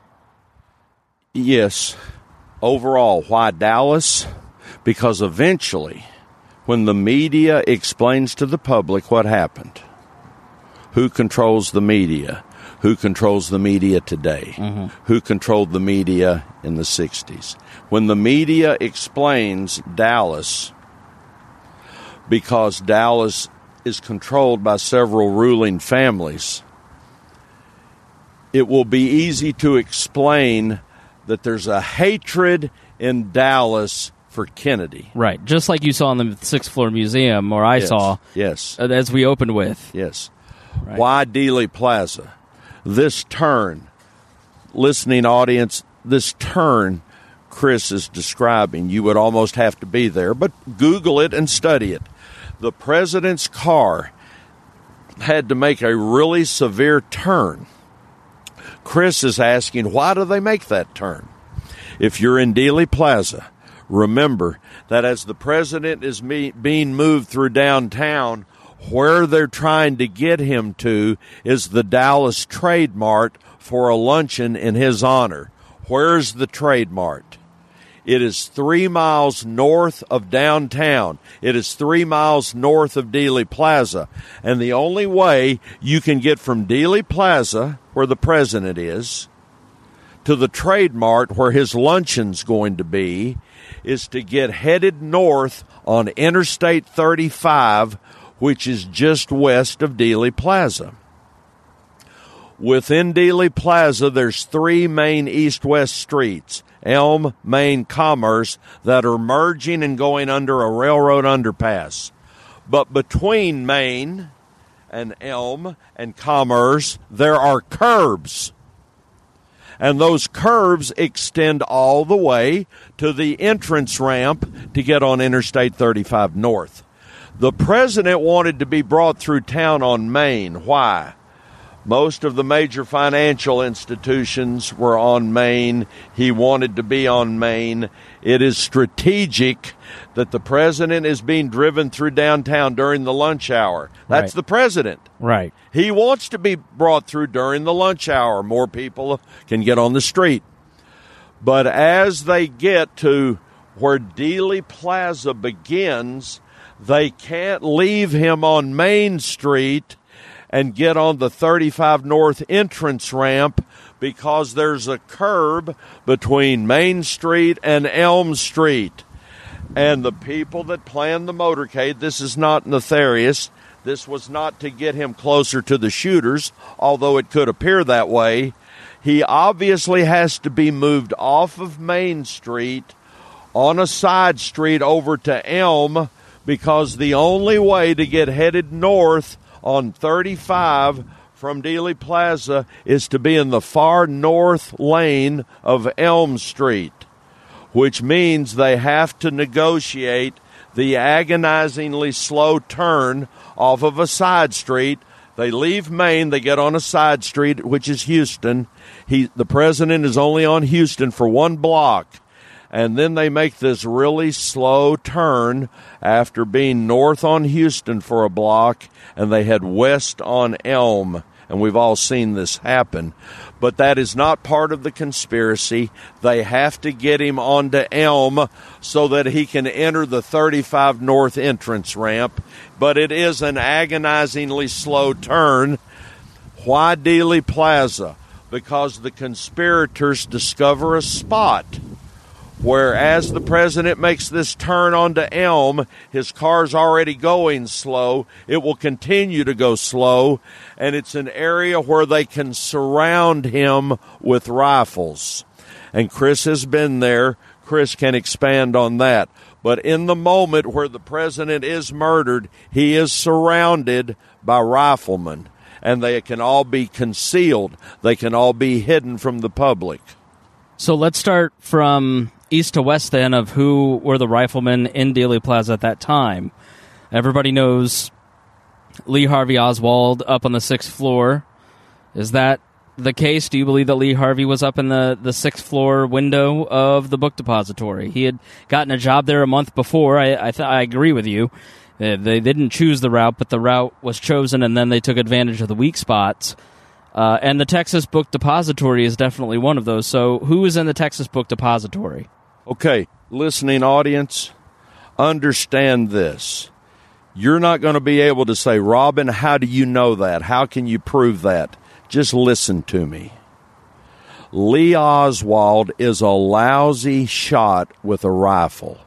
Yes. Overall, why Dallas? Because eventually, when the media explains to the public what happened, who controls the media? Who controls the media today? Mm-hmm. Who controlled the media in the 60s? When the media explains Dallas, because Dallas is controlled by several ruling families, it will be easy to explain that there's a hatred in Dallas for Kennedy. Right, just like you saw in the 6th floor museum, or I saw, as we opened with. Yes. Right. Why Dealey Plaza? This turn, listening audience, this turn Chris is describing, you would almost have to be there, but Google it and study it. The president's car had to make a really severe turn. Chris is asking, why do they make that turn? If you're in Dealey Plaza, remember that as the president is being moved through downtown, where they're trying to get him to is the Dallas Trade Mart for a luncheon in his honor. Where's the Trade Mart? It is 3 miles north of downtown. It is 3 miles north of Dealey Plaza. And the only way you can get from Dealey Plaza, where the president is, to the Trade Mart, where his luncheon's going to be, is to get headed north on Interstate 35, which is just west of Dealey Plaza. Within Dealey Plaza, there's 3 main east-west streets, Elm, Main, Commerce, that are merging and going under a railroad underpass. But between Main and Elm and Commerce, there are curbs. And those curves extend all the way to the entrance ramp to get on Interstate 35 North. The president wanted to be brought through town on Main. Why? Most of the major financial institutions were on Main. He wanted to be on Main. It is strategic that the president is being driven through downtown during the lunch hour. That's the president. Right. He wants to be brought through during the lunch hour. More people can get on the street. But as they get to where Dealey Plaza begins, they can't leave him on Main Street and get on the 35 North entrance ramp because there's a curb between Main Street and Elm Street. And the people that planned the motorcade, this is not nefarious. This was not to get him closer to the shooters, although it could appear that way. He obviously has to be moved off of Main Street on a side street over to Elm, because the only way to get headed north on 35 from Dealey Plaza is to be in the far north lane of Elm Street, which means they have to negotiate the agonizingly slow turn off of a side street. They leave Main, they get on a side street, which is Houston. The president is only on Houston for one block. And then they make this really slow turn after being north on Houston for a block, and they head west on Elm. And we've all seen this happen. But that is not part of the conspiracy. They have to get him onto Elm so that he can enter the 35 North entrance ramp. But it is an agonizingly slow turn. Why Dealey Plaza? Because the conspirators discover a spot where, as the president makes this turn onto Elm, his car's already going slow. It will continue to go slow, and it's an area where they can surround him with rifles. And Chris has been there. Chris can expand on that. But in the moment where the president is murdered, he is surrounded by riflemen, and they can all be concealed. They can all be hidden from the public. So let's start from east to west then of who were the riflemen in Dealey Plaza at that time. Everybody knows Lee Harvey Oswald up on the 6th floor. Is that the case? Do you believe that Lee Harvey was up in the 6th floor window of the book depository? He had gotten a job there a month before. I agree with you. They didn't choose the route, but the route was chosen, and then they took advantage of the weak spots. And the Texas Book Depository is definitely one of those. So who is in the Texas Book Depository? Okay, listening audience, understand this. You're not going to be able to say, Robin, how do you know that? How can you prove that? Just listen to me. Lee Oswald is a lousy shot with a rifle.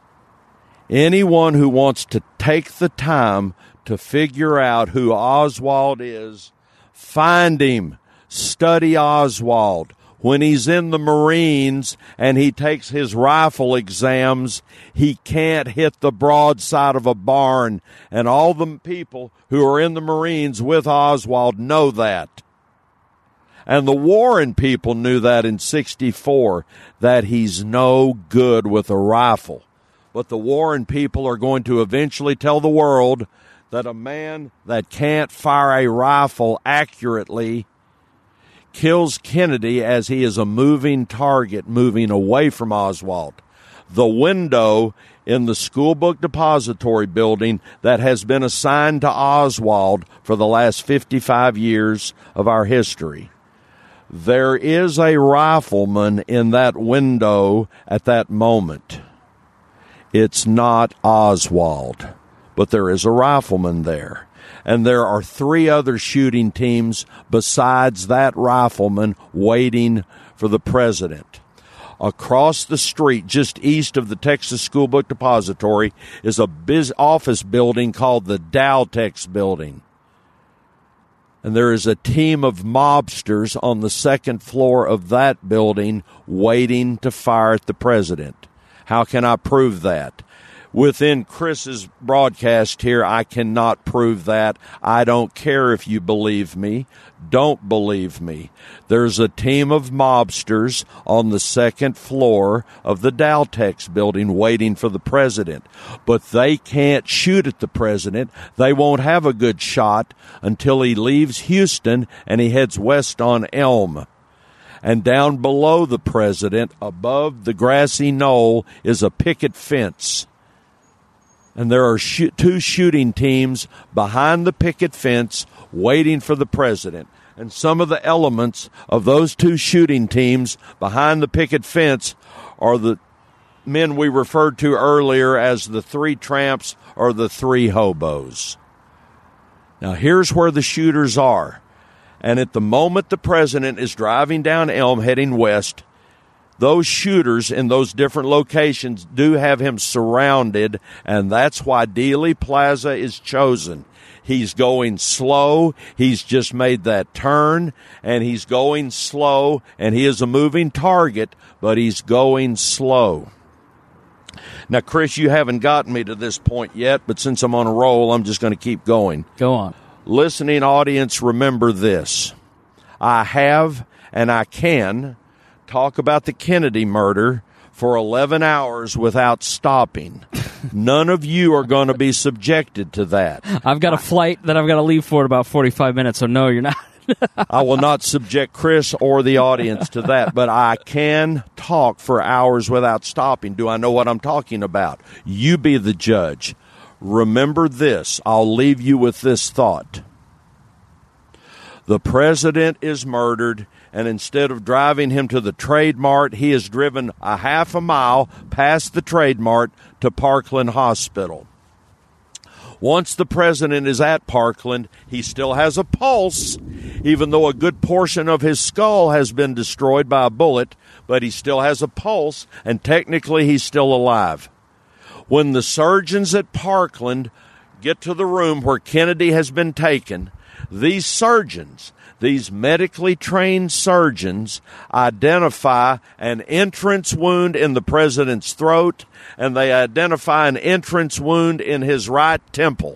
Anyone who wants to take the time to figure out who Oswald is, find him, study Oswald. When he's in the Marines and he takes his rifle exams, he can't hit the broadside of a barn. And all the people who are in the Marines with Oswald know that. And the Warren people knew that in 1964, that he's no good with a rifle. But the Warren people are going to eventually tell the world that a man that can't fire a rifle accurately kills Kennedy as he is a moving target moving away from Oswald. The window in the School Book Depository building that has been assigned to Oswald for the last 55 years of our history. There is a rifleman in that window at that moment. It's not Oswald, but there is a rifleman there. And there are 3 other shooting teams besides that rifleman waiting for the president. Across the street, just east of the Texas School Book Depository, is a office building called the Daltex Building. And there is a team of mobsters on the 2nd floor of that building waiting to fire at the president. How can I prove that? within Chris's broadcast here. I cannot prove that. I don't care if you believe me. Don't believe me. There's a team of mobsters on the second floor of the Daltex building waiting for the president. But they can't shoot at the president. They won't have a good shot until he leaves Houston and he heads west on Elm. And down below the president, above the grassy knoll, is a picket fence. And there are two shooting teams behind the picket fence waiting for the president. And some of the elements of those two shooting teams behind the picket fence are the men we referred to earlier as the three tramps or the three hobos. Now, here's where the shooters are. And at the moment the president is driving down Elm heading west, those shooters in those different locations do have him surrounded, and that's why Dealey Plaza is chosen. He's going slow. He's just made that turn, and he's going slow, and he is a moving target, but he's going slow. Now, Chris, you haven't gotten me to this point yet, but since I'm on a roll, I'm just going to keep going. Go on. Listening audience, remember this. I have and I can talk about the Kennedy murder for 11 hours without stopping. None of you are going to be subjected to that. I've got a flight that I've got to leave for in about 45 minutes, so no, you're not. I will not subject Chris or the audience to that, but I can talk for hours without stopping. Do I know what I'm talking about? You be the judge. Remember this. I'll leave you with this thought. The president is murdered, and instead of driving him to the Trade Mart, he is driven a half a mile past the Trade Mart to Parkland Hospital. Once the president is at Parkland, he still has a pulse, even though a good portion of his skull has been destroyed by a bullet, but he still has a pulse, and technically he's still alive. When the surgeons at Parkland get to the room where Kennedy has been taken, these surgeons, these medically trained surgeons, identify an entrance wound in the president's throat, and they identify an entrance wound in his right temple.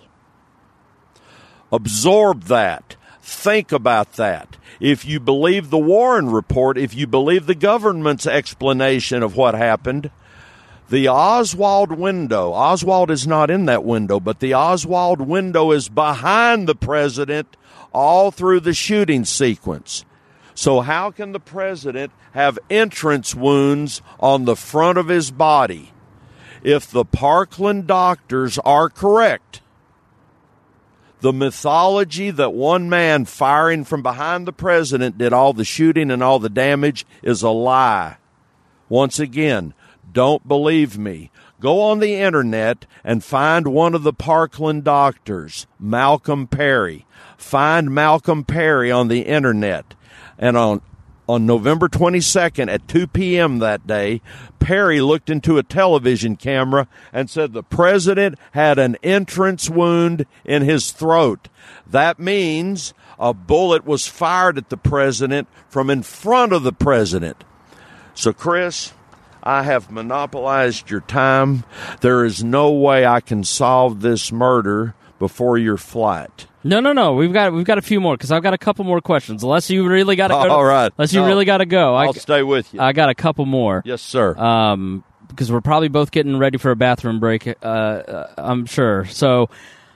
Absorb that. Think about that. If you believe the Warren report, if you believe the government's explanation of what happened, the Oswald window, Oswald is not in that window, but the Oswald window is behind the president all through the shooting sequence. So how can the president have entrance wounds on the front of his body? If the Parkland doctors are correct, the mythology that one man firing from behind the president did all the shooting and all the damage is a lie. Once again, don't believe me. Go on the internet and find one of the Parkland doctors, Malcolm Perry. Find Malcolm Perry on the internet. And on November 22nd at 2 p.m. that day, Perry looked into a television camera and said the president had an entrance wound in his throat. That means a bullet was fired at the president from in front of the president. So, Chris, I have monopolized your time. There is no way I can solve this murder before your flight. No. We've got a few more because I've got a couple more questions. Unless you really got to go. All right. Unless you really got to go. I'll stay with you. I got a couple more. Yes, sir. Because we're probably both getting ready for a bathroom break. I'm sure. So,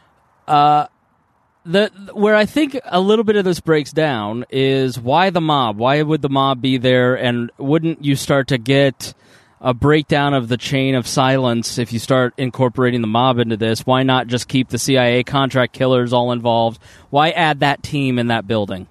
where I think a little bit of this breaks down is why the mob. Why would the mob be there? And wouldn't you start to get a breakdown of the chain of silence if you start incorporating the mob into this? Why not just keep the CIA contract killers all involved? Why add that team in that building?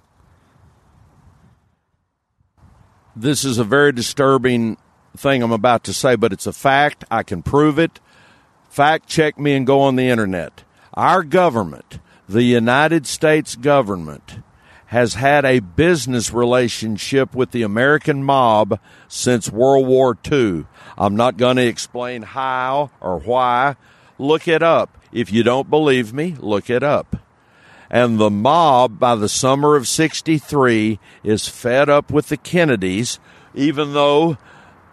This is a very disturbing thing I'm about to say, but it's a fact. I can prove it. Fact check me and go on the internet. Our government, the United States government, has had a business relationship with the American mob since World War II. I'm not going to explain how or why. Look it up. If you don't believe me, look it up. And the mob, by the summer of '63, is fed up with the Kennedys, even though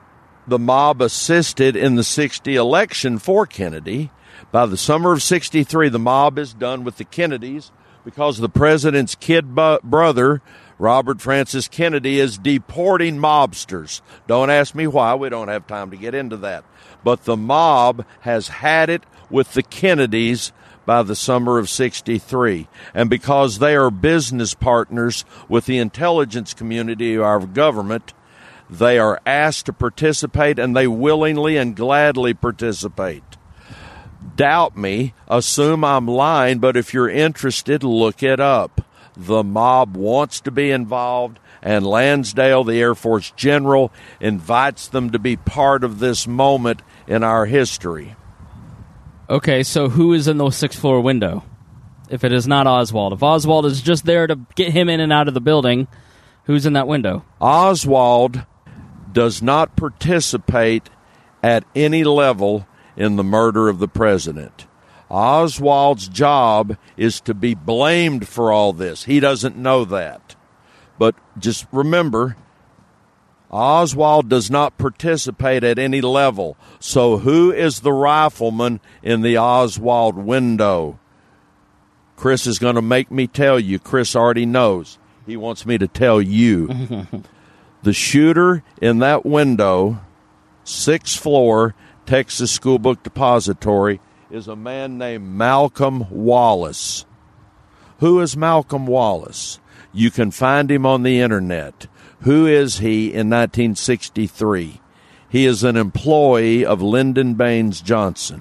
the mob assisted in the 60 election for Kennedy. By the summer of 63, the mob is done with the Kennedys because the president's kid brother, Robert Francis Kennedy, is deporting mobsters. Don't ask me why. We don't have time to get into that. But the mob has had it with the Kennedys by the summer of 63. And because they are business partners with the intelligence community of our government, they are asked to participate, and they willingly and gladly participate. Doubt me, assume I'm lying, but if you're interested, look it up. The mob wants to be involved, and Lansdale, the Air Force general, invites them to be part of this moment in our history. Okay, so who is in the sixth floor window? If it is not Oswald. If Oswald is just there to get him in and out of the building, who's in that window? Oswald does not participate at any level in the murder of the president. Oswald's job is to be blamed for all this. He doesn't know that. But just remember, Oswald does not participate at any level. So who is the rifleman in the Oswald window? Chris is going to make me tell you. Chris already knows. He wants me to tell you. The shooter in that window, 6th floor, Texas School Book Depository, is a man named Malcolm Wallace. Who is Malcolm Wallace? You can find him on the internet. Who is he in 1963? He is an employee of Lyndon Baines Johnson.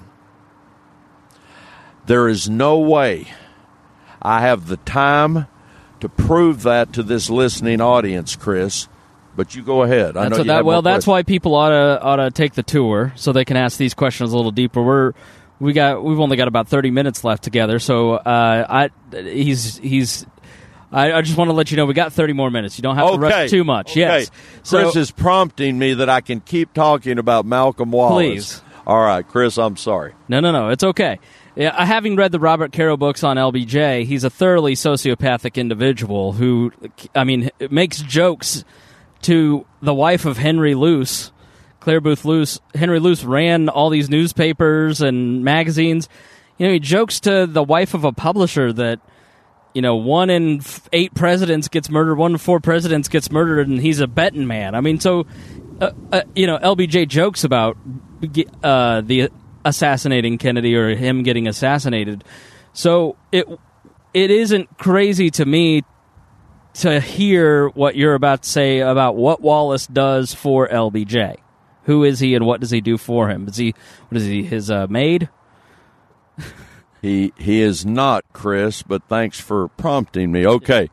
There is no way I have the time to prove that to this listening audience, Chris. But you go ahead. That's why people ought to take the tour so they can ask these questions a little deeper. We've only got about 30 minutes left together, so I just want to let you know we got 30 more minutes. You don't have to rush too much. Okay. Yes. Chris is prompting me that I can keep talking about Malcolm Wallace. Please. All right, Chris, I'm sorry. No, it's okay. Yeah, having read the Robert Caro books on LBJ, he's a thoroughly sociopathic individual who, makes jokes to the wife of Henry Luce, Claire Booth Luce. Henry Luce ran all these newspapers and magazines. He jokes to the wife of a publisher that, 1 in 8 presidents gets murdered, 1 in 4 presidents gets murdered, and he's a betting man. LBJ jokes about the assassinating Kennedy or him getting assassinated. So it isn't crazy to me to hear what you're about to say about what Wallace does for LBJ. Who is he and what does he do for him? His maid? He is not, Chris, but thanks for prompting me. Okay.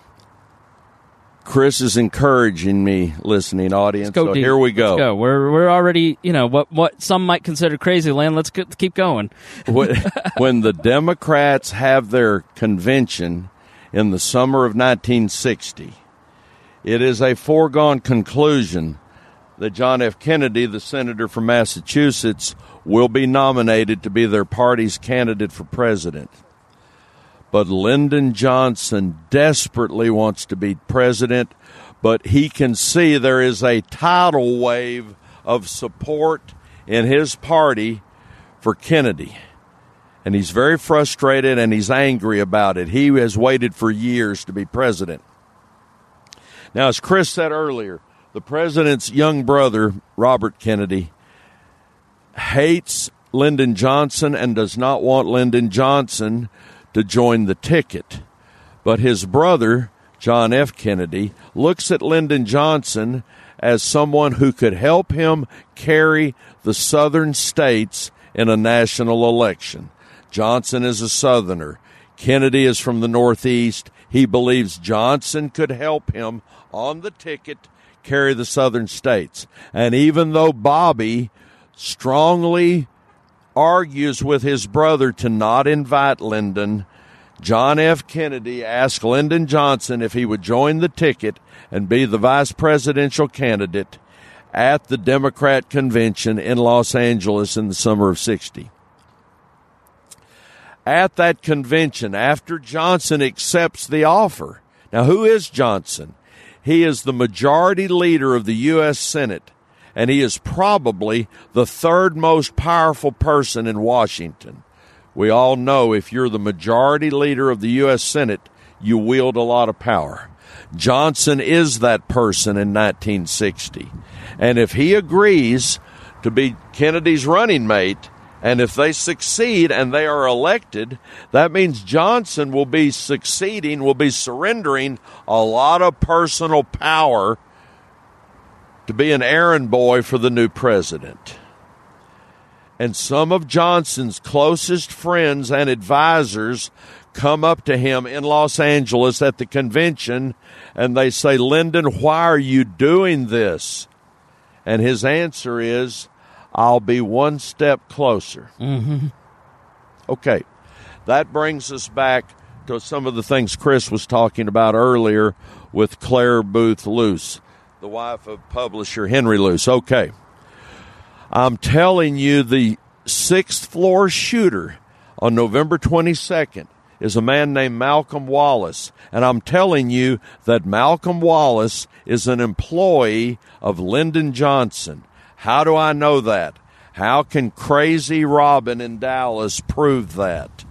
Chris is encouraging me, listening audience. So deep. Here we go. Let's go. We're already, what some might consider crazy land. Let's keep going. When the Democrats have their convention in the summer of 1960, it is a foregone conclusion that John F. Kennedy, the senator from Massachusetts, will be nominated to be their party's candidate for president. But Lyndon Johnson desperately wants to be president, but he can see there is a tidal wave of support in his party for Kennedy. And he's very frustrated and he's angry about it. He has waited for years to be president. Now, as Chris said earlier, the president's young brother, Robert Kennedy, hates Lyndon Johnson and does not want Lyndon Johnson to join the ticket. But his brother, John F. Kennedy, looks at Lyndon Johnson as someone who could help him carry the southern states in a national election. Johnson is a Southerner. Kennedy is from the Northeast. He believes Johnson could help him on the ticket carry the southern states. And even though Bobby strongly argues with his brother to not invite Lyndon, John F. Kennedy asked Lyndon Johnson if he would join the ticket and be the vice presidential candidate at the Democrat convention in Los Angeles in the summer of 60. At that convention, after Johnson accepts the offer. Now, who is Johnson? He is the majority leader of the U.S. Senate, and he is probably the third most powerful person in Washington. We all know if you're the majority leader of the U.S. Senate, you wield a lot of power. Johnson is that person in 1960. And if he agrees to be Kennedy's running mate, and if they succeed and they are elected, that means Johnson will be surrendering a lot of personal power to be an errand boy for the new president. And some of Johnson's closest friends and advisors come up to him in Los Angeles at the convention, and they say, "Lyndon, why are you doing this?" And his answer is, "I'll be one step closer." Mm-hmm. Okay, that brings us back to some of the things Chris was talking about earlier with Claire Booth Luce, the wife of publisher Henry Luce. Okay, I'm telling you, the sixth floor shooter on November 22nd is a man named Malcolm Wallace. And I'm telling you that Malcolm Wallace is an employee of Lyndon Johnson. How do I know that? How can Crazy Robin in Dallas prove that?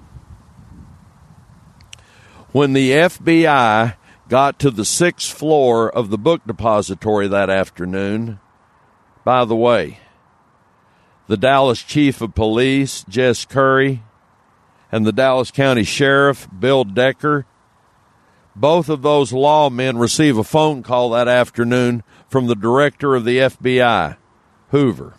When the FBI got to the sixth floor of the book depository that afternoon, by the way, the Dallas Chief of Police, Jess Curry, and the Dallas County Sheriff, Bill Decker, both of those lawmen receive a phone call that afternoon from the director of the FBI, Hoover.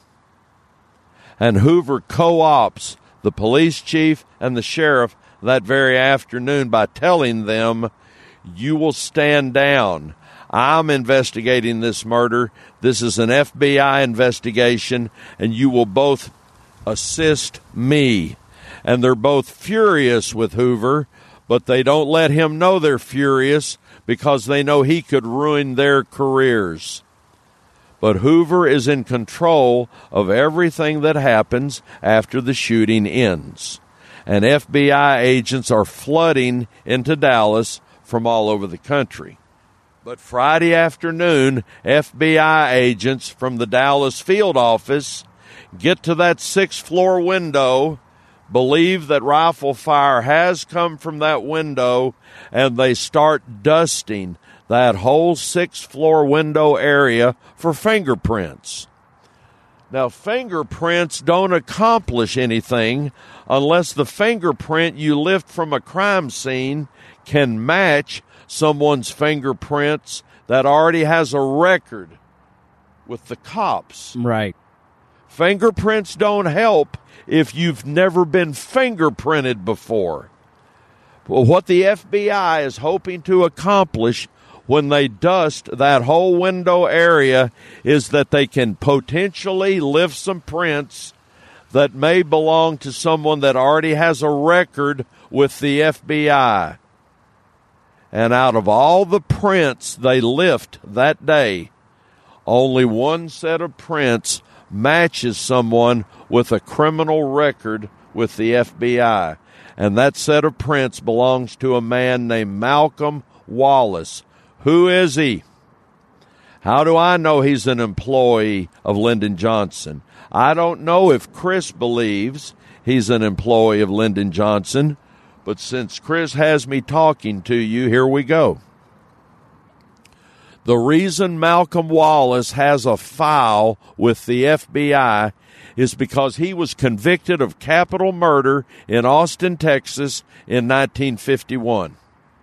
And Hoover co-opts the police chief and the sheriff that very afternoon by telling them, "You will stand down. I'm investigating this murder. This is an FBI investigation, and you will both assist me." And they're both furious with Hoover, but they don't let him know they're furious because they know he could ruin their careers. But Hoover is in control of everything that happens after the shooting ends. And FBI agents are flooding into Dallas from all over the country. But Friday afternoon, FBI agents from the Dallas field office get to that sixth floor window, believe that rifle fire has come from that window, and they start dusting that whole sixth floor window area for fingerprints. Now, fingerprints don't accomplish anything unless the fingerprint you lift from a crime scene can match someone's fingerprints that already has a record with the cops. Right. Fingerprints don't help if you've never been fingerprinted before. Well, what the FBI is hoping to accomplish when they dust that whole window area is that they can potentially lift some prints that may belong to someone that already has a record with the FBI. And out of all the prints they lift that day, only one set of prints matches someone with a criminal record with the FBI. And that set of prints belongs to a man named Malcolm Wallace. Who is he? How do I know he's an employee of Lyndon Johnson? I don't know if Chris believes he's an employee of Lyndon Johnson, but since Chris has me talking to you, here we go. The reason Malcolm Wallace has a file with the FBI is because he was convicted of capital murder in Austin, Texas in 1951.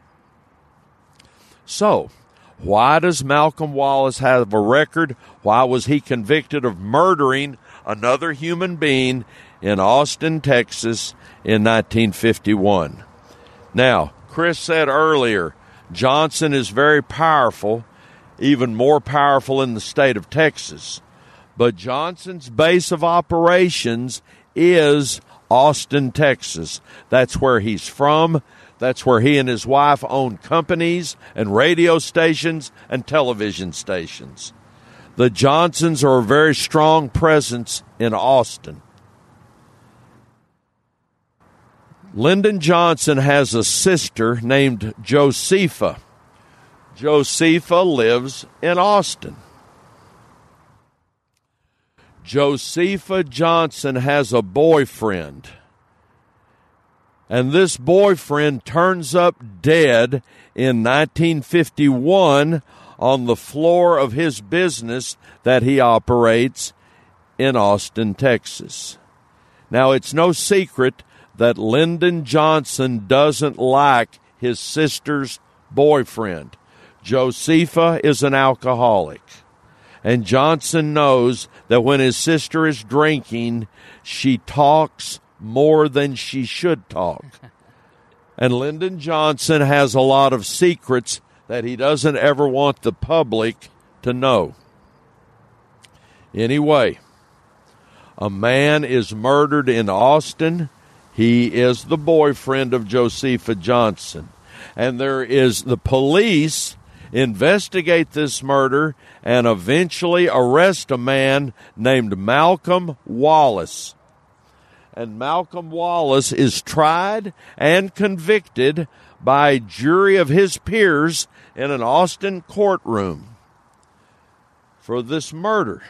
So, why does Malcolm Wallace have a record? Why was he convicted of murdering another human being in Austin, Texas in 1951? Now, Chris said earlier, Johnson is very powerful, even more powerful in the state of Texas. But Johnson's base of operations is Austin, Texas. That's where he's from. That's where he and his wife own companies and radio stations and television stations. The Johnsons are a very strong presence in Austin. Lyndon Johnson has a sister named Josepha. Josepha lives in Austin. Josepha Johnson has a boyfriend. And this boyfriend turns up dead in 1951 on the floor of his business that he operates in Austin, Texas. Now, it's no secret that Lyndon Johnson doesn't like his sister's boyfriend. Josepha is an alcoholic. And Johnson knows that when his sister is drinking, she talks more than she should talk. And Lyndon Johnson has a lot of secrets that he doesn't ever want the public to know. Anyway, a man is murdered in Austin. He is the boyfriend of Josepha Johnson. And the police investigate this murder and eventually arrest a man named Malcolm Wallace. And Malcolm Wallace is tried and convicted by a jury of his peers in an Austin courtroom for this murder.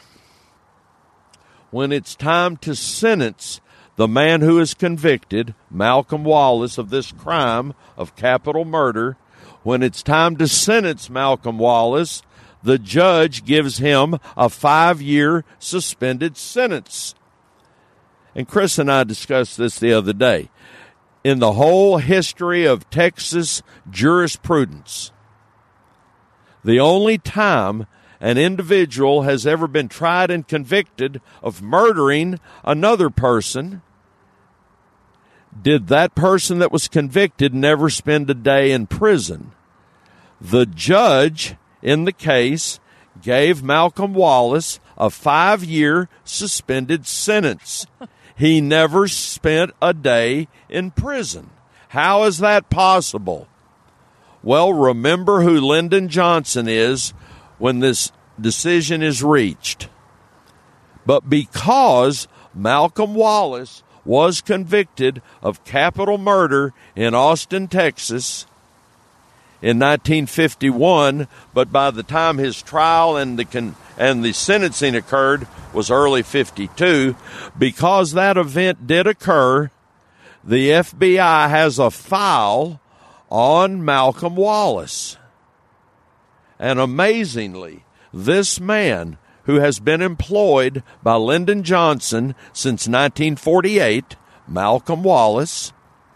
When it's time to sentence the man who is convicted, Malcolm Wallace, of this crime of capital murder, when it's time to sentence Malcolm Wallace, the judge gives him a 5-year suspended sentence. And Chris and I discussed this the other day. In the whole history of Texas jurisprudence, the only time an individual has ever been tried and convicted of murdering another person, did that person that was convicted never spend a day in prison. The judge in the case gave Malcolm Wallace a 5-year suspended sentence. He never spent a day in prison. How is that possible? Well, remember who Lyndon Johnson is when this decision is reached. But because Malcolm Wallace was convicted of capital murder in Austin, Texas in 1951, but by the time his trial and the sentencing occurred was early 52, because that event did occur, the FBI has a file on Malcolm Wallace. And amazingly, this man, who has been employed by Lyndon Johnson since 1948, Malcolm Wallace,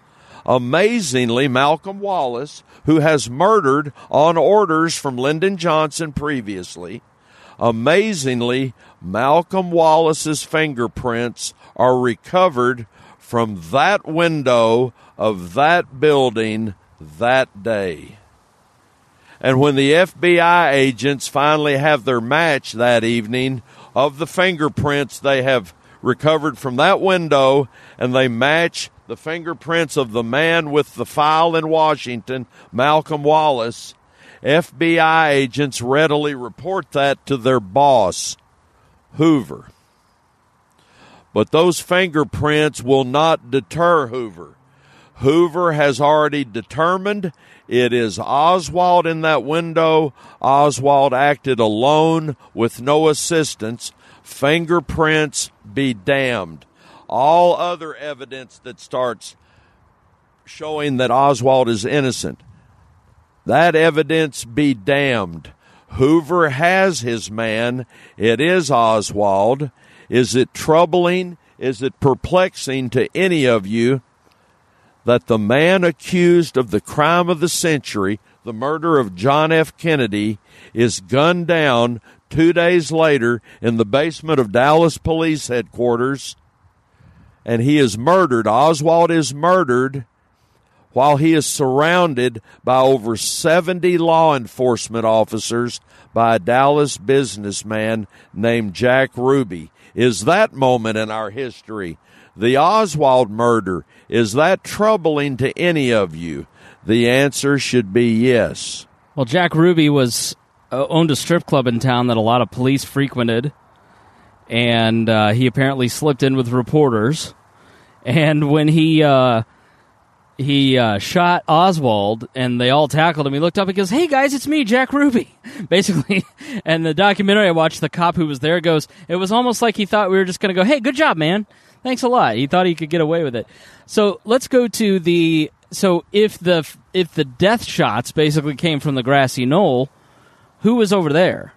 who has murdered on orders from Lyndon Johnson previously, amazingly, Malcolm Wallace's fingerprints are recovered from that window of that building that day. And when the FBI agents finally have their match that evening of the fingerprints they have recovered from that window, and they match the fingerprints of the man with the file in Washington, Malcolm Wallace, FBI agents readily report that to their boss, Hoover. But those fingerprints will not deter Hoover. Hoover has already determined it is Oswald in that window. Oswald acted alone with no assistance. Fingerprints be damned. All other evidence that starts showing that Oswald is innocent, that evidence be damned. Hoover has his man. It is Oswald. Is it troubling? Is it perplexing to any of you that the man accused of the crime of the century, the murder of John F. Kennedy, is gunned down 2 days later in the basement of Dallas Police Headquarters, and he is murdered? Oswald is murdered while he is surrounded by over 70 law enforcement officers by a Dallas businessman named Jack Ruby. Is that moment in our history, the Oswald murder, is that troubling to any of you? The answer should be yes. Well, Jack Ruby owned a strip club in town that a lot of police frequented, and he apparently slipped in with reporters. And when he he shot Oswald, and they all tackled him. He looked up and goes, "Hey, guys, it's me, Jack Ruby," basically. And the documentary I watched, the cop who was there goes, it was almost like he thought we were just going to go, "Hey, good job, man. Thanks a lot." He thought he could get away with it. So let's go to the... So if the death shots basically came from the grassy knoll, who was over there?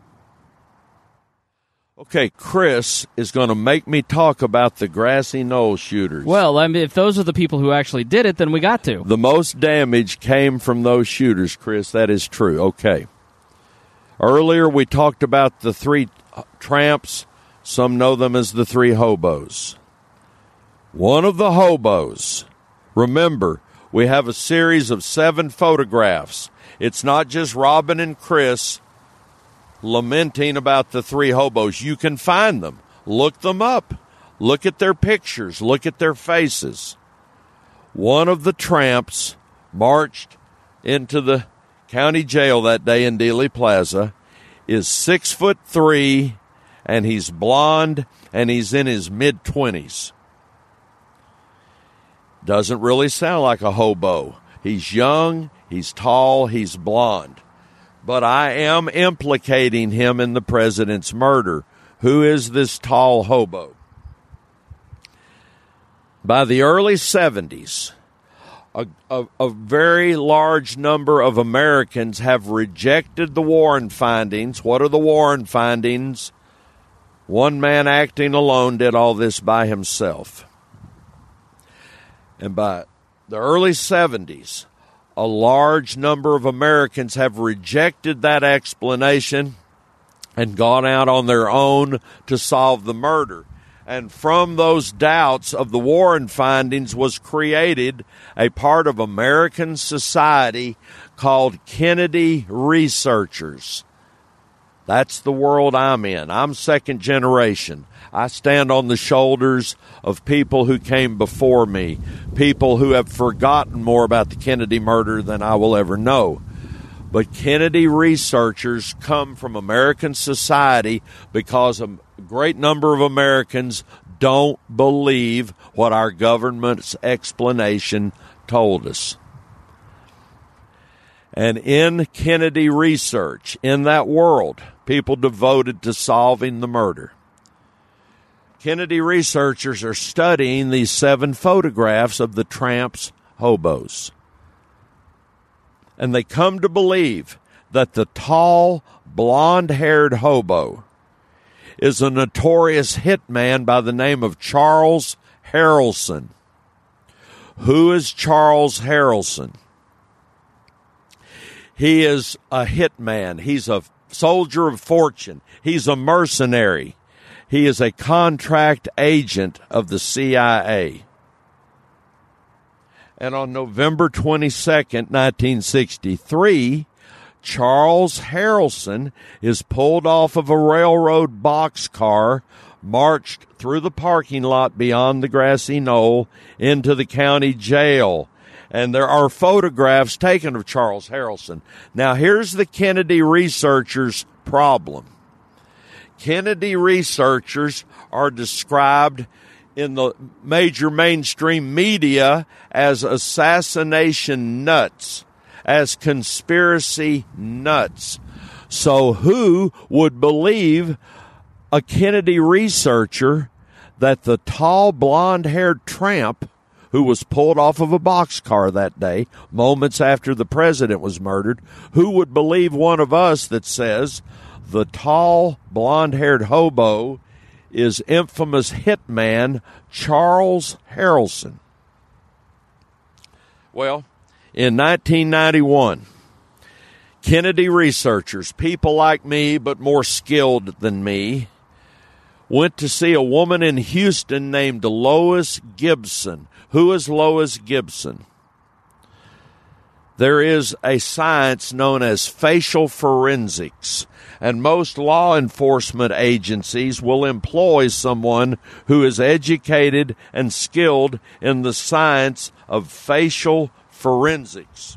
Okay, Chris is going to make me talk about the grassy knoll shooters. Well, I mean, if those are the people who actually did it, then we got to. The most damage came from those shooters, Chris. That is true. Okay. Earlier we talked about the three tramps. Some know them as the three hobos. One of the hobos, remember, we have a series of 7 photographs. It's not just Robin and Chris lamenting about the three hobos. You can find them. Look them up. Look at their pictures. Look at their faces. One of the tramps marched into the county jail that day in Dealey Plaza, is 6'3", and he's blonde, and he's in his mid-20s. Doesn't really sound like a hobo. He's young, he's tall, he's blonde. But I am implicating him in the president's murder. Who is this tall hobo? By the early 70s, a very large number of Americans have rejected the Warren findings. What are the Warren findings? One man acting alone did all this by himself. And by the early 70s, a large number of Americans have rejected that explanation and gone out on their own to solve the murder. And from those doubts of the Warren findings was created a part of American society called Kennedy researchers. That's the world I'm in. I'm second generation. I stand on the shoulders of people who came before me, people who have forgotten more about the Kennedy murder than I will ever know. But Kennedy researchers come from American society because a great number of Americans don't believe what our government's explanation told us. And in Kennedy research, in that world, people devoted to solving the murder, Kennedy researchers are studying these 7 photographs of the tramps' hobos. And they come to believe that the tall, blonde-haired hobo is a notorious hitman by the name of Charles Harrelson. Who is Charles Harrelson? He is a hitman. He's a soldier of fortune. He's a mercenary. He is a contract agent of the CIA. And on November 22nd, 1963, Charles Harrelson is pulled off of a railroad boxcar, marched through the parking lot beyond the grassy knoll into the county jail. And there are photographs taken of Charles Harrelson. Now, here's the Kennedy researchers' problem. Kennedy researchers are described in the major mainstream media as assassination nuts, as conspiracy nuts. So who would believe a Kennedy researcher that the tall, blonde-haired tramp who was pulled off of a boxcar that day, moments after the president was murdered, who would believe one of us that says the tall, blonde-haired hobo is infamous hitman Charles Harrelson? Well, in 1991, Kennedy researchers, people like me but more skilled than me, went to see a woman in Houston named Lois Gibson. Who is Lois Gibson? There is a science known as facial forensics, and most law enforcement agencies will employ someone who is educated and skilled in the science of facial forensics.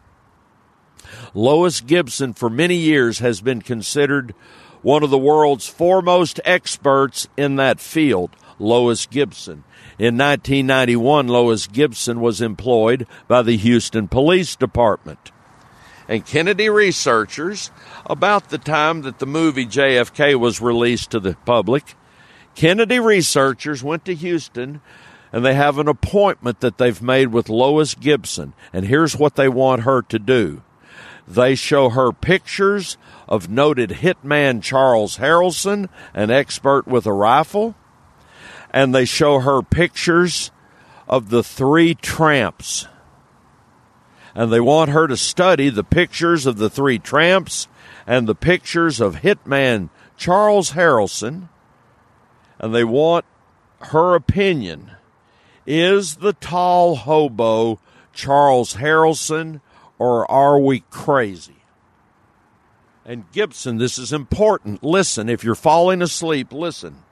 Lois Gibson, for many years, has been considered one of the world's foremost experts in that field. Lois Gibson In 1991, Lois Gibson was employed by the Houston Police Department. And Kennedy researchers, about the time that the movie JFK was released to the public, Kennedy researchers went to Houston, and they have an appointment that they've made with Lois Gibson. And here's what they want her to do. They show her pictures of noted hitman Charles Harrelson, an expert with a rifle, and they show her pictures of the three tramps. And they want her to study the pictures of the three tramps and the pictures of hitman Charles Harrelson, and they want her opinion. Is the tall hobo Charles Harrelson, or are we crazy? And Gibson, this is important. Listen, if you're falling asleep, listen.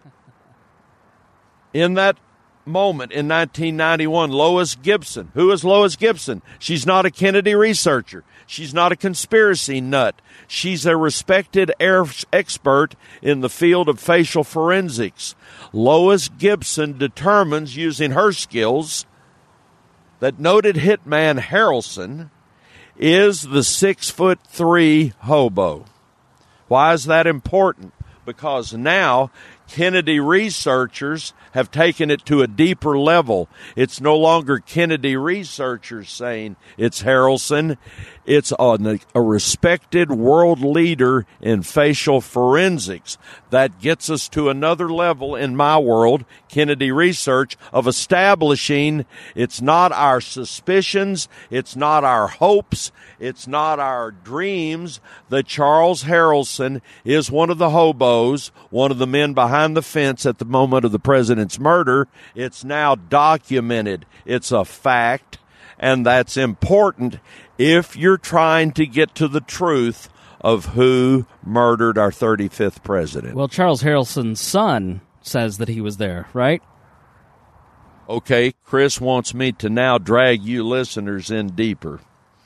In that moment in 1991, Lois Gibson. Who is Lois Gibson? She's not a Kennedy researcher. She's not a conspiracy nut. She's a respected expert in the field of facial forensics. Lois Gibson determines, using her skills, that noted hitman Harrelson is the 6'3" hobo. Why is that important? Because now Kennedy researchers have taken it to a deeper level. It's no longer Kennedy researchers saying it's Harrelson. It's a respected world leader in facial forensics. That gets us to another level in my world, Kennedy research, of establishing it's not our suspicions, it's not our hopes, it's not our dreams that Charles Harrelson is one of the hobos, one of the men behind the fence at the moment of the president's murder. It's now documented. It's a fact, and that's important if you're trying to get to the truth of who murdered our 35th president. Well, Charles Harrelson's son says that he was there, right? Okay, Chris wants me to now drag you listeners in deeper.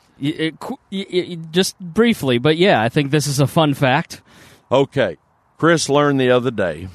Just briefly, but yeah, I think this is a fun fact. Okay, Chris learned the other day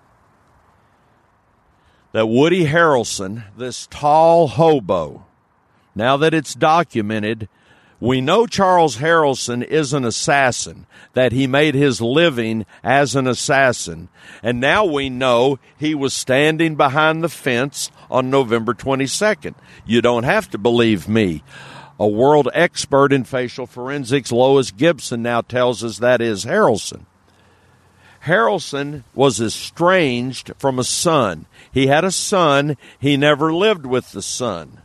that Woody Harrelson, this tall hobo, now that it's documented, we know Charles Harrelson is an assassin, that he made his living as an assassin. And now we know he was standing behind the fence on November 22nd. You don't have to believe me. A world expert in facial forensics, Lois Gibson, now tells us that is Harrelson. Harrelson was estranged from a son. He had a son. He never lived with the son.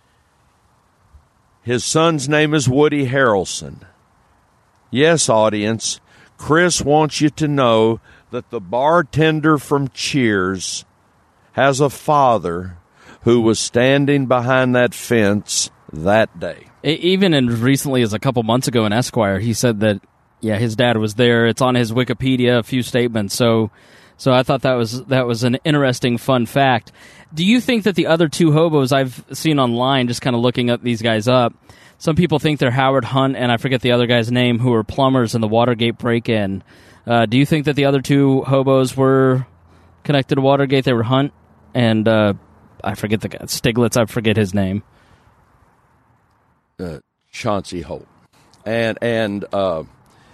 His son's name is Woody Harrelson. Yes, audience, Chris wants you to know that the bartender from Cheers has a father who was standing behind that fence that day. Even recently, as a couple months ago in Esquire, he said that, yeah, his dad was there. It's on his Wikipedia, a few statements. So I thought that was an interesting, fun fact. Do you think that the other two hobos I've seen online, just kind of looking up these guys up, some people think they're Howard Hunt and I forget the other guy's name, who were plumbers in the Watergate break-in. Do you think that the other two hobos were connected to Watergate? They were Hunt and I forget the guy, Stiglitz. I forget his name. Chauncey Holt, and it's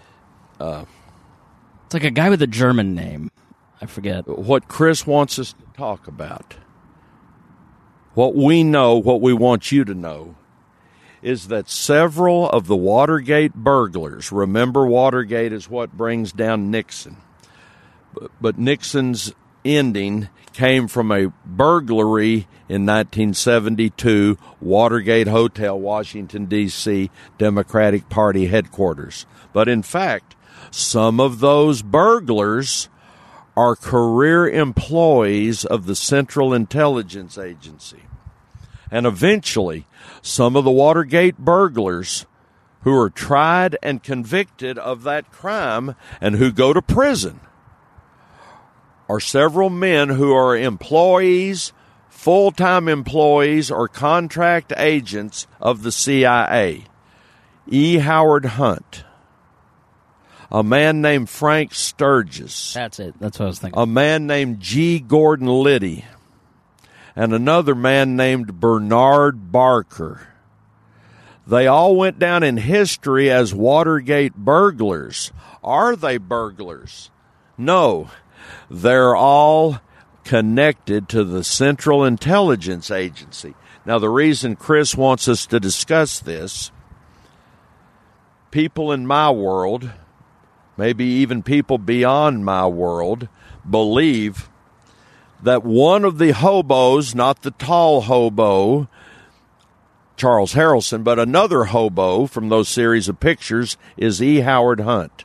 like a guy with a German name. I forget. What Chris wants us to talk about, what we know, what we want you to know, is that several of the Watergate burglars, remember Watergate is what brings down Nixon, but Nixon's ending came from a burglary in 1972, Watergate Hotel, Washington, D.C., Democratic Party headquarters. But in fact, some of those burglars are career employees of the Central Intelligence Agency. And eventually, some of the Watergate burglars who are tried and convicted of that crime and who go to prison are several men who are employees, full-time employees, or contract agents of the CIA. E. Howard Hunt, a man named Frank Sturgis. That's it. That's what I was thinking. A man named G. Gordon Liddy, and another man named Bernard Barker. They all went down in history as Watergate burglars. Are they burglars? No. They're all connected to the Central Intelligence Agency. Now, the reason Chris wants us to discuss this, people in my world, maybe even people beyond my world, believe that one of the hobos, not the tall hobo, Charles Harrelson, but another hobo from those series of pictures is E. Howard Hunt.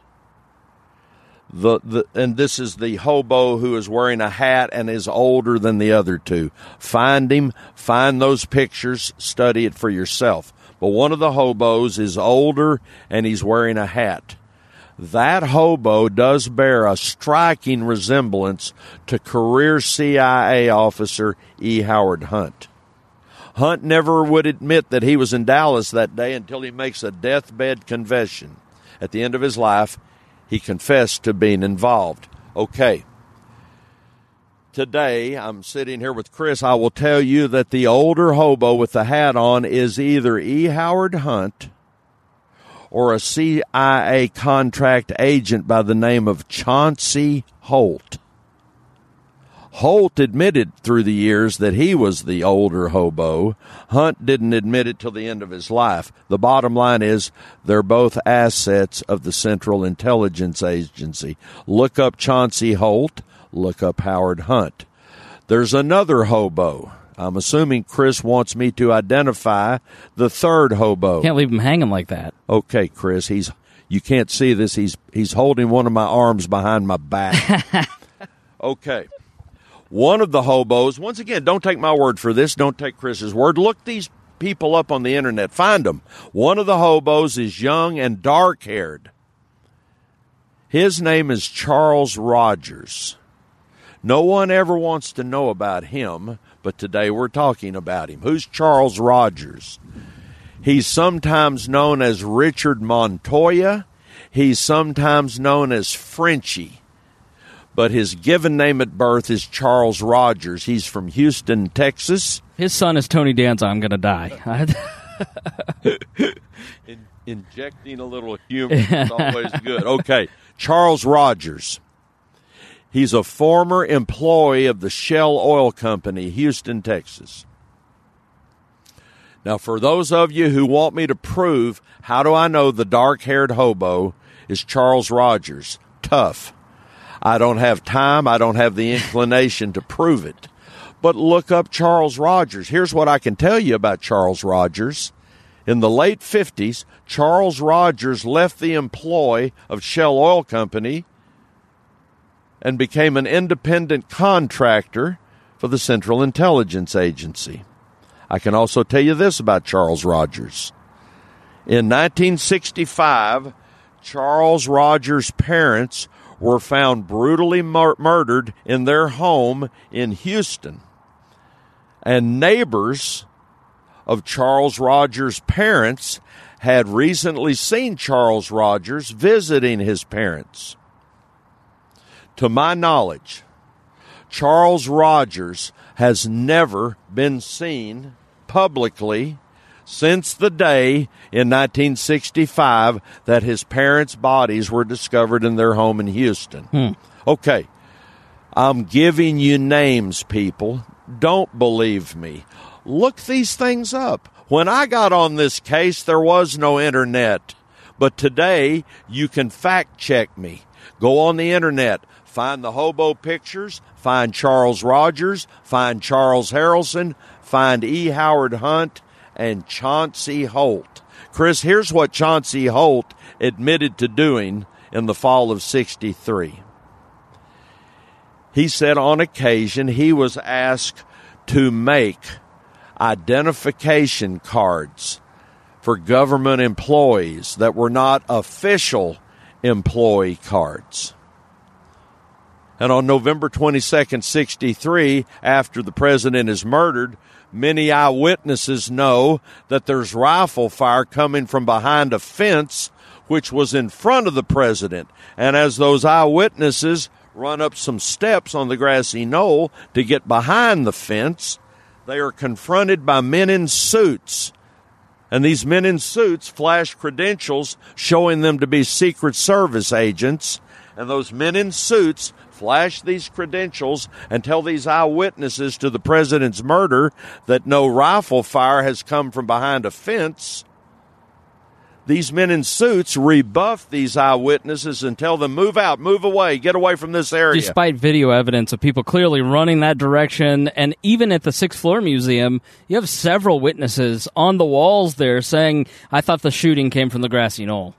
And this is the hobo who is wearing a hat and is older than the other two. Find him, find those pictures, study it for yourself. But one of the hobos is older and he's wearing a hat. That hobo does bear a striking resemblance to career CIA officer E. Howard Hunt. Hunt never would admit that he was in Dallas that day until he makes a deathbed confession. At the end of his life, he confessed to being involved. Okay. Today, I'm sitting here with Chris. I will tell you that the older hobo with the hat on is either E. Howard Hunt or a CIA contract agent by the name of Chauncey Holt. Holt admitted through the years that he was the older hobo. Hunt didn't admit it till the end of his life. The bottom line is they're both assets of the Central Intelligence Agency. Look up Chauncey Holt. Look up Howard Hunt. There's another hobo. I'm assuming Chris wants me to identify the third hobo. Can't leave him hanging like that. Okay, Chris. You can't see this. He's holding one of my arms behind my back. Okay. One of the hobos, once again, don't take my word for this. Don't take Chris's word. Look these people up on the internet. Find them. One of the hobos is young and dark-haired. His name is Charles Rogers. No one ever wants to know about him, but today we're talking about him. Who's Charles Rogers? He's sometimes known as Richard Montoya. He's sometimes known as Frenchie. But his given name at birth is Charles Rogers. He's from Houston, Texas. His son is Tony Danza. I'm going to die. Injecting a little humor is always good. Okay, Charles Rogers. He's a former employee of the Shell Oil Company, Houston, Texas. Now, for those of you who want me to prove, how do I know the dark-haired hobo is Charles Rogers? Tough. I don't have time. I don't have the inclination to prove it. But look up Charles Rogers. Here's what I can tell you about Charles Rogers. In the late 50s, Charles Rogers left the employ of Shell Oil Company and became an independent contractor for the Central Intelligence Agency. I can also tell you this about Charles Rogers. In 1965, Charles Rogers' parents were found brutally murdered in their home in Houston. And neighbors of Charles Rogers' parents had recently seen Charles Rogers visiting his parents. To my knowledge, Charles Rogers has never been seen publicly since the day in 1965 that his parents' bodies were discovered in their home in Houston. Okay, I'm giving you names, people. Don't believe me. Look these things up. When I got on this case, there was no internet. But today, you can fact check me. Go on the internet, find the hobo pictures, find Charles Rogers, find Charles Harrelson, find E. Howard Hunt, and Chauncey Holt. Chris, here's what Chauncey Holt admitted to doing in the fall of '63. He said on occasion he was asked to make identification cards for government employees that were not official employee cards. And on November 22nd, '63, after the president is murdered, many eyewitnesses know that there's rifle fire coming from behind a fence which was in front of the president. And as those eyewitnesses run up some steps on the grassy knoll to get behind the fence, they are confronted by men in suits. And these men in suits flash credentials showing them to be Secret Service agents. And those men in suits flash these credentials and tell these eyewitnesses to the president's murder that no rifle fire has come from behind a fence. These men in suits rebuff these eyewitnesses and tell them, move out, move away, get away from this area. Despite video evidence of people clearly running that direction, and even at the Sixth Floor Museum, you have several witnesses on the walls there saying, I thought the shooting came from the grassy knoll.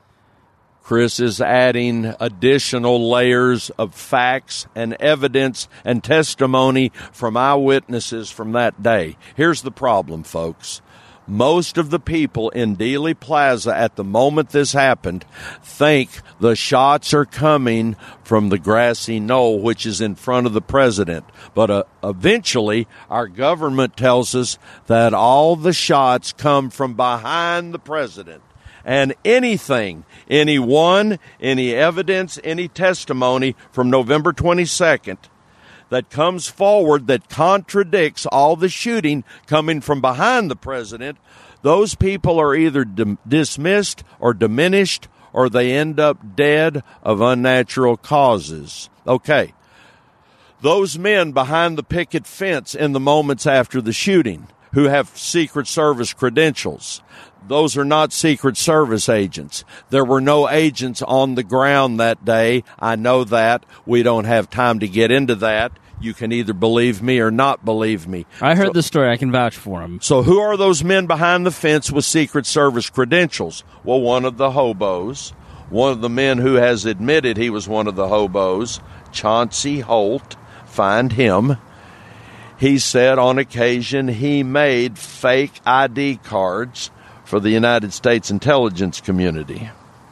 Chris is adding additional layers of facts and evidence and testimony from eyewitnesses from that day. Here's the problem, folks. Most of the people in Dealey Plaza at the moment this happened think the shots are coming from the grassy knoll, which is in front of the president. But eventually, our government tells us that all the shots come from behind the president. And anything, any evidence, any testimony from November 22nd that comes forward that contradicts all the shooting coming from behind the president, those people are either dismissed or diminished, or they end up dead of unnatural causes. Okay. Those men behind the picket fence in the moments after the shooting who have Secret Service credentials, those are not Secret Service agents. There were no agents on the ground that day. I know that. We don't have time to get into that. You can either believe me or not believe me. I heard the story. I can vouch for him. So who are those men behind the fence with Secret Service credentials? Well, one of the hobos, one of the men who has admitted he was one of the hobos, Chauncey Holt, find him. He said on occasion he made fake ID cards for the United States intelligence community.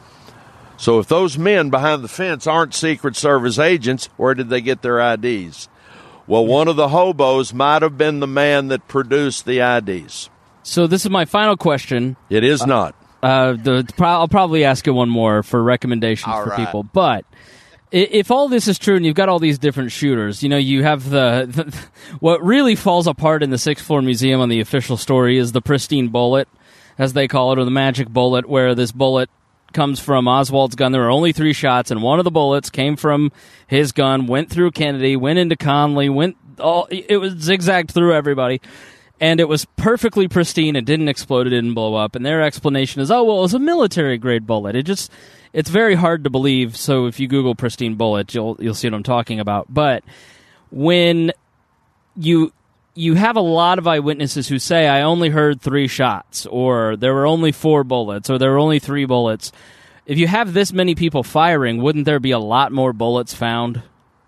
So if those men behind the fence aren't Secret Service agents, where did they get their IDs? Well, one of the hobos might have been the man that produced the IDs. So this is my final question. It is not. I'll probably ask you one more for recommendations for people. But if all this is true and you've got all these different shooters, you have the what really falls apart in the Sixth Floor Museum on the official story is the pristine bullet, as they call it, or the magic bullet, where this bullet comes from Oswald's gun. There were only 3 shots, and one of the bullets came from his gun, went through Kennedy, went into Conley, it was zigzagged through everybody, and it was perfectly pristine. It didn't explode, it didn't blow up, and their explanation is, it was a military-grade bullet. It's very hard to believe, so if you Google pristine bullet, you'll see what I'm talking about. But when you have a lot of eyewitnesses who say, I only heard 3 shots, or there were only 4 bullets, or there were only 3 bullets. If you have this many people firing, wouldn't there be a lot more bullets found?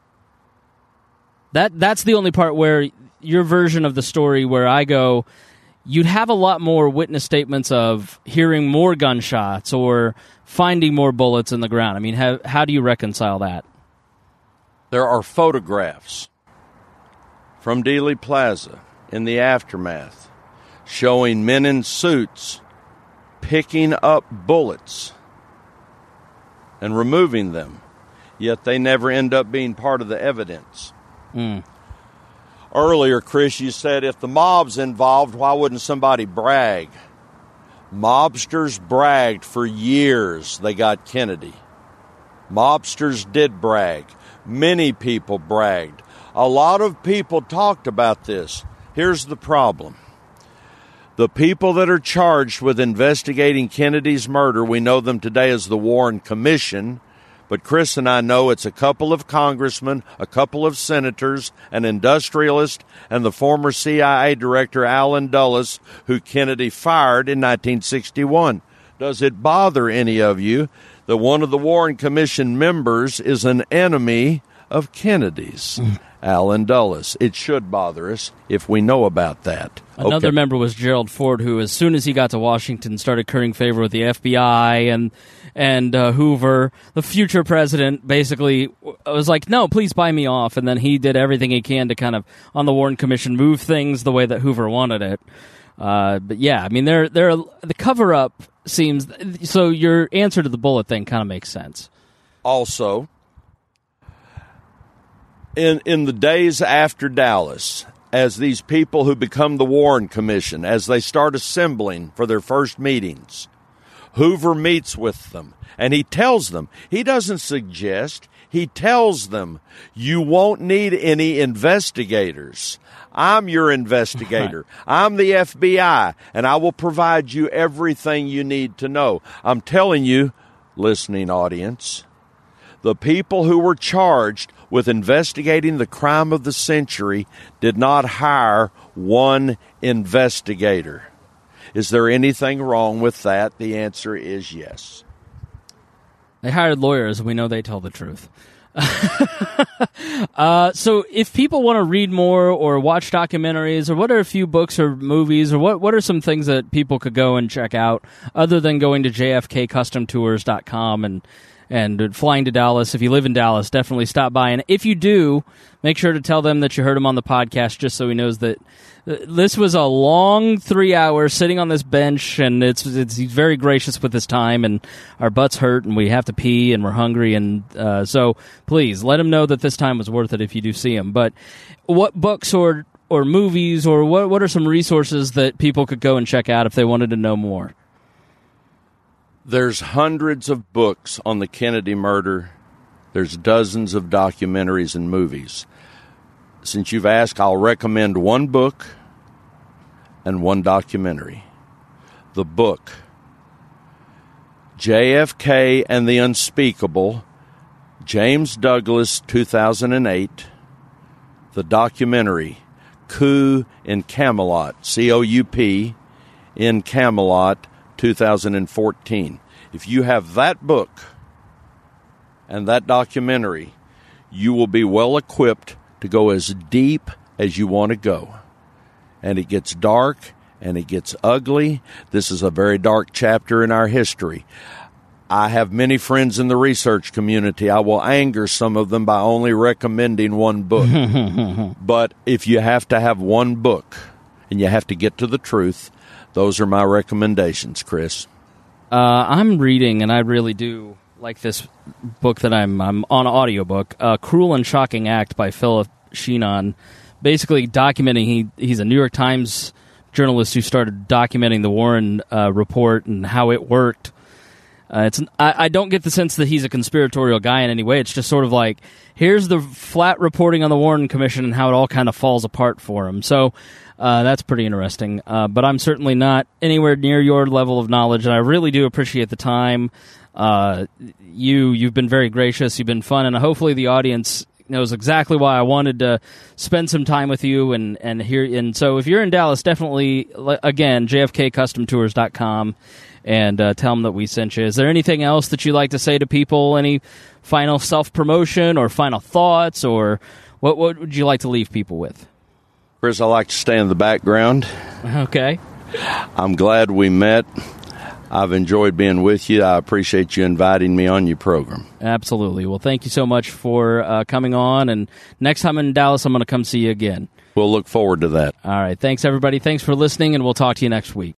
That's the only part where your version of the story where I go, you'd have a lot more witness statements of hearing more gunshots or finding more bullets in the ground. I mean, how do you reconcile that? There are photographs from Dealey Plaza in the aftermath showing men in suits picking up bullets and removing them, yet they never end up being part of the evidence. Earlier, Chris, you said if the mob's involved, why wouldn't somebody brag? Mobsters bragged for years they got Kennedy. Mobsters did brag. Many people bragged. A lot of people talked about this. Here's the problem. The people that are charged with investigating Kennedy's murder, we know them today as the Warren Commission, but Chris and I know it's a couple of congressmen, a couple of senators, an industrialist, and the former CIA director Allen Dulles, who Kennedy fired in 1961. Does it bother any of you that one of the Warren Commission members is an enemy of Kennedy's? Allen Dulles. It should bother us if we know about that. Another member was Gerald Ford, who, as soon as he got to Washington, started currying favor with the FBI and Hoover. The future president basically was like, no, please buy me off. And then he did everything he can to kind of, on the Warren Commission, move things the way that Hoover wanted it. But yeah, I mean, the cover-up seems... So your answer to the bullet thing kind of makes sense. Also, in the days after Dallas, as these people who become the Warren Commission, as they start assembling for their first meetings, Hoover meets with them, and he tells them, he doesn't suggest, he tells them, you won't need any investigators. I'm your investigator. I'm the FBI, and I will provide you everything you need to know. I'm telling you, listening audience, the people who were charged with investigating the crime of the century did not hire one investigator. Is there anything wrong with that? The answer is yes. They hired lawyers. We know they tell the truth. So if people want to read more or watch documentaries, or what are a few books or movies, or what are some things that people could go and check out other than going to jfkcustomtours.com and flying to Dallas? If you live in Dallas, definitely stop by. And if you do, make sure to tell them that you heard him on the podcast, just so he knows that this was a long 3 hours sitting on this bench, and he's very gracious with his time, and our butts hurt, and we have to pee, and we're hungry, and so please let him know that this time was worth it if you do see him. But what books or movies, or what are some resources that people could go and check out if they wanted to know more? There's hundreds of books on the Kennedy murder. There's dozens of documentaries and movies. Since you've asked, I'll recommend one book and one documentary. The book, JFK and the Unspeakable, James Douglas, 2008. The documentary, Coup in Camelot, C-O-U-P, in Camelot, 2014. If you have that book and that documentary, you will be well equipped to go as deep as you want to go. And it gets dark and it gets ugly. This is a very dark chapter in our history. I have many friends in the research community. I will anger some of them by only recommending one book. But if you have to have one book and you have to get to the truth, those are my recommendations, Chris. I'm reading, and I really do like this book that I'm on audiobook, Cruel and Shocking Act by Philip Sheenon, basically documenting, he's a New York Times journalist who started documenting the Warren report and how it worked. I don't get the sense that he's a conspiratorial guy in any way. It's just sort of like, here's the flat reporting on the Warren Commission and how it all kind of falls apart for him. So that's pretty interesting. But I'm certainly not anywhere near your level of knowledge, and I really do appreciate the time. You've been very gracious. You've been fun, and hopefully the audience knows exactly why I wanted to spend some time with you and hear. And so if you're in Dallas, definitely, again, jfkcustomtours.com, and tell them that we sent you. Is there anything else that you'd like to say to people? Any final self-promotion or final thoughts, or what would you like to leave people with? Chris, I like to stay in the background. Okay. I'm glad we met. I've enjoyed being with you. I appreciate you inviting me on your program. Absolutely. Well, thank you so much for coming on. And next time in Dallas, I'm going to come see you again. We'll look forward to that. All right. Thanks, everybody. Thanks for listening, and we'll talk to you next week.